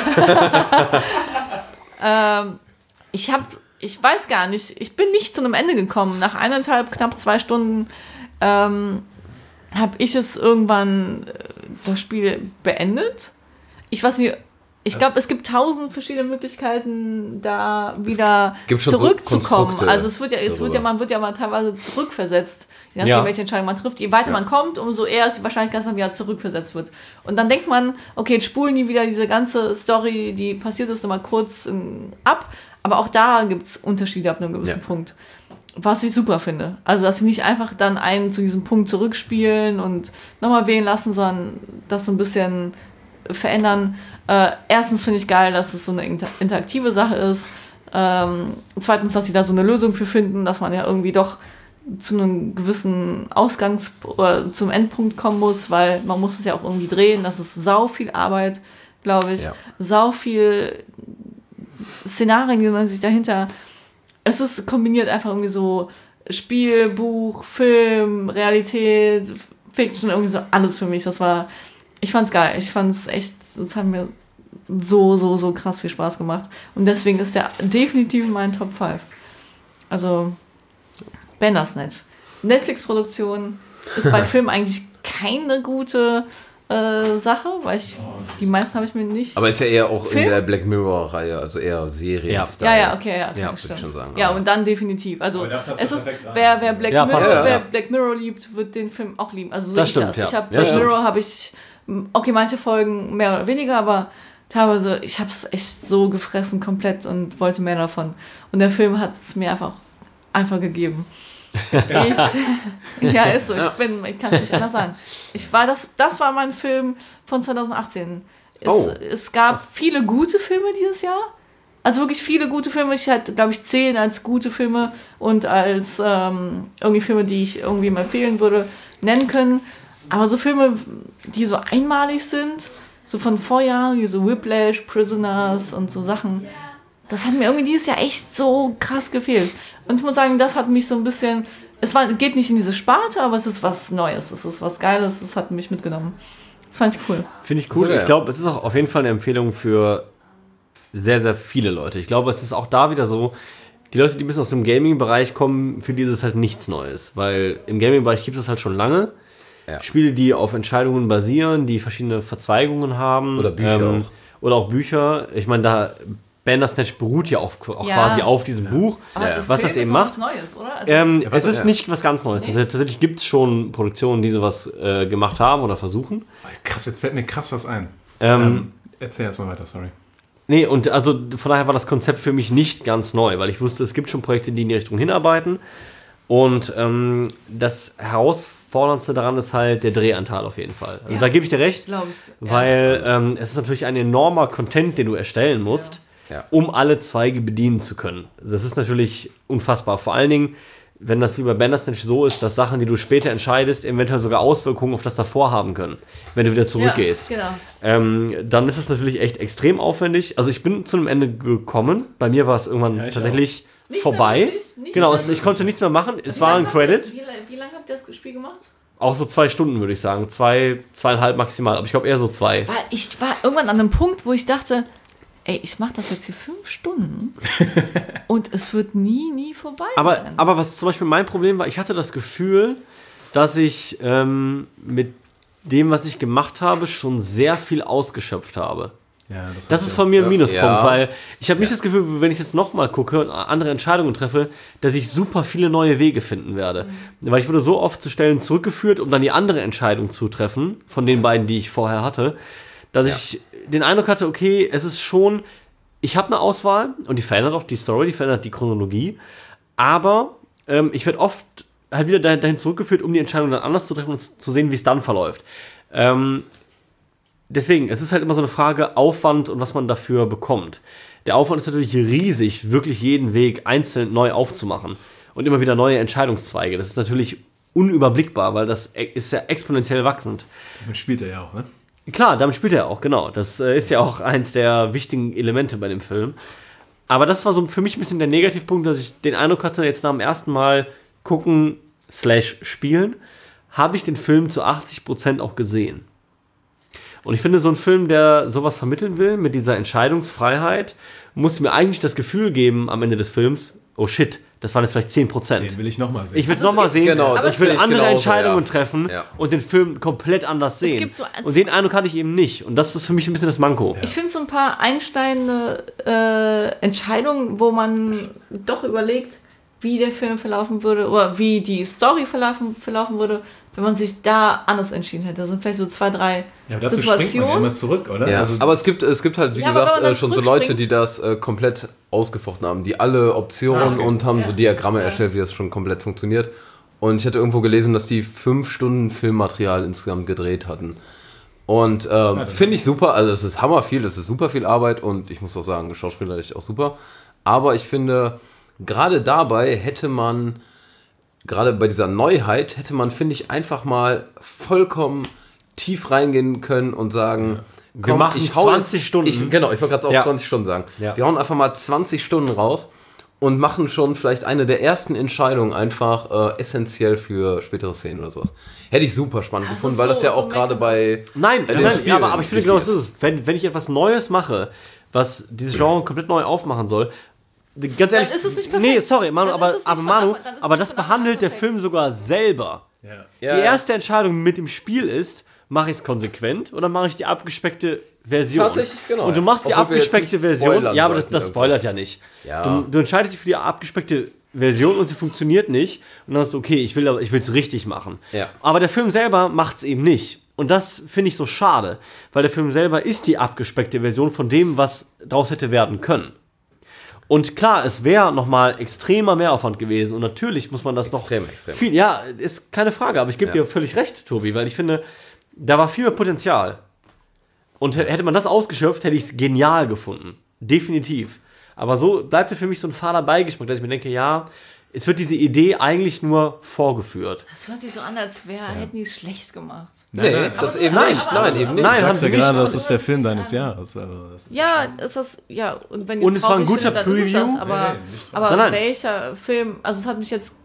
Speaker 2: ähm, ich habe, ich weiß gar nicht, ich bin nicht zu einem Ende gekommen. Nach eineinhalb, knapp zwei Stunden ähm, habe ich es irgendwann, äh, das Spiel beendet. Ich weiß nicht, ich glaube, es gibt tausend verschiedene Möglichkeiten, da wieder
Speaker 3: gibt schon so
Speaker 2: zurückzukommen.
Speaker 3: Konstrukte
Speaker 2: Also es wird ja, es wird ja,
Speaker 3: darüber.
Speaker 2: man wird ja mal teilweise zurückversetzt, je nachdem,
Speaker 1: Ja.
Speaker 2: welche Entscheidung man trifft. Je weiter
Speaker 1: Ja.
Speaker 2: man kommt, umso eher ist die Wahrscheinlichkeit, dass man wieder zurückversetzt wird. Und dann denkt man, okay, jetzt spulen die wieder diese ganze Story, die passiert ist, nochmal kurz ähm, ab. Aber auch da gibt es Unterschiede ab einem gewissen
Speaker 3: Ja.
Speaker 2: Punkt. Was ich super finde. Also, dass sie nicht einfach dann einen zu diesem Punkt zurückspielen und nochmal wählen lassen, sondern das so ein bisschen verändern. Äh, erstens finde ich geil, dass es so eine inter- interaktive Sache ist. Ähm, zweitens, dass sie da so eine Lösung für finden, dass man ja irgendwie doch zu einem gewissen Ausgangs- oder zum Endpunkt kommen muss, weil man muss es ja auch irgendwie drehen. Das ist sau viel Arbeit, glaube ich.
Speaker 3: Ja.
Speaker 2: Sau viel Szenarien, die man sich dahinter... Es ist kombiniert einfach irgendwie so Spiel, Buch, Film, Realität, Fiction, irgendwie so alles für mich. Das war... Ich fand's geil. Ich fand's echt... Das hat mir so, so, so krass viel Spaß gemacht. Und deswegen ist der definitiv in meinen Top fünf. Also... Bandersnatch. Netflix-Produktion ist bei Filmen eigentlich keine gute äh, Sache, weil ich die meisten habe ich mir nicht.
Speaker 3: Aber ist ja eher auch
Speaker 2: Film?
Speaker 3: in der Black Mirror-Reihe, also eher serien
Speaker 2: ja, ja, okay, ja, okay,
Speaker 1: Ja,
Speaker 2: das
Speaker 3: würde ich
Speaker 2: stimmt.
Speaker 3: schon sagen,
Speaker 2: Ja,
Speaker 3: aber-
Speaker 2: und dann definitiv. Also
Speaker 4: Aber da passt
Speaker 2: es
Speaker 4: das
Speaker 2: ist,
Speaker 4: perfekt rein.
Speaker 2: wer, wer, Black
Speaker 1: Ja,
Speaker 2: Mirror,
Speaker 1: passt.
Speaker 3: Ja,
Speaker 2: wer
Speaker 3: ja.
Speaker 2: Black Mirror liebt, wird den Film auch lieben. Also so
Speaker 1: Das
Speaker 2: ich
Speaker 1: stimmt,
Speaker 2: das.
Speaker 1: ja.
Speaker 2: Ich habe
Speaker 1: Ja,
Speaker 2: Black
Speaker 1: stimmt.
Speaker 2: Mirror habe ich, okay, manche Folgen mehr oder weniger, aber teilweise, ich habe es echt so gefressen komplett und wollte mehr davon. Und der Film hat es mir einfach, einfach gegeben. Ich, ja, ist so. Ich bin, ich kann es nicht anders sagen. Ich war das, das war mein Film von zwanzig achtzehn. Es,
Speaker 3: Oh.
Speaker 2: es gab viele gute Filme dieses Jahr. Also wirklich viele gute Filme. Ich hatte, glaube ich, zehn als gute Filme und als ähm, irgendwie Filme, die ich irgendwie mal empfehlen würde, nennen können. Aber so Filme, die so einmalig sind, so von Vorjahren, wie so Whiplash, Prisoners und so Sachen, das hat mir irgendwie dieses Jahr echt so krass gefehlt. Und ich muss sagen, das hat mich so ein bisschen, es war, geht nicht in diese Sparte, aber es ist was Neues, es ist was Geiles, das hat mich mitgenommen. Das fand ich cool.
Speaker 1: Finde ich cool.
Speaker 3: So, ja.
Speaker 1: Ich glaube, es ist auch auf jeden Fall eine Empfehlung für sehr, sehr viele Leute. Ich glaube, es ist auch da wieder so, die Leute, die ein bisschen aus dem Gaming-Bereich kommen, für die ist es halt nichts Neues. Weil im Gaming-Bereich gibt es das halt schon lange.
Speaker 3: Ja.
Speaker 1: Spiele, die auf Entscheidungen basieren, die verschiedene Verzweigungen haben.
Speaker 3: Oder Bücher
Speaker 1: ähm,
Speaker 3: auch.
Speaker 1: Oder auch Bücher. Ich meine, da Bandersnatch beruht ja auch, auch
Speaker 2: Ja.
Speaker 1: quasi auf diesem Buch,
Speaker 2: Aber
Speaker 3: Ja.
Speaker 1: was
Speaker 2: Film
Speaker 1: das eben
Speaker 2: ist doch
Speaker 1: macht.
Speaker 2: was Neues, oder? Also,
Speaker 1: Ähm,
Speaker 3: Ja,
Speaker 1: es
Speaker 3: warte,
Speaker 1: ist
Speaker 3: ja.
Speaker 1: nicht was ganz Neues.
Speaker 2: Nee.
Speaker 1: Tatsächlich gibt es schon Produktionen, die sowas äh, gemacht haben oder versuchen.
Speaker 4: Krass, jetzt fällt mir krass was ein.
Speaker 1: Ähm,
Speaker 4: Ähm, erzähl erst mal weiter, sorry.
Speaker 1: Nee, und also von daher war das Konzept für mich nicht ganz neu, weil ich wusste, es gibt schon Projekte, die in die Richtung hinarbeiten. Und ähm, das Herausforderndste daran ist halt der Drehanteil auf jeden Fall. Also
Speaker 2: Ja.
Speaker 1: da gebe ich dir recht,
Speaker 2: glaube ich.
Speaker 1: weil ähm, es ist natürlich ein enormer Content, den du erstellen musst,
Speaker 3: Ja.
Speaker 1: um alle Zweige bedienen zu können. Das ist natürlich unfassbar. Vor allen Dingen, wenn das wie bei Bandersnatch so ist, dass Sachen, die du später entscheidest, eventuell sogar Auswirkungen auf das davor haben können, wenn du wieder zurückgehst.
Speaker 2: Ja, genau.
Speaker 1: Ähm, dann ist es natürlich echt extrem aufwendig. Also ich bin zu einem Ende gekommen. Bei mir war es irgendwann
Speaker 4: Ja, ich
Speaker 1: tatsächlich
Speaker 2: Nicht
Speaker 1: vorbei.
Speaker 2: mehr möglich? Nicht
Speaker 1: Genau,
Speaker 2: mehr
Speaker 1: es, ich konnte nichts mehr machen. Es
Speaker 2: Wie
Speaker 1: war
Speaker 2: lange
Speaker 1: ein
Speaker 2: habt ihr-
Speaker 1: Credit.
Speaker 2: Wie, wie lange habt ihr das Spiel gemacht?
Speaker 1: Auch so zwei Stunden, würde ich sagen. Zwei, zweieinhalb maximal. Aber ich glaube eher so zwei.
Speaker 2: Weil ich war irgendwann an einem Punkt, wo ich dachte, ey, ich mache das jetzt hier fünf Stunden und es wird nie, nie vorbei
Speaker 1: Aber,
Speaker 2: sein.
Speaker 1: aber was zum Beispiel mein Problem war, ich hatte das Gefühl, dass ich ähm, mit dem, was ich gemacht habe, schon sehr viel ausgeschöpft habe.
Speaker 4: Ja,
Speaker 1: Das ist von mir ein Minuspunkt,
Speaker 3: Ja.
Speaker 1: weil ich habe nicht das Gefühl, wenn ich jetzt nochmal gucke und andere Entscheidungen treffe, dass ich super viele neue Wege finden werde. Weil ich wurde so oft zu Stellen zurückgeführt, um dann die andere Entscheidung zu treffen, von den beiden, die ich vorher hatte, dass
Speaker 3: Ja.
Speaker 1: ich den Eindruck hatte, okay, es ist schon, ich habe eine Auswahl und die verändert auch die Story, die verändert die Chronologie, aber ähm, ich werde oft halt wieder dahin zurückgeführt, um die Entscheidung dann anders zu treffen und zu sehen, wie es dann verläuft. Ähm, Deswegen, es ist halt immer so eine Frage Aufwand und was man dafür bekommt. Der Aufwand ist natürlich riesig, wirklich jeden Weg einzeln neu aufzumachen und immer wieder neue Entscheidungszweige. Das ist natürlich unüberblickbar, weil das e- ist ja exponentiell wachsend.
Speaker 4: Damit spielt er ja auch, ne?
Speaker 1: Klar, damit spielt er auch, genau. Das äh, ist ja auch eins der wichtigen Elemente bei dem Film. Aber das war so für mich ein bisschen der Negativpunkt, dass ich den Eindruck hatte, jetzt nach dem ersten Mal gucken slash spielen, habe ich den Film zu achtzig Prozent auch gesehen. Und ich finde, so ein Film, der sowas vermitteln will, mit dieser Entscheidungsfreiheit, muss mir eigentlich das Gefühl geben am Ende des Films, oh shit, das waren jetzt vielleicht zehn Prozent.
Speaker 4: Den will ich nochmal sehen.
Speaker 1: Ich will es
Speaker 2: Also es
Speaker 1: nochmal
Speaker 2: gibt-
Speaker 1: sehen,
Speaker 3: Genau,
Speaker 1: aber
Speaker 3: das
Speaker 1: ich will
Speaker 3: sehe ich
Speaker 1: andere
Speaker 3: genauso,
Speaker 1: Entscheidungen
Speaker 3: ja.
Speaker 1: treffen
Speaker 3: Ja.
Speaker 1: und den Film komplett anders sehen.
Speaker 2: gibt so ein-
Speaker 1: und den Eindruck hatte ich eben nicht. Und das ist für mich ein bisschen das Manko.
Speaker 2: Ich finde so ein paar einschneidende äh, Entscheidungen, wo man doch überlegt, wie der Film verlaufen würde oder wie die Story verlaufen, verlaufen würde, wenn man sich da anders entschieden hätte. Das sind vielleicht so zwei, drei
Speaker 4: ja, aber dazu springt man ja
Speaker 2: Situationen.
Speaker 4: immer zurück, oder?
Speaker 3: Ja,
Speaker 4: Also,
Speaker 3: aber es gibt, es gibt halt, wie
Speaker 2: Ja, aber
Speaker 3: gesagt,
Speaker 2: wenn man
Speaker 3: äh,
Speaker 2: dann
Speaker 3: schon so Leute,
Speaker 2: zurückspringt-
Speaker 3: die das äh, komplett ausgefochten haben, die alle Optionen
Speaker 4: Ah, okay.
Speaker 3: und haben
Speaker 2: Ja.
Speaker 3: so Diagramme
Speaker 2: Ja.
Speaker 3: erstellt, wie das schon komplett funktioniert. Und ich hatte irgendwo gelesen, dass die fünf Stunden Filmmaterial insgesamt gedreht hatten. Und ähm,
Speaker 4: dann-
Speaker 3: finde ich super, also es ist hammer viel, es ist super viel Arbeit und ich muss auch sagen, schauspielerisch auch super. Aber ich finde, gerade dabei hätte man, gerade bei dieser Neuheit, hätte man, finde ich, einfach mal vollkommen tief reingehen können und sagen,
Speaker 1: Wir machen
Speaker 3: ich hau
Speaker 1: zwanzig Stunden.
Speaker 3: Ich, genau, ich wollte gerade auch
Speaker 1: Ja.
Speaker 3: zwanzig Stunden sagen.
Speaker 1: Ja.
Speaker 3: Wir hauen einfach mal zwanzig Stunden raus und machen schon vielleicht eine der ersten Entscheidungen einfach äh, essentiell für spätere Szenen oder sowas. Hätte ich super spannend
Speaker 2: Das
Speaker 3: gefunden,
Speaker 2: ist
Speaker 3: weil
Speaker 2: so-
Speaker 3: das ja
Speaker 2: so
Speaker 3: auch gerade
Speaker 2: meckern.
Speaker 3: bei
Speaker 1: Nein,
Speaker 3: bei
Speaker 1: nein,
Speaker 3: den
Speaker 1: ja,
Speaker 3: Spielen
Speaker 1: aber, aber ich finde genau,
Speaker 3: wichtig
Speaker 1: das ist es. Wenn, wenn ich etwas Neues mache, was dieses Genre komplett neu aufmachen soll, ganz ehrlich,
Speaker 2: ist es nicht perfekt.
Speaker 1: nee, sorry, Manu,
Speaker 2: Dann
Speaker 1: aber,
Speaker 2: ist es nicht
Speaker 1: aber
Speaker 2: von
Speaker 1: Manu,
Speaker 2: Anfang- dann ist es
Speaker 1: aber
Speaker 2: nicht
Speaker 1: das
Speaker 2: von Anfang an
Speaker 1: behandelt der
Speaker 2: perfekt.
Speaker 1: Film sogar selber.
Speaker 4: ja.
Speaker 3: Ja,
Speaker 1: Die
Speaker 3: ja.
Speaker 1: erste Entscheidung mit dem Spiel ist, mache ich es konsequent oder mache ich die abgespeckte Version?
Speaker 3: Tatsächlich, genau,
Speaker 1: Und du
Speaker 3: ja.
Speaker 1: machst die
Speaker 3: Obwohl wir jetzt
Speaker 1: abgespeckte
Speaker 3: nicht
Speaker 1: Version.
Speaker 3: spoilern
Speaker 1: Ja, aber das,
Speaker 3: sollten
Speaker 1: das
Speaker 3: irgendwo.
Speaker 1: spoilert ja nicht.
Speaker 3: Ja.
Speaker 1: Du, du entscheidest dich für die abgespeckte Version und sie funktioniert nicht. Und dann hast du, okay, ich will aber ich will es richtig machen.
Speaker 3: Ja.
Speaker 1: Aber der Film selber macht es eben nicht. Und das finde ich so schade, weil der Film selber ist die abgespeckte Version von dem, was draus hätte werden können. Und klar, es wäre nochmal extremer Mehraufwand gewesen. Und natürlich muss man das
Speaker 3: Extrem,
Speaker 1: noch
Speaker 3: extrem.
Speaker 1: viel, ja, ist keine Frage, aber ich gebe
Speaker 3: Ja.
Speaker 1: dir völlig recht, Tobi, weil ich finde, da war viel mehr Potenzial. Und h- hätte man das ausgeschöpft, hätte ich es genial gefunden. Definitiv. Aber so bleibt mir für mich so ein fader Beigeschmack, dass ich mir denke, ja, es wird diese Idee eigentlich nur vorgeführt.
Speaker 2: Das hört sich so an, als wäre, hätten die es schlecht gemacht.
Speaker 3: Nee,
Speaker 4: nein,
Speaker 3: das
Speaker 2: aber-
Speaker 3: eben
Speaker 2: nein,
Speaker 3: nicht.
Speaker 2: aber-
Speaker 3: Nein, eben nicht.
Speaker 1: Nein,
Speaker 4: Du
Speaker 1: haben
Speaker 4: sagst
Speaker 1: sie
Speaker 4: ja
Speaker 1: nicht.
Speaker 4: gerade, das ist der Film deines Jahres. Also, das ist
Speaker 2: Ja, ist das, ja, und wenn ihr
Speaker 1: Und es war ein
Speaker 2: traurig
Speaker 1: guter
Speaker 2: findet, dann ist es
Speaker 1: Preview.
Speaker 2: Das, aber
Speaker 4: Nee, nee, nicht
Speaker 2: aber
Speaker 1: Nein, nein.
Speaker 2: welcher Film, also es hat mich jetzt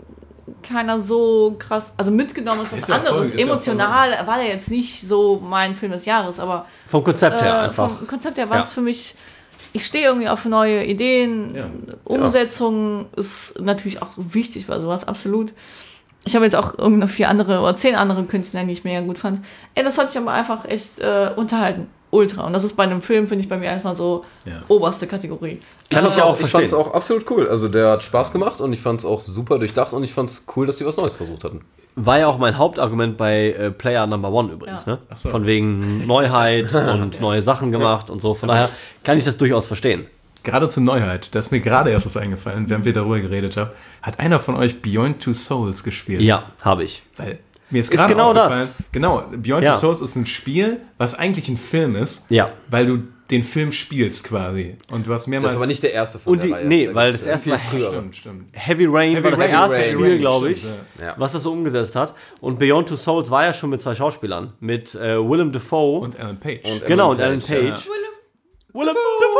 Speaker 2: keiner so krass, also mitgenommen ist was
Speaker 4: Ist ja
Speaker 2: anderes.
Speaker 4: voll- ist ja
Speaker 2: Emotional war der jetzt nicht so mein Film des Jahres, aber
Speaker 1: Vom Konzept her
Speaker 2: äh,
Speaker 1: einfach.
Speaker 2: vom Konzept her war
Speaker 1: Ja.
Speaker 2: es für mich ich stehe irgendwie auf neue Ideen.
Speaker 4: Ja.
Speaker 2: Umsetzung ja. ist natürlich auch wichtig bei sowas, absolut. Ich habe jetzt auch irgendeine vier andere oder zehn andere Künstler, die ich mega gut fand. Ey, das hat mich aber einfach echt äh, unterhalten. Ultra. Und das ist bei einem Film, finde ich, bei mir erstmal so
Speaker 4: Ja.
Speaker 2: oberste Kategorie.
Speaker 1: Kann ich ja auch
Speaker 3: Ich fand es
Speaker 1: verstehen.
Speaker 3: auch absolut cool. Also der hat Spaß gemacht und ich fand es auch super durchdacht und ich fand es cool, dass die was Neues versucht hatten.
Speaker 1: War ja auch mein Hauptargument bei äh, Player Number One übrigens,
Speaker 2: Ja.
Speaker 1: ne?
Speaker 4: Ach so.
Speaker 1: Von wegen Neuheit und neue Sachen gemacht und so. Von daher kann ich das durchaus verstehen.
Speaker 4: Gerade zur Neuheit, da ist mir gerade erst was eingefallen, während wir darüber geredet haben. Hat einer von euch Beyond Two Souls gespielt?
Speaker 1: Ja, habe ich.
Speaker 4: Weil mir ist
Speaker 1: Ist
Speaker 4: gerade
Speaker 1: genau
Speaker 4: aufgefallen,
Speaker 1: das.
Speaker 4: genau, Beyond
Speaker 1: Ja.
Speaker 4: Two Souls ist ein Spiel, was eigentlich ein Film ist,
Speaker 1: Ja.
Speaker 4: weil du den Film spielst quasi. Und du hast
Speaker 3: Das
Speaker 4: mehrmals...
Speaker 3: ist aber nicht der erste von
Speaker 1: Und
Speaker 3: der
Speaker 1: die-
Speaker 3: Reihe.
Speaker 1: nee,
Speaker 3: Da
Speaker 1: weil
Speaker 3: gibt's
Speaker 1: das erste
Speaker 3: viel
Speaker 1: Mal-
Speaker 3: früher.
Speaker 4: Stimmt, stimmt.
Speaker 1: Heavy Rain
Speaker 4: Heavy
Speaker 1: war das
Speaker 4: Rain.
Speaker 1: erste
Speaker 3: Rain.
Speaker 1: Spiel, glaube ich,
Speaker 4: Stimmt,
Speaker 3: Ja.
Speaker 1: was das so umgesetzt hat. Und Beyond Two Souls war ja schon mit zwei Schauspielern. Mit äh, Willem Dafoe.
Speaker 4: Und Alan Page.
Speaker 3: Und
Speaker 1: genau, und
Speaker 3: Alan
Speaker 1: Alan
Speaker 3: Page,
Speaker 1: Page. Willem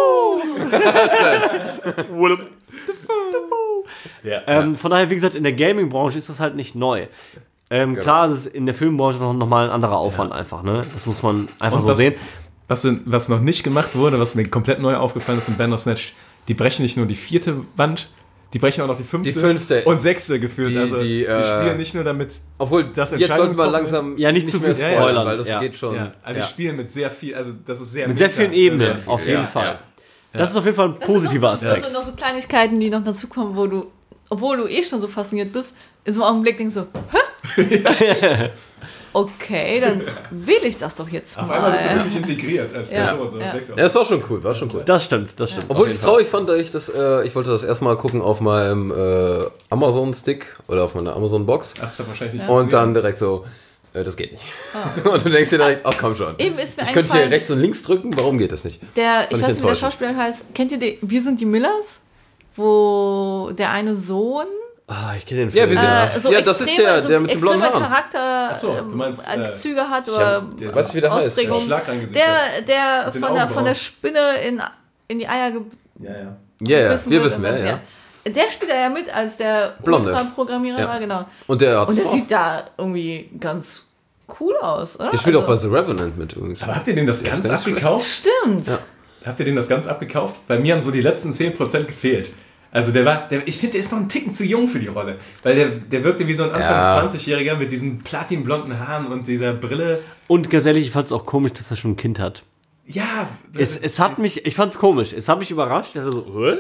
Speaker 1: Dafoe! Willem Dafoe!
Speaker 4: ja.
Speaker 1: Ähm, von daher, wie gesagt, in der Gaming-Branche ist das halt nicht neu. Ähm, Klar, es ist in der Filmbranche noch, noch mal ein anderer Aufwand einfach, ne? Das muss man einfach
Speaker 4: Und
Speaker 1: so
Speaker 4: was,
Speaker 1: sehen.
Speaker 4: Was, in- was noch nicht gemacht wurde, was mir komplett neu aufgefallen ist in Bandersnatch, die brechen nicht nur die vierte Wand, die brechen auch noch die fünfte,
Speaker 3: Die fünfte.
Speaker 4: und sechste gefühlt.
Speaker 3: Die-
Speaker 4: also
Speaker 3: die,
Speaker 4: wir
Speaker 3: äh,
Speaker 4: spielen nicht nur damit,
Speaker 3: Obwohl,
Speaker 4: Das
Speaker 3: jetzt sollten wir
Speaker 4: Entscheidungshoffen-
Speaker 3: langsam
Speaker 1: Ja, nicht zu
Speaker 3: mehr
Speaker 1: viel
Speaker 4: spoilern,
Speaker 3: weil das
Speaker 1: ja.
Speaker 3: geht schon.
Speaker 4: ja, also
Speaker 1: ja.
Speaker 4: die spielen mit sehr viel, also das ist sehr
Speaker 1: Mit sehr
Speaker 4: meta.
Speaker 1: vielen Ebenen,
Speaker 4: Sehr viel.
Speaker 1: auf jeden
Speaker 3: Ja,
Speaker 1: Fall.
Speaker 3: ja.
Speaker 1: Das ist auf jeden Fall ein
Speaker 2: Das
Speaker 1: positiver
Speaker 2: sind noch,
Speaker 1: Aspekt.
Speaker 2: so, noch so Kleinigkeiten, die noch dazukommen, wo du, obwohl du eh schon so fasziniert bist, ist im Augenblick denkst du, hä? Okay, dann will ich das doch jetzt
Speaker 4: Auf
Speaker 2: mal.
Speaker 4: einmal bist du wirklich integriert als
Speaker 2: Ja,
Speaker 4: Person. So.
Speaker 2: ja.
Speaker 4: Denkst du auch,
Speaker 3: Ja, es war schon cool, war schon cool.
Speaker 1: Das stimmt, das stimmt.
Speaker 3: Obwohl
Speaker 1: auf
Speaker 3: ich
Speaker 1: jeden Fall.
Speaker 3: traurig fand, dass ich das, äh, ich wollte das erstmal gucken auf meinem äh, Amazon-Stick oder auf meiner Amazon-Box
Speaker 4: Das ist wahrscheinlich nicht
Speaker 3: und dann direkt so, äh, das geht nicht. Und du denkst dir direkt, ach komm schon.
Speaker 2: Eben ist mir
Speaker 3: Ich könnte hier
Speaker 2: eingefallen,
Speaker 3: rechts und links drücken, warum geht das nicht?
Speaker 2: der, ich
Speaker 3: ich
Speaker 2: weiß nicht, wie der
Speaker 3: enttäuschend.
Speaker 2: Schauspieler heißt. Kennt ihr den, Wir sind die Millers? Wo der eine Sohn
Speaker 1: Ah, ich kenne den
Speaker 3: Ja,
Speaker 1: Film.
Speaker 3: wir sind-
Speaker 2: äh, so
Speaker 3: Ja, das ist
Speaker 2: extreme-
Speaker 3: der-
Speaker 2: so
Speaker 3: der mit den blonden
Speaker 2: extreme
Speaker 3: Haaren.
Speaker 2: Charakter
Speaker 4: Ach so, du
Speaker 2: ähm,
Speaker 4: meinst,
Speaker 2: äh,
Speaker 4: äh,
Speaker 2: Züge hat
Speaker 3: Ich
Speaker 2: oder
Speaker 3: hab,
Speaker 4: der-
Speaker 3: weißt du, wie der heißt?
Speaker 2: Ausprägung.
Speaker 4: der Schlagrangesicht.
Speaker 2: der, der
Speaker 4: Mit den
Speaker 2: von der,
Speaker 4: Augenbrauen.
Speaker 2: von der Spinne in, in die Eier ge
Speaker 4: Ja, ja.
Speaker 3: Ja, ja,
Speaker 2: gebissen
Speaker 3: wir
Speaker 2: wird
Speaker 3: wissen
Speaker 2: und
Speaker 3: wer,
Speaker 2: dann-
Speaker 3: ja.
Speaker 2: Der spielt da ja mit als der
Speaker 3: Blonde.
Speaker 2: Ultra-Programmierer,
Speaker 3: Ja.
Speaker 2: war, genau.
Speaker 3: Und der hat
Speaker 2: Und der sieht da irgendwie ganz cool aus, oder?
Speaker 3: Der spielt auch bei
Speaker 2: Also,
Speaker 3: The Revenant mit übrigens.
Speaker 4: Aber habt ihr dem das ganz
Speaker 3: ganz
Speaker 4: abgekauft?
Speaker 2: Stimmt.
Speaker 3: Ja.
Speaker 4: Habt ihr dem das ganz abgekauft? Bei mir haben so die letzten zehn Prozent gefehlt. Also der war, der, ich finde, der ist noch einen Ticken zu jung für die Rolle. Weil der, der wirkte wie so ein Anfang
Speaker 3: Ja.
Speaker 4: zwanzigjähriger mit diesen platinblonden Haaren und dieser Brille.
Speaker 1: Und ganz ehrlich, ich fand es auch komisch, dass er schon ein Kind hat.
Speaker 4: Ja.
Speaker 1: Es, es hat mich, ich fand es komisch. Es hat mich überrascht. Ich dachte so, hä?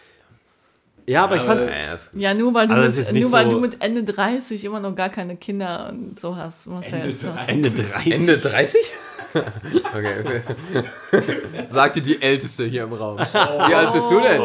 Speaker 1: Ja, aber ich fand es.
Speaker 3: Ja, das-
Speaker 2: Ja, nur weil, du
Speaker 1: Aber das ist
Speaker 2: mit,
Speaker 1: jetzt nicht
Speaker 2: nur weil
Speaker 1: so-
Speaker 2: du mit Ende dreißig immer noch gar keine Kinder und so hast. Marcel.
Speaker 4: Ende
Speaker 2: Ist doch-
Speaker 4: dreißig.
Speaker 1: Ende dreißig.
Speaker 3: Ende dreißig? Okay, okay. Sagt dir die Älteste hier im Raum. Wie alt bist du denn?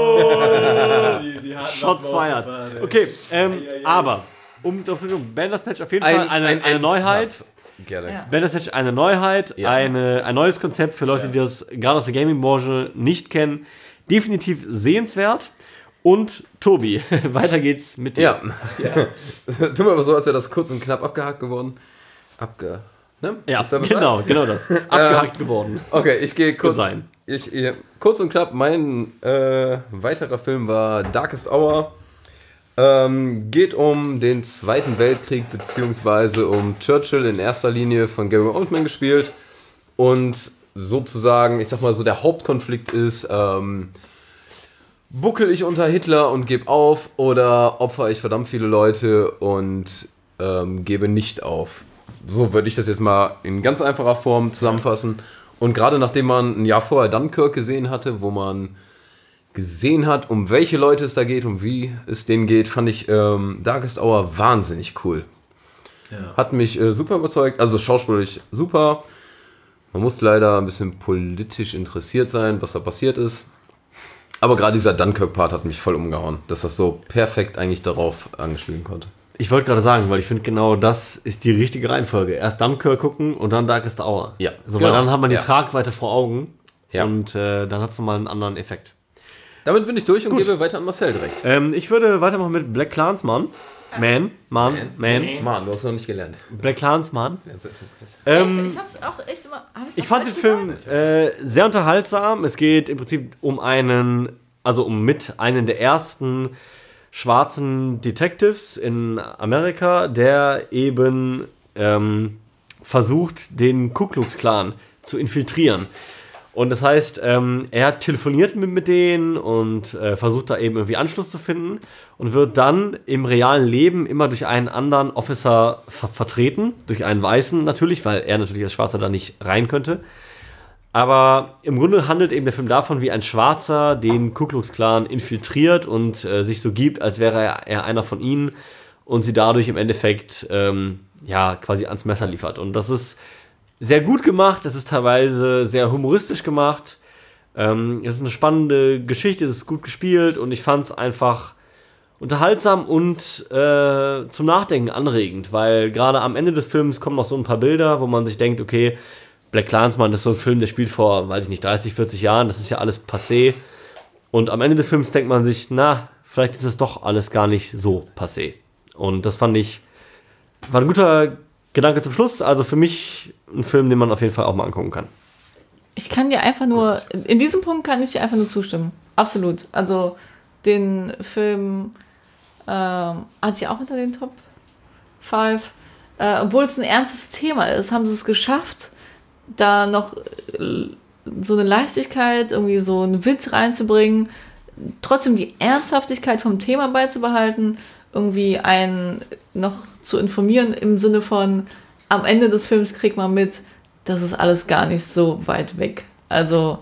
Speaker 4: die, die harten
Speaker 1: Shots
Speaker 4: Applaus
Speaker 1: feiert.
Speaker 4: dabei, ey.
Speaker 1: Okay, ähm,
Speaker 4: Ei, ei, ei.
Speaker 1: aber, um drauf zu kommen, Bandersnatch auf jeden Fall eine, eine Neuheit.
Speaker 3: Endsatz. Gerne.
Speaker 2: Ja.
Speaker 1: Bandersnatch eine Neuheit,
Speaker 3: Ja.
Speaker 1: eine, ein neues Konzept für Leute, die das gerade aus der Gaming-Branche nicht kennen. Definitiv sehenswert. Und Tobi, weiter geht's mit dir.
Speaker 3: Ja. Tun wir aber so, als wäre das kurz und knapp abgehakt geworden. Abge... Ne?
Speaker 1: Ja,
Speaker 3: Ist da Bescheid?
Speaker 1: genau, genau das. Abgehakt geworden.
Speaker 3: Okay, ich gehe kurz.
Speaker 1: Sein.
Speaker 3: Ich, ich, kurz und knapp, mein äh, weiterer Film war Darkest Hour. Ähm, geht um den Zweiten Weltkrieg, beziehungsweise um Churchill in erster Linie von Gary Oldman gespielt. Und sozusagen, ich sag mal so, der Hauptkonflikt ist, ähm, buckel ich unter Hitler und gebe auf oder opfer ich verdammt viele Leute und ähm, gebe nicht auf. So würde ich das jetzt mal in ganz einfacher Form zusammenfassen. Und gerade nachdem man ein Jahr vorher Dunkirk gesehen hatte, wo man gesehen hat, um welche Leute es da geht und wie es denen geht, fand ich ähm, Darkest Hour wahnsinnig cool.
Speaker 4: Ja.
Speaker 3: Hat mich äh, super überzeugt, also schauspielerisch super. Man muss leider ein bisschen politisch interessiert sein, was da passiert ist. Aber gerade dieser Dunkirk-Part hat mich voll umgehauen, dass das so perfekt eigentlich darauf angespielen konnte.
Speaker 1: Ich wollte gerade sagen, weil ich finde, genau das ist die richtige Reihenfolge. Erst Dunkirk gucken und dann Darkest Hour.
Speaker 3: Ja,
Speaker 1: So,
Speaker 3: genau.
Speaker 1: weil dann hat man die
Speaker 3: Ja.
Speaker 1: Tragweite vor Augen
Speaker 3: Ja.
Speaker 1: und äh, dann hat es nochmal einen anderen Effekt.
Speaker 3: Damit bin ich durch und
Speaker 1: Gut.
Speaker 3: gebe weiter an Marcel direkt.
Speaker 1: Ähm, ich würde weitermachen mit Black Clansman. Man, Man, Man.
Speaker 3: Mann, du hast es noch nicht gelernt.
Speaker 1: Black Clansman.
Speaker 3: Echt?
Speaker 1: Ähm,
Speaker 2: ich hab's auch echt immer. Hab ich's
Speaker 1: Ich
Speaker 2: doch
Speaker 1: fand den
Speaker 2: falsch
Speaker 1: Film
Speaker 2: gesagt?
Speaker 1: äh, sehr unterhaltsam. Es geht im Prinzip um einen, also um mit einen der ersten schwarzen Detectives in Amerika, der eben ähm, versucht, den Ku Klux Klan zu infiltrieren. Und das heißt, ähm, er telefoniert mit, mit denen und äh, versucht da eben irgendwie Anschluss zu finden und wird dann im realen Leben immer durch einen anderen Officer ver- vertreten, durch einen Weißen natürlich, weil er natürlich als Schwarzer da nicht rein könnte. Aber im Grunde handelt eben der Film davon, wie ein Schwarzer den Ku Klux Klan infiltriert und äh, sich so gibt, als wäre er, er einer von ihnen und sie dadurch im Endeffekt ähm, ja quasi ans Messer liefert. Und das ist sehr gut gemacht, es ist teilweise sehr humoristisch gemacht. Ähm, es ist eine spannende Geschichte, es ist gut gespielt und ich fand es einfach unterhaltsam und äh, zum Nachdenken anregend, weil gerade am Ende des Films kommen noch so ein paar Bilder, wo man sich denkt, okay, BlacKkKlansman ist so ein Film, der spielt vor, weiß ich nicht, dreißig, vierzig Jahren, das ist ja alles passé. Und am Ende des Films denkt man sich, na, vielleicht ist das doch alles gar nicht so passé. Und das fand ich, war ein guter Gedanke zum Schluss. Also für mich ein Film, den man auf jeden Fall auch mal angucken kann.
Speaker 2: Ich kann dir einfach nur, in diesem Punkt kann ich dir einfach nur zustimmen. Absolut. Also den Film ähm, hatte ich auch unter den Top fünf. Äh, obwohl es ein ernstes Thema ist, haben sie es geschafft, da noch äh, so eine Leichtigkeit, irgendwie so einen Witz reinzubringen, trotzdem die Ernsthaftigkeit vom Thema beizubehalten, irgendwie einen noch zu informieren im Sinne von, am Ende des Films kriegt man mit, das ist alles gar nicht so weit weg. Also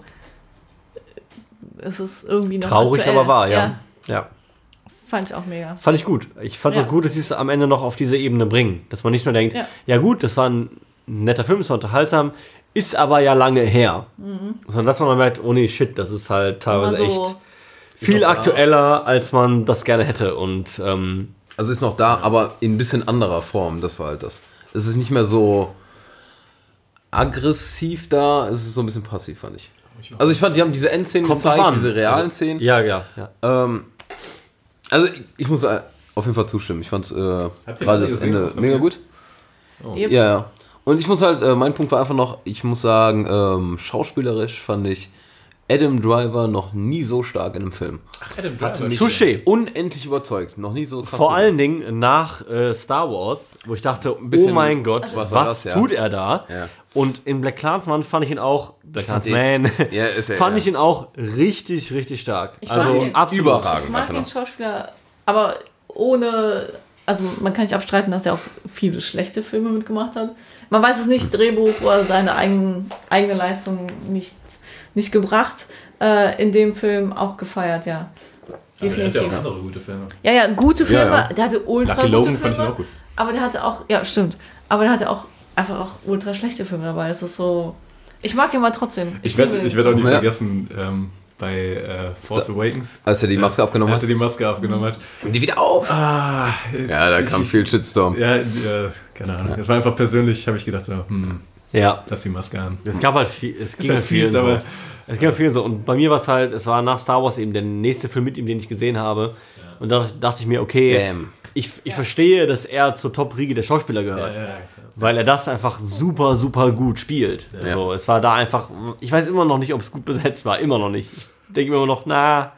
Speaker 2: es ist irgendwie noch
Speaker 1: traurig,
Speaker 2: aktuell.
Speaker 1: aber wahr, ja.
Speaker 2: ja.
Speaker 1: ja.
Speaker 2: Fand ich auch mega.
Speaker 1: Fand ich gut. Ich fand es
Speaker 2: Ja.
Speaker 1: auch gut, dass sie es am Ende noch auf diese Ebene bringen. Dass man nicht nur denkt, ja,
Speaker 2: Ja.
Speaker 1: gut, das war ein netter Film, es war unterhaltsam, ist aber ja lange her. Mhm. Sondern dass man dann merkt, oh nee, shit, das ist halt teilweise
Speaker 2: Immer so
Speaker 1: echt viel
Speaker 3: auch
Speaker 1: aktueller, als man das gerne hätte. Und ähm,
Speaker 3: Also ist noch da, aber in ein bisschen anderer Form, das war halt das. Es ist nicht mehr so aggressiv da, es ist so ein bisschen passiv, fand ich. Also ich fand, die haben diese Endszenen
Speaker 1: Kommt drauf
Speaker 3: gezeigt,
Speaker 1: an.
Speaker 3: diese realen
Speaker 1: Also,
Speaker 3: Szenen.
Speaker 1: ja, ja, ja.
Speaker 3: Ähm, also ich, ich muss äh, auf jeden Fall zustimmen. Ich fand äh,
Speaker 4: ihr
Speaker 3: gerade
Speaker 4: alle
Speaker 3: das
Speaker 4: gesehen?
Speaker 3: Ende
Speaker 4: Was habt
Speaker 3: mega
Speaker 4: ihr?
Speaker 3: gut.
Speaker 2: Yep.
Speaker 3: Ja, ja. Und ich muss halt, äh, mein Punkt war einfach noch, ich muss sagen, ähm, schauspielerisch fand ich Adam Driver noch nie so stark in einem Film.
Speaker 4: Adam
Speaker 3: Hatte mich
Speaker 1: Touché.
Speaker 3: unendlich überzeugt. Noch nie so krass.
Speaker 1: Vor
Speaker 3: gesehen.
Speaker 1: allen Dingen nach äh, Star Wars, wo ich dachte, oh
Speaker 3: bisschen-
Speaker 1: mein Gott,
Speaker 3: was
Speaker 1: was,
Speaker 3: war das, ja?
Speaker 1: tut er da?
Speaker 3: Ja.
Speaker 1: Und in BlacKkKlansman fand ich ihn auch,
Speaker 3: fand
Speaker 1: BlacKkKlansman,
Speaker 3: Ja, ist er,
Speaker 1: fand
Speaker 3: ja.
Speaker 1: ich ihn auch richtig, richtig stark.
Speaker 2: Ich
Speaker 1: also
Speaker 2: fand ihn
Speaker 1: absolut.
Speaker 3: überragend.
Speaker 2: Ich mag
Speaker 3: einfach
Speaker 2: den
Speaker 3: noch.
Speaker 2: Schauspieler, aber ohne, also man kann nicht abstreiten, dass er auch viele schlechte Filme mitgemacht hat. Man weiß es nicht, Drehbuch oder seine eigen, eigene Leistung nicht, nicht gebracht. Äh, in dem Film auch gefeiert, ja.
Speaker 4: Aber der hat ja auch
Speaker 2: Definitiv.
Speaker 4: andere gute Filme.
Speaker 2: Ja, ja, gute Filme.
Speaker 3: Ja, ja.
Speaker 2: Der hatte ultra
Speaker 4: Lucky
Speaker 2: gute
Speaker 4: Logan
Speaker 2: Filme.
Speaker 4: fand ich ihn auch gut.
Speaker 2: Aber der hatte auch, ja, stimmt. Aber der hatte auch einfach auch ultra schlechte Filme dabei. Das ist so. Ich mag den mal trotzdem.
Speaker 4: Ich werde
Speaker 2: liebe
Speaker 4: ich
Speaker 2: den.
Speaker 4: werd auch nie
Speaker 3: Ja.
Speaker 4: vergessen, ähm, bei äh, Force Awakens.
Speaker 3: Als er die Maske abgenommen
Speaker 4: Als er die Maske abgenommen hat.
Speaker 3: Und die wieder auf.
Speaker 4: Ah,
Speaker 3: Ja, da
Speaker 4: ich-
Speaker 3: kam viel Shitstorm.
Speaker 4: Ja, ja, keine Ahnung. Das war einfach persönlich, habe ich gedacht, so, hm,
Speaker 1: Ja,
Speaker 4: lass die Maske an.
Speaker 1: es gab halt viel, es ging
Speaker 4: halt
Speaker 1: halt viel
Speaker 4: fies,
Speaker 1: so.
Speaker 4: aber-
Speaker 1: Es ging halt viel so. Und bei mir war es halt, es war nach Star Wars eben der nächste Film mit ihm, den ich gesehen habe. Und da dachte ich mir, okay,
Speaker 3: Bam.
Speaker 1: ich, ich verstehe, dass er zur Top-Riege der Schauspieler gehört.
Speaker 4: Ja, ja,
Speaker 1: Weil er das einfach super, super gut spielt. Also, es war da einfach, ich weiß immer noch nicht, ob es gut besetzt war, immer noch nicht. Ich denke mir immer noch, na,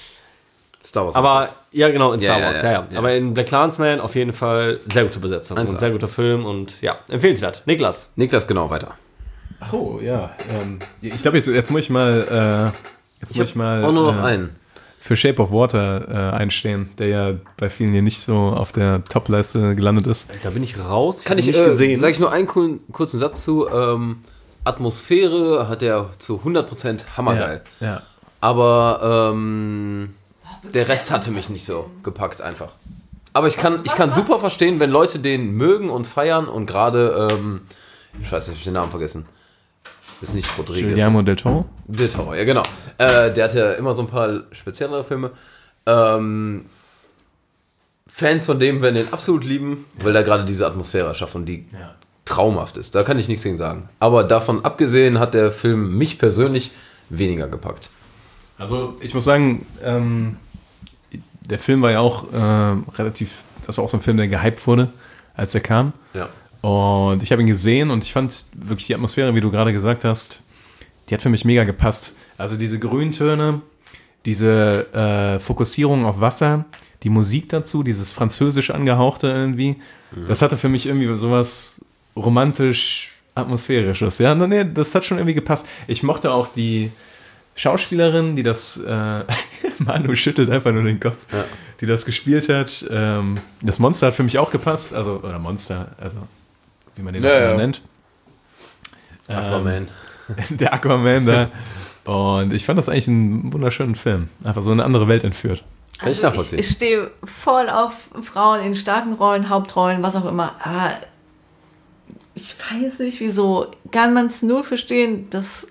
Speaker 3: Star Wars.
Speaker 1: aber, ja genau, in
Speaker 3: Ja,
Speaker 1: Star
Speaker 3: ja,
Speaker 1: Wars,
Speaker 3: ja,
Speaker 1: ja, ja.
Speaker 3: ja.
Speaker 1: Aber in BlacKkKlansman auf jeden Fall sehr gute Besetzung
Speaker 3: eins
Speaker 1: und
Speaker 3: A.
Speaker 1: sehr guter Film und ja, empfehlenswert. Niklas.
Speaker 3: Niklas, genau, weiter.
Speaker 4: Ach oh, ja. Ähm, ich glaube, jetzt, jetzt muss ich mal, äh, jetzt muss ich mal
Speaker 3: Auch nur noch
Speaker 4: äh,
Speaker 3: einen.
Speaker 4: für Shape of Water äh, einstehen, der ja bei vielen hier nicht so auf der Top-Leiste gelandet ist.
Speaker 1: Da bin ich raus,
Speaker 3: Kann
Speaker 1: hab
Speaker 3: ich,
Speaker 1: nicht
Speaker 3: äh,
Speaker 1: gesehen.
Speaker 3: sag ich nur einen coolen, kurzen Satz zu. Ähm, Atmosphäre hat er zu hundert Prozent hammergeil.
Speaker 4: Ja.
Speaker 3: Aber ähm, der Rest hatte mich nicht so gepackt einfach. Aber ich kann, ich kann super verstehen, wenn Leute den mögen und feiern und gerade, ähm, scheiße, ich hab den Namen vergessen. Ist nicht Rodriguez.
Speaker 4: Guillermo del Toro.
Speaker 3: Del Toro, ja genau. Äh, der hat ja immer so ein paar speziellere Filme. Ähm, Fans von dem werden den absolut lieben, weil er gerade diese Atmosphäre schafft und die
Speaker 4: Ja.
Speaker 3: traumhaft ist. Da kann ich nichts gegen sagen. Aber davon abgesehen hat der Film mich persönlich weniger gepackt.
Speaker 4: Also ich muss sagen, ähm, der Film war ja auch äh, relativ, das war auch so ein Film, der gehypt wurde, als er kam.
Speaker 3: Ja.
Speaker 4: Und ich habe ihn gesehen und ich fand wirklich die Atmosphäre, wie du gerade gesagt hast, die hat für mich mega gepasst. Also diese Grüntöne, diese äh, Fokussierung auf Wasser, die Musik dazu, dieses französisch angehauchte irgendwie, das hatte für mich irgendwie sowas romantisch Atmosphärisches, ja. Nee, das hat schon irgendwie gepasst. Ich mochte auch die Schauspielerin, die das, äh, Manu schüttelt einfach nur den Kopf, ja. die das gespielt hat. Ähm, das Monster hat für mich auch gepasst, also, oder Monster, also, wie man den
Speaker 3: ja,
Speaker 4: auch
Speaker 3: ja.
Speaker 4: nennt.
Speaker 3: Aquaman.
Speaker 4: Ähm, der Aquaman da. Und ich fand das eigentlich einen wunderschönen Film. Einfach so eine andere Welt entführt.
Speaker 3: Kann ich
Speaker 2: Also
Speaker 3: nachvollziehen.
Speaker 2: ich, ich stehe voll auf Frauen in starken Rollen, Hauptrollen, was auch immer. Aber ich weiß nicht, wieso kann man es nur verstehen, dass...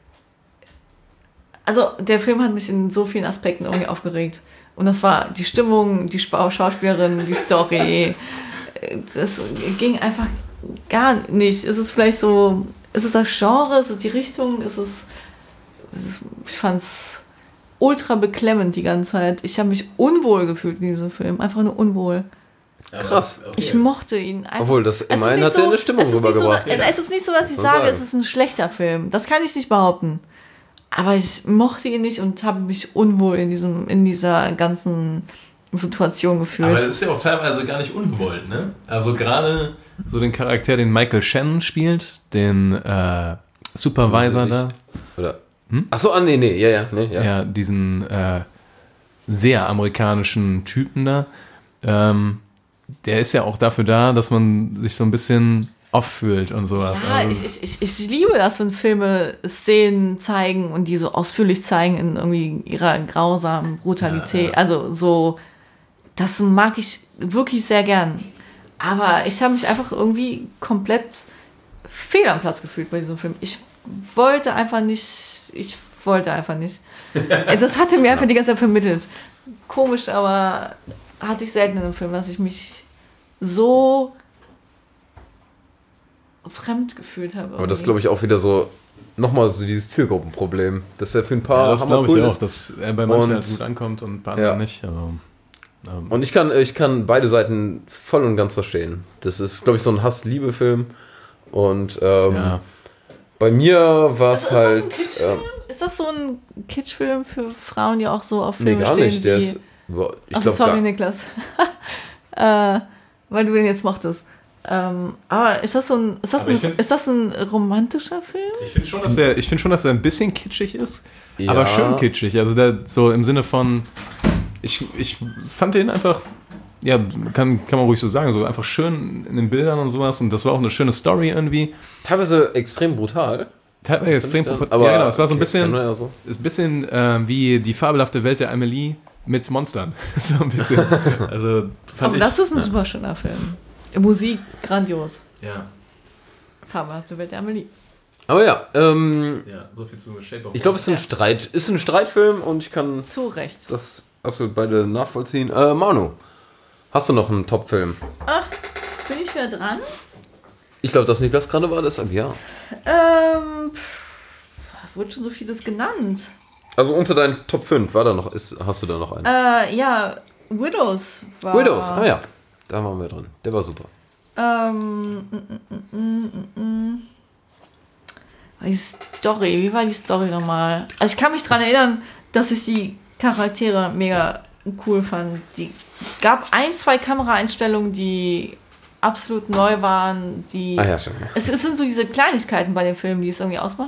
Speaker 2: Also der Film hat mich in so vielen Aspekten irgendwie aufgeregt. Und das war die Stimmung, die Schauspielerin, die Story. Das ging einfach gar nicht. Ist es vielleicht so... Ist es das Genre? Ist es die Richtung? Ist es... Ist es ich fand's... ultra beklemmend die ganze Zeit. Ich habe mich unwohl gefühlt in diesem Film. Einfach nur unwohl.
Speaker 3: Krass.
Speaker 2: Okay. Ich mochte ihn einfach.
Speaker 3: Obwohl, das immerhin hat er so, eine Stimmung rübergebracht.
Speaker 2: So, es ist nicht so, dass ich sage, es ist ein schlechter Film. Das kann ich nicht behaupten. Aber ich mochte ihn nicht und habe mich unwohl in, diesem, in dieser ganzen Situation gefühlt.
Speaker 4: Aber das ist ja auch teilweise gar nicht ungewollt, ne? Also gerade so den Charakter, den Michael Shannon spielt, den äh, Supervisor da.
Speaker 3: Oder... Hm? Achso, ah, nee, nee, ja, ja, nee, ja.
Speaker 4: Ja, diesen äh, sehr amerikanischen Typen da. Ähm, der ist ja auch dafür da, dass man sich so ein bisschen auffühlt und sowas.
Speaker 2: Ja,
Speaker 4: also,
Speaker 2: ich, ich, ich liebe das, wenn Filme Szenen zeigen und die so ausführlich zeigen in irgendwie ihrer grausamen Brutalität. Ja, ja. Also so, das mag ich wirklich sehr gern. Aber ich habe mich einfach irgendwie komplett fehl am Platz gefühlt bei diesem Film. Ich wollte einfach nicht, ich wollte einfach nicht. Das hatte mir einfach die ganze Zeit vermittelt. Komisch, aber hatte ich selten in einem Film, dass ich mich so fremd gefühlt habe. Irgendwie.
Speaker 3: Aber das glaube ich auch wieder so, nochmal so dieses Zielgruppenproblem, dass er für ein paar
Speaker 4: ja, das glaube
Speaker 3: cool
Speaker 4: ich auch,
Speaker 3: ist.
Speaker 4: dass er bei manchen halt gut ankommt und bei anderen ja. nicht. Aber, ähm.
Speaker 3: Und ich kann, ich kann beide Seiten voll und ganz verstehen. Das ist, glaube ich, so ein Hass-Liebe-Film und ähm, ja. bei mir war es
Speaker 2: also
Speaker 3: halt...
Speaker 2: Ist das, ähm, ist das so ein Kitschfilm für Frauen, die auch so auf Filme
Speaker 3: nee, gar
Speaker 2: stehen?
Speaker 3: nicht. Der
Speaker 2: wie,
Speaker 3: ist... Boah, ich
Speaker 2: also
Speaker 3: glaub,
Speaker 2: sorry,
Speaker 3: gar,
Speaker 2: Niklas. äh, weil du den jetzt mochtest. Ähm, aber ist das so ein, ist das, ein,
Speaker 4: find,
Speaker 2: ist das ein romantischer Film?
Speaker 4: Ich finde schon, dass er, ich finde schon, dass er ein bisschen kitschig ist,
Speaker 3: ja.
Speaker 4: aber schön kitschig. Also der, so im Sinne von, ich, ich fand den einfach, ja, kann, kann man ruhig so sagen, so einfach schön in den Bildern und sowas. Und das war auch eine schöne Story irgendwie.
Speaker 3: Teilweise extrem brutal.
Speaker 4: Teilweise extrem brutal. Aber ja, genau, es war so ein bisschen, ja so. Ist ein bisschen äh, wie die fabelhafte Welt der Amelie mit Monstern. So ein bisschen. Also,
Speaker 2: aber das ist ein super schöner Film. Musik grandios.
Speaker 4: Ja.
Speaker 2: Fabelhafte Welt der Amelie.
Speaker 3: Aber ja, ähm,
Speaker 4: ja, so viel zu Shape of
Speaker 3: ich glaube, es ist ein ja. Streit, ist ein Streitfilm und ich kann
Speaker 2: zu Recht
Speaker 3: das absolut beide nachvollziehen. Äh, Manu, hast du noch einen Top-Film?
Speaker 2: Ach, bin ich wieder dran?
Speaker 3: Ich glaube, dass Niklas gerade war, deshalb ja.
Speaker 2: Ähm, wurde schon so vieles genannt.
Speaker 3: Also unter deinen Top fünf war da noch, ist, hast du da noch einen?
Speaker 2: Äh, ja, Widows war...
Speaker 3: Widows, ah ja, da waren wir drin. Der war super.
Speaker 2: Ähm, mm, mm, mm, mm, mm. Die Story, wie war die Story nochmal? Also ich kann mich daran erinnern, dass ich die Charaktere mega cool fand. Die gab ein, zwei Kameraeinstellungen, die absolut neu waren. Die
Speaker 3: ah ja, schon. Ja.
Speaker 2: Es, es sind so diese Kleinigkeiten bei den Filmen, die es irgendwie ausmachen.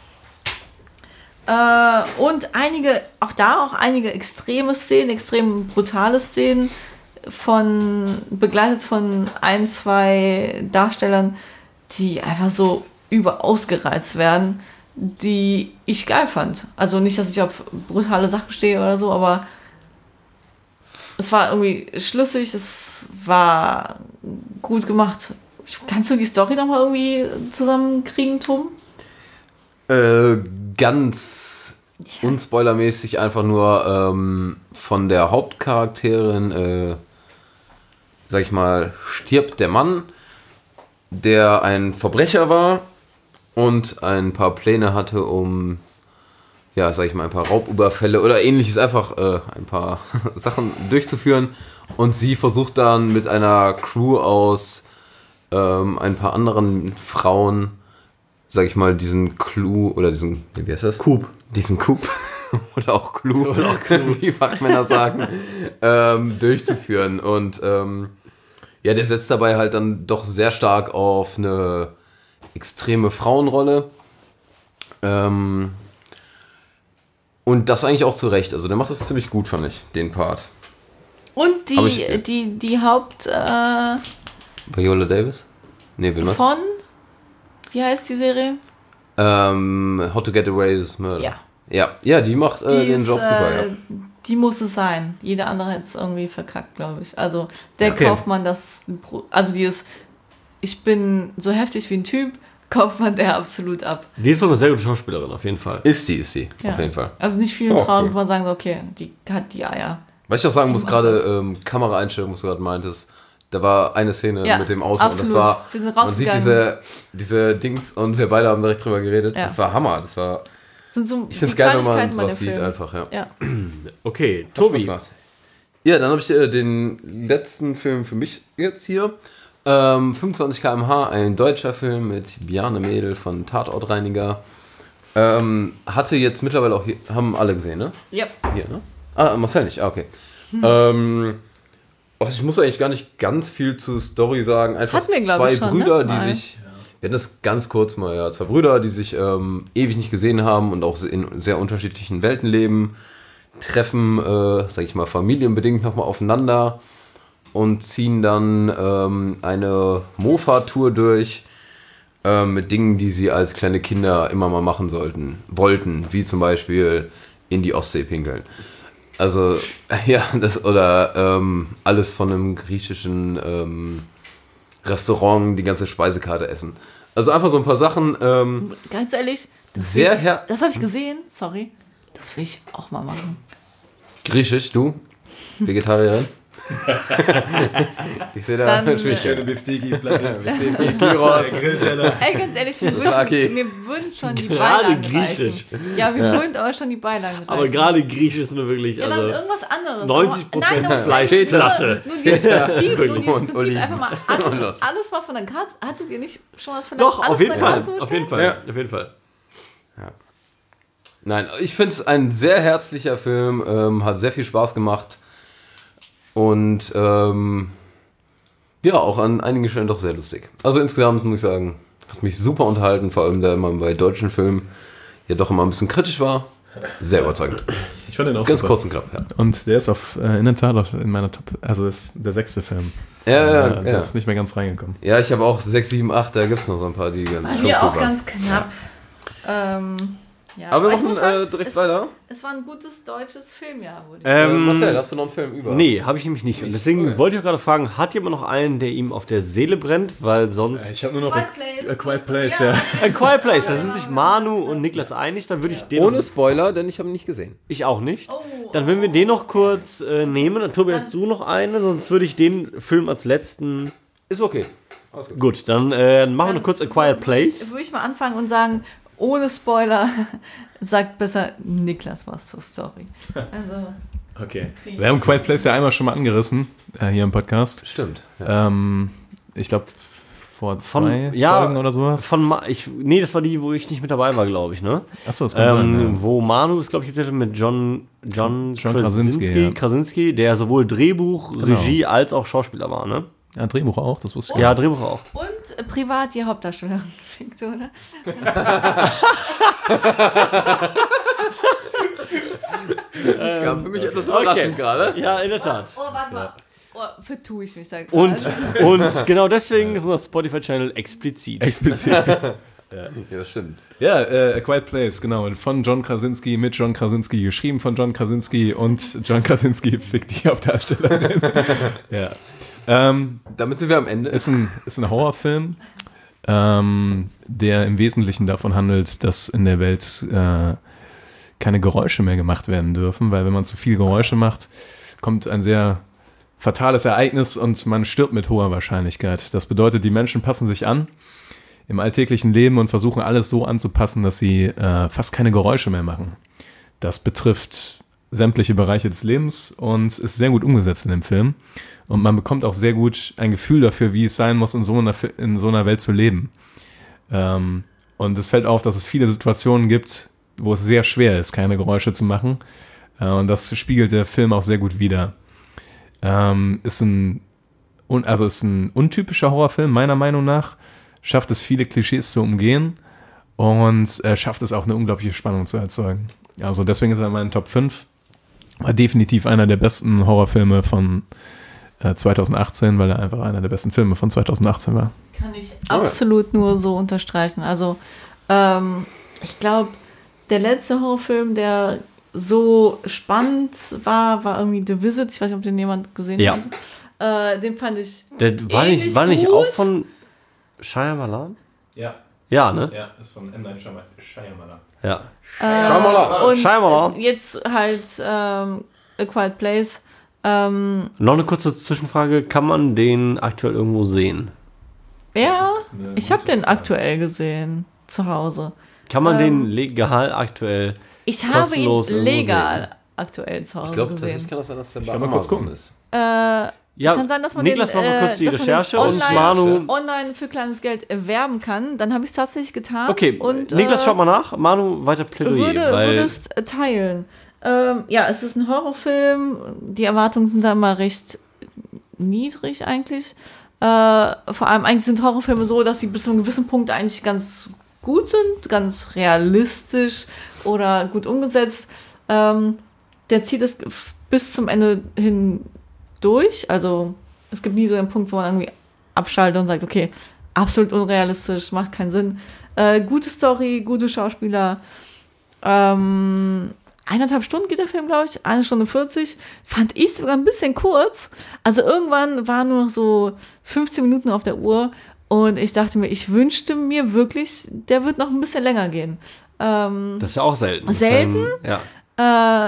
Speaker 2: Äh, und einige, auch da auch einige extreme Szenen, extrem brutale Szenen, von, begleitet von ein, zwei Darstellern, die einfach so überaus gereizt werden, die ich geil fand. Also nicht, dass ich auf brutale Sachen stehe oder so, aber es war irgendwie schlüssig, es war gut gemacht. Kannst du die Story nochmal irgendwie zusammenkriegen, Tom?
Speaker 3: Äh, ganz ja. unspoilermäßig einfach nur ähm, von der Hauptcharakterin, äh, sag ich mal, stirbt der Mann, der ein Verbrecher war und ein paar Pläne hatte, um, ja, sag ich mal, ein paar Raubüberfälle oder ähnliches, einfach äh, ein paar Sachen durchzuführen. Und sie versucht dann mit einer Crew aus ähm, ein paar anderen Frauen, sag ich mal, diesen Clou oder diesen, wie heißt das?
Speaker 1: Coup.
Speaker 3: Diesen Coup oder auch Clou, oder auch Clou. Wie Fachmänner sagen, ähm, durchzuführen. Und ähm, ja, der setzt dabei halt dann doch sehr stark auf eine extreme Frauenrolle. Ähm, und das eigentlich auch zu Recht. Also der macht das ziemlich gut, fand ich, den Part.
Speaker 2: Und
Speaker 3: Aber
Speaker 2: die,
Speaker 3: ich-
Speaker 2: die, die Haupt äh,
Speaker 3: Viola Davis? Nee, wen was?
Speaker 2: von, wie heißt die Serie?
Speaker 3: Ähm, How to Get Away with Murder.
Speaker 2: Ja.
Speaker 3: Ja, ja, die macht äh,
Speaker 2: Die
Speaker 3: den
Speaker 2: ist,
Speaker 3: Job super,
Speaker 2: äh,
Speaker 3: ja.
Speaker 2: Die muss es sein. Jeder andere hätte es irgendwie verkackt, glaube ich. Also der
Speaker 1: Okay.
Speaker 2: Kaufmann, das, also die ist, ich bin so heftig wie ein Typ, Kaufmann der absolut ab.
Speaker 1: Die ist doch eine sehr gute Schauspielerin, auf jeden Fall.
Speaker 3: Ist die, ist die,
Speaker 2: Ja.
Speaker 3: auf jeden Fall.
Speaker 2: Also nicht vielen
Speaker 3: Oh,
Speaker 2: Frauen,
Speaker 3: cool.
Speaker 2: wo man sagen, so, okay, die hat die Eier.
Speaker 3: Was ich auch sagen
Speaker 2: Die
Speaker 3: muss,
Speaker 2: macht
Speaker 3: gerade
Speaker 2: das.
Speaker 3: ähm, Kameraeinstellung, was du gerade meintest, da war eine Szene
Speaker 2: Ja,
Speaker 3: mit dem Auto
Speaker 2: absolut.
Speaker 3: und das war,
Speaker 2: Wir sind
Speaker 3: man sieht
Speaker 2: rausgegangen.
Speaker 3: diese, diese Dings und wir beide haben direkt drüber geredet,
Speaker 2: Ja.
Speaker 3: das war Hammer, das war,
Speaker 2: Sind so
Speaker 3: ich finde es
Speaker 2: die
Speaker 3: geil, wenn man
Speaker 2: Kleinigkeiten bei
Speaker 3: sowas
Speaker 2: dem
Speaker 3: sieht
Speaker 2: Film.
Speaker 3: einfach, ja.
Speaker 2: Ja.
Speaker 1: Okay,
Speaker 3: Hat Spaß
Speaker 1: Tobi.
Speaker 3: gemacht. Ja, dann habe ich äh, den letzten Film für mich jetzt hier. Ähm, fünfundzwanzig Kilometer pro Stunde, ein deutscher Film mit Bjarne Mädel von Tatortreiniger. Ähm, hatte jetzt mittlerweile auch hier, haben alle gesehen, ne?
Speaker 2: Ja.
Speaker 3: Hier, ne? Ah, Marcel nicht, ah, okay. Ähm, also ich muss eigentlich gar nicht ganz viel zur Story sagen. Einfach
Speaker 2: Hatten wir, glaub
Speaker 3: zwei
Speaker 2: ich, schon,
Speaker 3: Brüder,
Speaker 2: ne?
Speaker 3: die
Speaker 2: Mal.
Speaker 3: sich, wir hatten das ganz kurz mal, ja, zwei Brüder, die sich ähm, ewig nicht gesehen haben und auch in sehr unterschiedlichen Welten leben, treffen, äh, sag ich mal, familienbedingt nochmal aufeinander und ziehen dann ähm, eine Mofa-Tour durch ähm, mit Dingen, die sie als kleine Kinder immer mal machen sollten, wollten, wie zum Beispiel in die Ostsee pinkeln. Also, ja, das, oder ähm, alles von einem griechischen ähm, Restaurant, die ganze Speisekarte essen. Also einfach so ein paar Sachen. Ähm,
Speaker 2: Ganz ehrlich, das,
Speaker 3: Sehr
Speaker 2: will ich-
Speaker 3: her-
Speaker 2: das habe ich gesehen, sorry. Das will ich auch mal machen.
Speaker 3: Griechisch, du? Vegetarierin? Ich sehe da
Speaker 2: Dann, äh,
Speaker 3: Schwierigkeiten.
Speaker 4: Biftiki-Platte.
Speaker 3: Gyros.
Speaker 2: Ey, ganz ehrlich, wir würden,
Speaker 3: Okay.
Speaker 2: mir würden schon die
Speaker 1: Gerade
Speaker 2: Beilagen
Speaker 1: griechisch.
Speaker 2: reichen. Ja, wir würden aber schon die Beilagen reichen.
Speaker 1: Aber gerade Griechisch ist nur wirklich,
Speaker 2: Ja, dann
Speaker 1: also
Speaker 2: irgendwas anderes.
Speaker 1: neunzig Prozent
Speaker 2: Aber- nein,
Speaker 1: Fleischplatte.
Speaker 2: Nur, nur dieses Prinzip, nur
Speaker 3: Und
Speaker 2: dieses Prinzip
Speaker 3: Oliven.
Speaker 2: einfach mal
Speaker 3: Und
Speaker 2: alles,
Speaker 3: los.
Speaker 2: alles mal von der Karte. Hattet ihr nicht schon was von der
Speaker 1: Doch,
Speaker 2: alles
Speaker 1: auf jeden
Speaker 2: von der
Speaker 1: Fall.
Speaker 2: Karte
Speaker 1: Auf jeden Fall.
Speaker 3: Ja.
Speaker 1: Auf jeden Fall.
Speaker 3: Nein, ich finde es ein sehr herzlicher Film, ähm, hat sehr viel Spaß gemacht und ähm, ja, auch an einigen Stellen doch sehr lustig. Also insgesamt muss ich sagen, hat mich super unterhalten, vor allem da man bei deutschen Filmen ja doch immer ein bisschen kritisch war. Sehr überzeugend.
Speaker 4: Ich fand den auch
Speaker 3: Ganz
Speaker 4: super.
Speaker 3: kurz und knapp, ja.
Speaker 4: Und der ist auf, äh, in der Tat auf, in meiner Top, also ist der sechste Film.
Speaker 3: Ja, ja,
Speaker 4: Äh, der
Speaker 3: ja.
Speaker 4: ist nicht mehr ganz reingekommen.
Speaker 3: Ja, ich habe auch sechs, sieben, acht, da gibt es noch so ein paar, die ganz
Speaker 2: Bei
Speaker 3: schon
Speaker 2: mir
Speaker 3: cool
Speaker 2: auch
Speaker 3: waren.
Speaker 2: ganz knapp. Ähm, ja,
Speaker 3: Aber wir
Speaker 2: ich
Speaker 3: machen
Speaker 2: muss sagen,
Speaker 3: äh, direkt
Speaker 2: es,
Speaker 3: weiter.
Speaker 2: Es war ein gutes deutsches Filmjahr, würde ich
Speaker 3: Äh,
Speaker 1: Ähm,
Speaker 3: Marcel, hast du noch einen Film über?
Speaker 1: Nee, habe ich nämlich nicht. Und deswegen
Speaker 3: Okay.
Speaker 1: wollte ich auch gerade fragen, hat jemand noch einen, der ihm auf der Seele brennt? Weil sonst...
Speaker 4: Ich habe nur noch
Speaker 2: Quiet Place.
Speaker 4: A Quiet Place, ja.
Speaker 1: A Quiet Place, da sind sich Manu und Niklas einig, dann würde ich den...
Speaker 3: Ohne Spoiler, denn ich habe ihn nicht gesehen.
Speaker 1: Ich auch nicht.
Speaker 2: Oh,
Speaker 1: Dann würden wir den noch kurz äh, nehmen. Und Tobi, hast du noch eine? Sonst würde ich den Film als letzten...
Speaker 3: Ist okay. Alles gut.
Speaker 1: Gut, dann äh, machen wir noch kurz A Quiet Place.
Speaker 2: Würde ich mal anfangen und sagen, ohne Spoiler, sagt besser Niklas was zur Story. Also,
Speaker 4: Okay. Wir haben Quiet Place ja einmal schon mal angerissen, äh, hier im Podcast.
Speaker 3: Stimmt. Ja.
Speaker 4: Ähm, ich glaube, vor zwei
Speaker 1: Von- ja,
Speaker 4: Folgen oder sowas.
Speaker 1: Von Ma ich, nee, das war die, wo ich nicht mit dabei war, glaube ich, ne?
Speaker 4: Achso, das kann sein.
Speaker 1: Ähm,
Speaker 4: Ja.
Speaker 1: Wo Manu ist, glaube ich, jetzt mit John, John,
Speaker 4: John Krasinski,
Speaker 1: Krasinski,
Speaker 4: ja.
Speaker 1: Krasinski, der sowohl Drehbuch,
Speaker 4: Genau.
Speaker 1: Regie als auch Schauspieler war, ne?
Speaker 4: Ja, Drehbuch auch, das wusste ich.
Speaker 1: Ja, Drehbuch auch.
Speaker 2: und äh, privat die Hauptdarstellerin, Victoria.
Speaker 3: Kam für mich etwas überraschend gerade.
Speaker 1: Ja, in der Tat.
Speaker 2: Oh, warte mal. Oh, vertue ich mich, sag
Speaker 1: Und, und genau deswegen ist unser Spotify-Channel explizit.
Speaker 4: Explizit.
Speaker 3: Ja, das stimmt.
Speaker 4: Ja, äh, A Quiet Place, genau. Von John Krasinski, mit John Krasinski, geschrieben von John Krasinski und John Krasinski fickt die Hauptdarstellerin. Ja. Ähm,
Speaker 3: Damit sind wir am Ende.
Speaker 4: ist, ein, ist ein Horrorfilm, ähm, der im Wesentlichen davon handelt, dass in der Welt äh, keine Geräusche mehr gemacht werden dürfen, weil wenn man zu viel Geräusche macht, kommt ein sehr fatales Ereignis und man stirbt mit hoher Wahrscheinlichkeit. Das bedeutet, die Menschen passen sich an im alltäglichen Leben und versuchen alles so anzupassen, dass sie äh, fast keine Geräusche mehr machen. Das betrifft sämtliche Bereiche des Lebens und ist sehr gut umgesetzt in dem Film. Und man bekommt auch sehr gut ein Gefühl dafür, wie es sein muss, in so einer, in so einer Welt zu leben. Ähm, und es fällt auf, dass es viele Situationen gibt, wo es sehr schwer ist, keine Geräusche zu machen. Äh, und das spiegelt der Film auch sehr gut wider. Ähm, ist ein, un, also ist ein untypischer Horrorfilm, meiner Meinung nach. schafft es, viele Klischees zu umgehen und äh, schafft es auch, eine unglaubliche Spannung zu erzeugen. Also deswegen ist er in meinen Top fünf. War definitiv einer der besten Horrorfilme von äh, zwanzig achtzehn, weil er einfach einer der besten Filme von zwanzig achtzehn war.
Speaker 2: Kann ich absolut nur so unterstreichen. Also, ähm, ich glaube, der letzte Horrorfilm, der so spannend war, war irgendwie The Visit. Ich weiß nicht, ob den jemand gesehen
Speaker 1: Ja.
Speaker 2: hat. Äh, den fand ich
Speaker 1: Der war nicht,
Speaker 2: ähnlich
Speaker 1: war nicht
Speaker 2: gut.
Speaker 1: auch von Shyamalan?
Speaker 4: Ja,
Speaker 1: Ja, ne?
Speaker 4: ja, ist von M. Night Shyamalan.
Speaker 1: Ja.
Speaker 2: Äh, und
Speaker 1: Shyamalan.
Speaker 2: jetzt halt ähm, A Quiet Place. Ähm,
Speaker 1: Noch eine kurze Zwischenfrage. Kann man den aktuell irgendwo sehen?
Speaker 2: ja,
Speaker 4: ist eine
Speaker 2: ich habe
Speaker 4: gute
Speaker 2: den
Speaker 4: Frage.
Speaker 2: aktuell gesehen zu Hause.
Speaker 1: Kann man
Speaker 2: Ähm,
Speaker 1: den legal aktuell...
Speaker 2: Ich habe ihn
Speaker 1: Kostenlos irgendwo
Speaker 2: legal aktuell zu Hause
Speaker 3: Ich glaube,
Speaker 2: gesehen.
Speaker 3: tatsächlich kann das sein, dass der bei
Speaker 4: kann mal kurz
Speaker 3: Amazon
Speaker 4: gucken.
Speaker 3: ist.
Speaker 2: Äh,
Speaker 1: Ja,
Speaker 2: kann sein, dass man
Speaker 1: Niklas
Speaker 2: den,
Speaker 1: macht mal kurz
Speaker 2: äh,
Speaker 1: die
Speaker 2: dass man den
Speaker 1: Recherche und
Speaker 2: online-
Speaker 1: Manu...
Speaker 2: online für kleines Geld erwerben kann. Dann habe ich es tatsächlich getan.
Speaker 1: Okay,
Speaker 2: und,
Speaker 1: Niklas,
Speaker 2: äh,
Speaker 1: schaut mal nach. Manu, weiter Plädoyer.
Speaker 2: würde,
Speaker 1: weil
Speaker 2: würdest äh, teilen. Ähm, ja, es ist ein Horrorfilm. Die Erwartungen sind da immer recht niedrig eigentlich. Äh, vor allem eigentlich sind Horrorfilme so, dass sie bis zu einem gewissen Punkt eigentlich ganz gut sind, ganz realistisch oder gut umgesetzt. Ähm, der zieht es bis zum Ende hin durch. Also es gibt nie so einen Punkt, wo man irgendwie abschaltet und sagt, okay, absolut unrealistisch, macht keinen Sinn. Äh, gute Story, gute Schauspieler. Ähm, eineinhalb Stunden geht der Film, glaube ich. Eine Stunde vierzig. Fand ich sogar ein bisschen kurz. Also irgendwann waren nur noch so fünfzehn Minuten auf der Uhr. Und ich dachte mir, ich wünschte mir wirklich, der wird noch ein bisschen länger gehen. Ähm,
Speaker 1: das ist ja auch selten. Das ist
Speaker 2: Selten?
Speaker 1: Ein, ja.
Speaker 2: äh,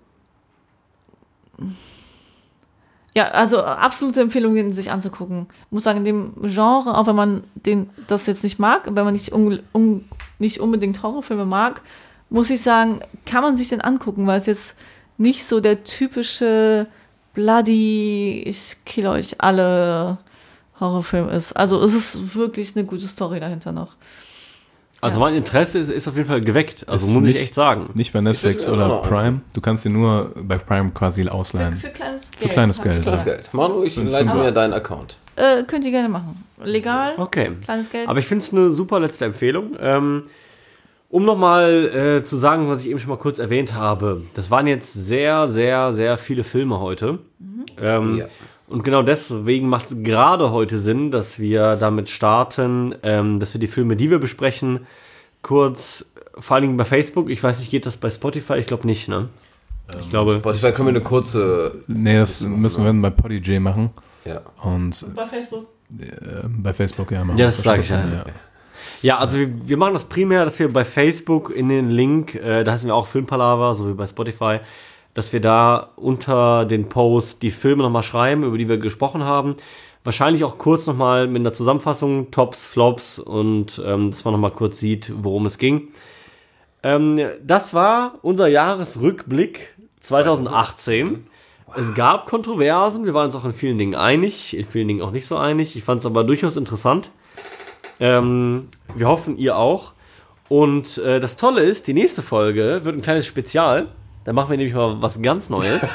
Speaker 2: ja, also absolute Empfehlung, den sich anzugucken. Ich muss sagen, in dem Genre, auch wenn man den, das jetzt nicht mag, wenn man nicht, un, un, nicht unbedingt Horrorfilme mag, muss ich sagen, kann man sich den angucken, weil es jetzt nicht so der typische bloody, ich kill euch alle Horrorfilm ist. Also es ist wirklich eine gute Story dahinter noch.
Speaker 1: Also
Speaker 2: Ja.
Speaker 1: mein Interesse ist, ist auf jeden Fall geweckt. Also
Speaker 4: Ist
Speaker 1: muss ich
Speaker 4: nicht-
Speaker 1: echt sagen.
Speaker 4: Nicht bei Netflix
Speaker 3: Ich würd mir
Speaker 4: oder
Speaker 3: auch noch
Speaker 4: Prime. Du kannst ihn nur bei Prime quasi ausleihen.
Speaker 2: Für, für kleines Geld.
Speaker 4: Für kleines Geld.
Speaker 3: Kleines
Speaker 4: Ja.
Speaker 3: Geld. Manu, ich
Speaker 4: Fünf-
Speaker 3: leite
Speaker 4: fünf-
Speaker 3: mir deinen Account.
Speaker 2: Äh, könnt ihr gerne machen. Legal,
Speaker 1: Okay.
Speaker 2: kleines Geld.
Speaker 1: Aber ich finde es eine super letzte Empfehlung. Ähm, um nochmal äh, zu sagen, was ich eben schon mal kurz erwähnt habe. Das waren jetzt sehr, sehr, sehr viele Filme heute. Ähm,
Speaker 3: Ja.
Speaker 1: Und genau deswegen macht es gerade heute Sinn, dass wir damit starten, ähm, dass wir die Filme, die wir besprechen, kurz, vor allen Dingen bei Facebook, ich weiß nicht, geht das bei Spotify? Ich glaube nicht, ne? Ich glaube,
Speaker 3: Spotify können wir eine kurze.
Speaker 4: Nee, das müssen wir dann bei Podigy machen.
Speaker 3: Ja.
Speaker 4: Und
Speaker 2: Bei Facebook.
Speaker 4: äh, bei Facebook ja machen.
Speaker 1: Ja,
Speaker 4: wir
Speaker 1: das sage ich ja.
Speaker 4: ja.
Speaker 1: ja, also wir, wir machen das primär, dass wir bei Facebook in den Link, äh, da heißen wir auch Filmpalava, so wie bei Spotify, dass wir da unter den Post die Filme nochmal schreiben, über die wir gesprochen haben. Wahrscheinlich auch kurz nochmal mit einer Zusammenfassung, Tops, Flops und ähm, dass man nochmal kurz sieht, worum es ging. Ähm, das war unser Jahresrückblick zwanzig achtzehn. Es gab Kontroversen, wir waren uns auch in vielen Dingen einig, in vielen Dingen auch nicht so einig. Ich fand es aber durchaus interessant. Ähm, wir hoffen, ihr auch. Und äh, das Tolle ist, die nächste Folge wird ein kleines Spezial. Da machen wir nämlich mal was ganz Neues.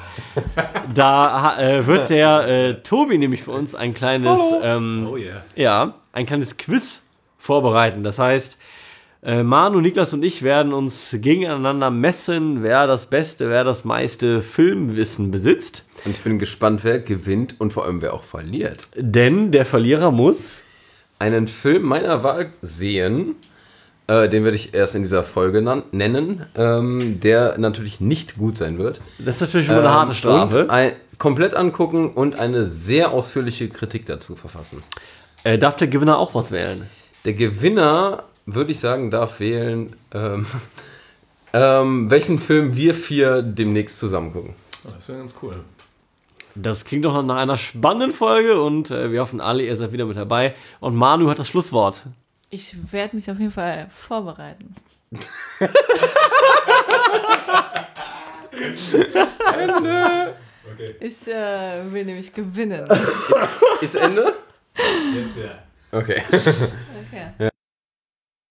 Speaker 1: Da äh, wird der äh, Tobi nämlich für uns ein kleines, ähm,
Speaker 4: Oh yeah.
Speaker 1: ja, ein kleines Quiz vorbereiten. Das heißt, äh, Manu, Niklas und ich werden uns gegeneinander messen, wer das beste, wer das meiste Filmwissen besitzt.
Speaker 3: Und ich bin gespannt, wer gewinnt und vor allem wer auch verliert.
Speaker 1: Denn der Verlierer muss...
Speaker 3: Einen Film meiner Wahl sehen, äh, den werde ich erst in dieser Folge nan- nennen, ähm, der natürlich nicht gut sein wird.
Speaker 1: Das ist natürlich schon mal eine
Speaker 3: Ähm,
Speaker 1: harte Strafe.
Speaker 3: Und ein, komplett angucken und eine sehr ausführliche Kritik dazu verfassen.
Speaker 1: Äh, darf der Gewinner auch was wählen?
Speaker 3: Der Gewinner, würde ich sagen, darf wählen, ähm, ähm, welchen Film wir vier demnächst zusammen gucken.
Speaker 4: Oh, das ist ja ganz cool.
Speaker 1: Das klingt doch nach einer spannenden Folge und äh, wir hoffen alle, ihr seid wieder mit dabei. Und Manu hat das Schlusswort.
Speaker 2: Ich werde mich auf jeden Fall vorbereiten.
Speaker 4: Okay.
Speaker 2: Ich äh, will nämlich gewinnen.
Speaker 3: Ist Ende?
Speaker 4: Jetzt ja.
Speaker 3: Okay.
Speaker 2: Okay.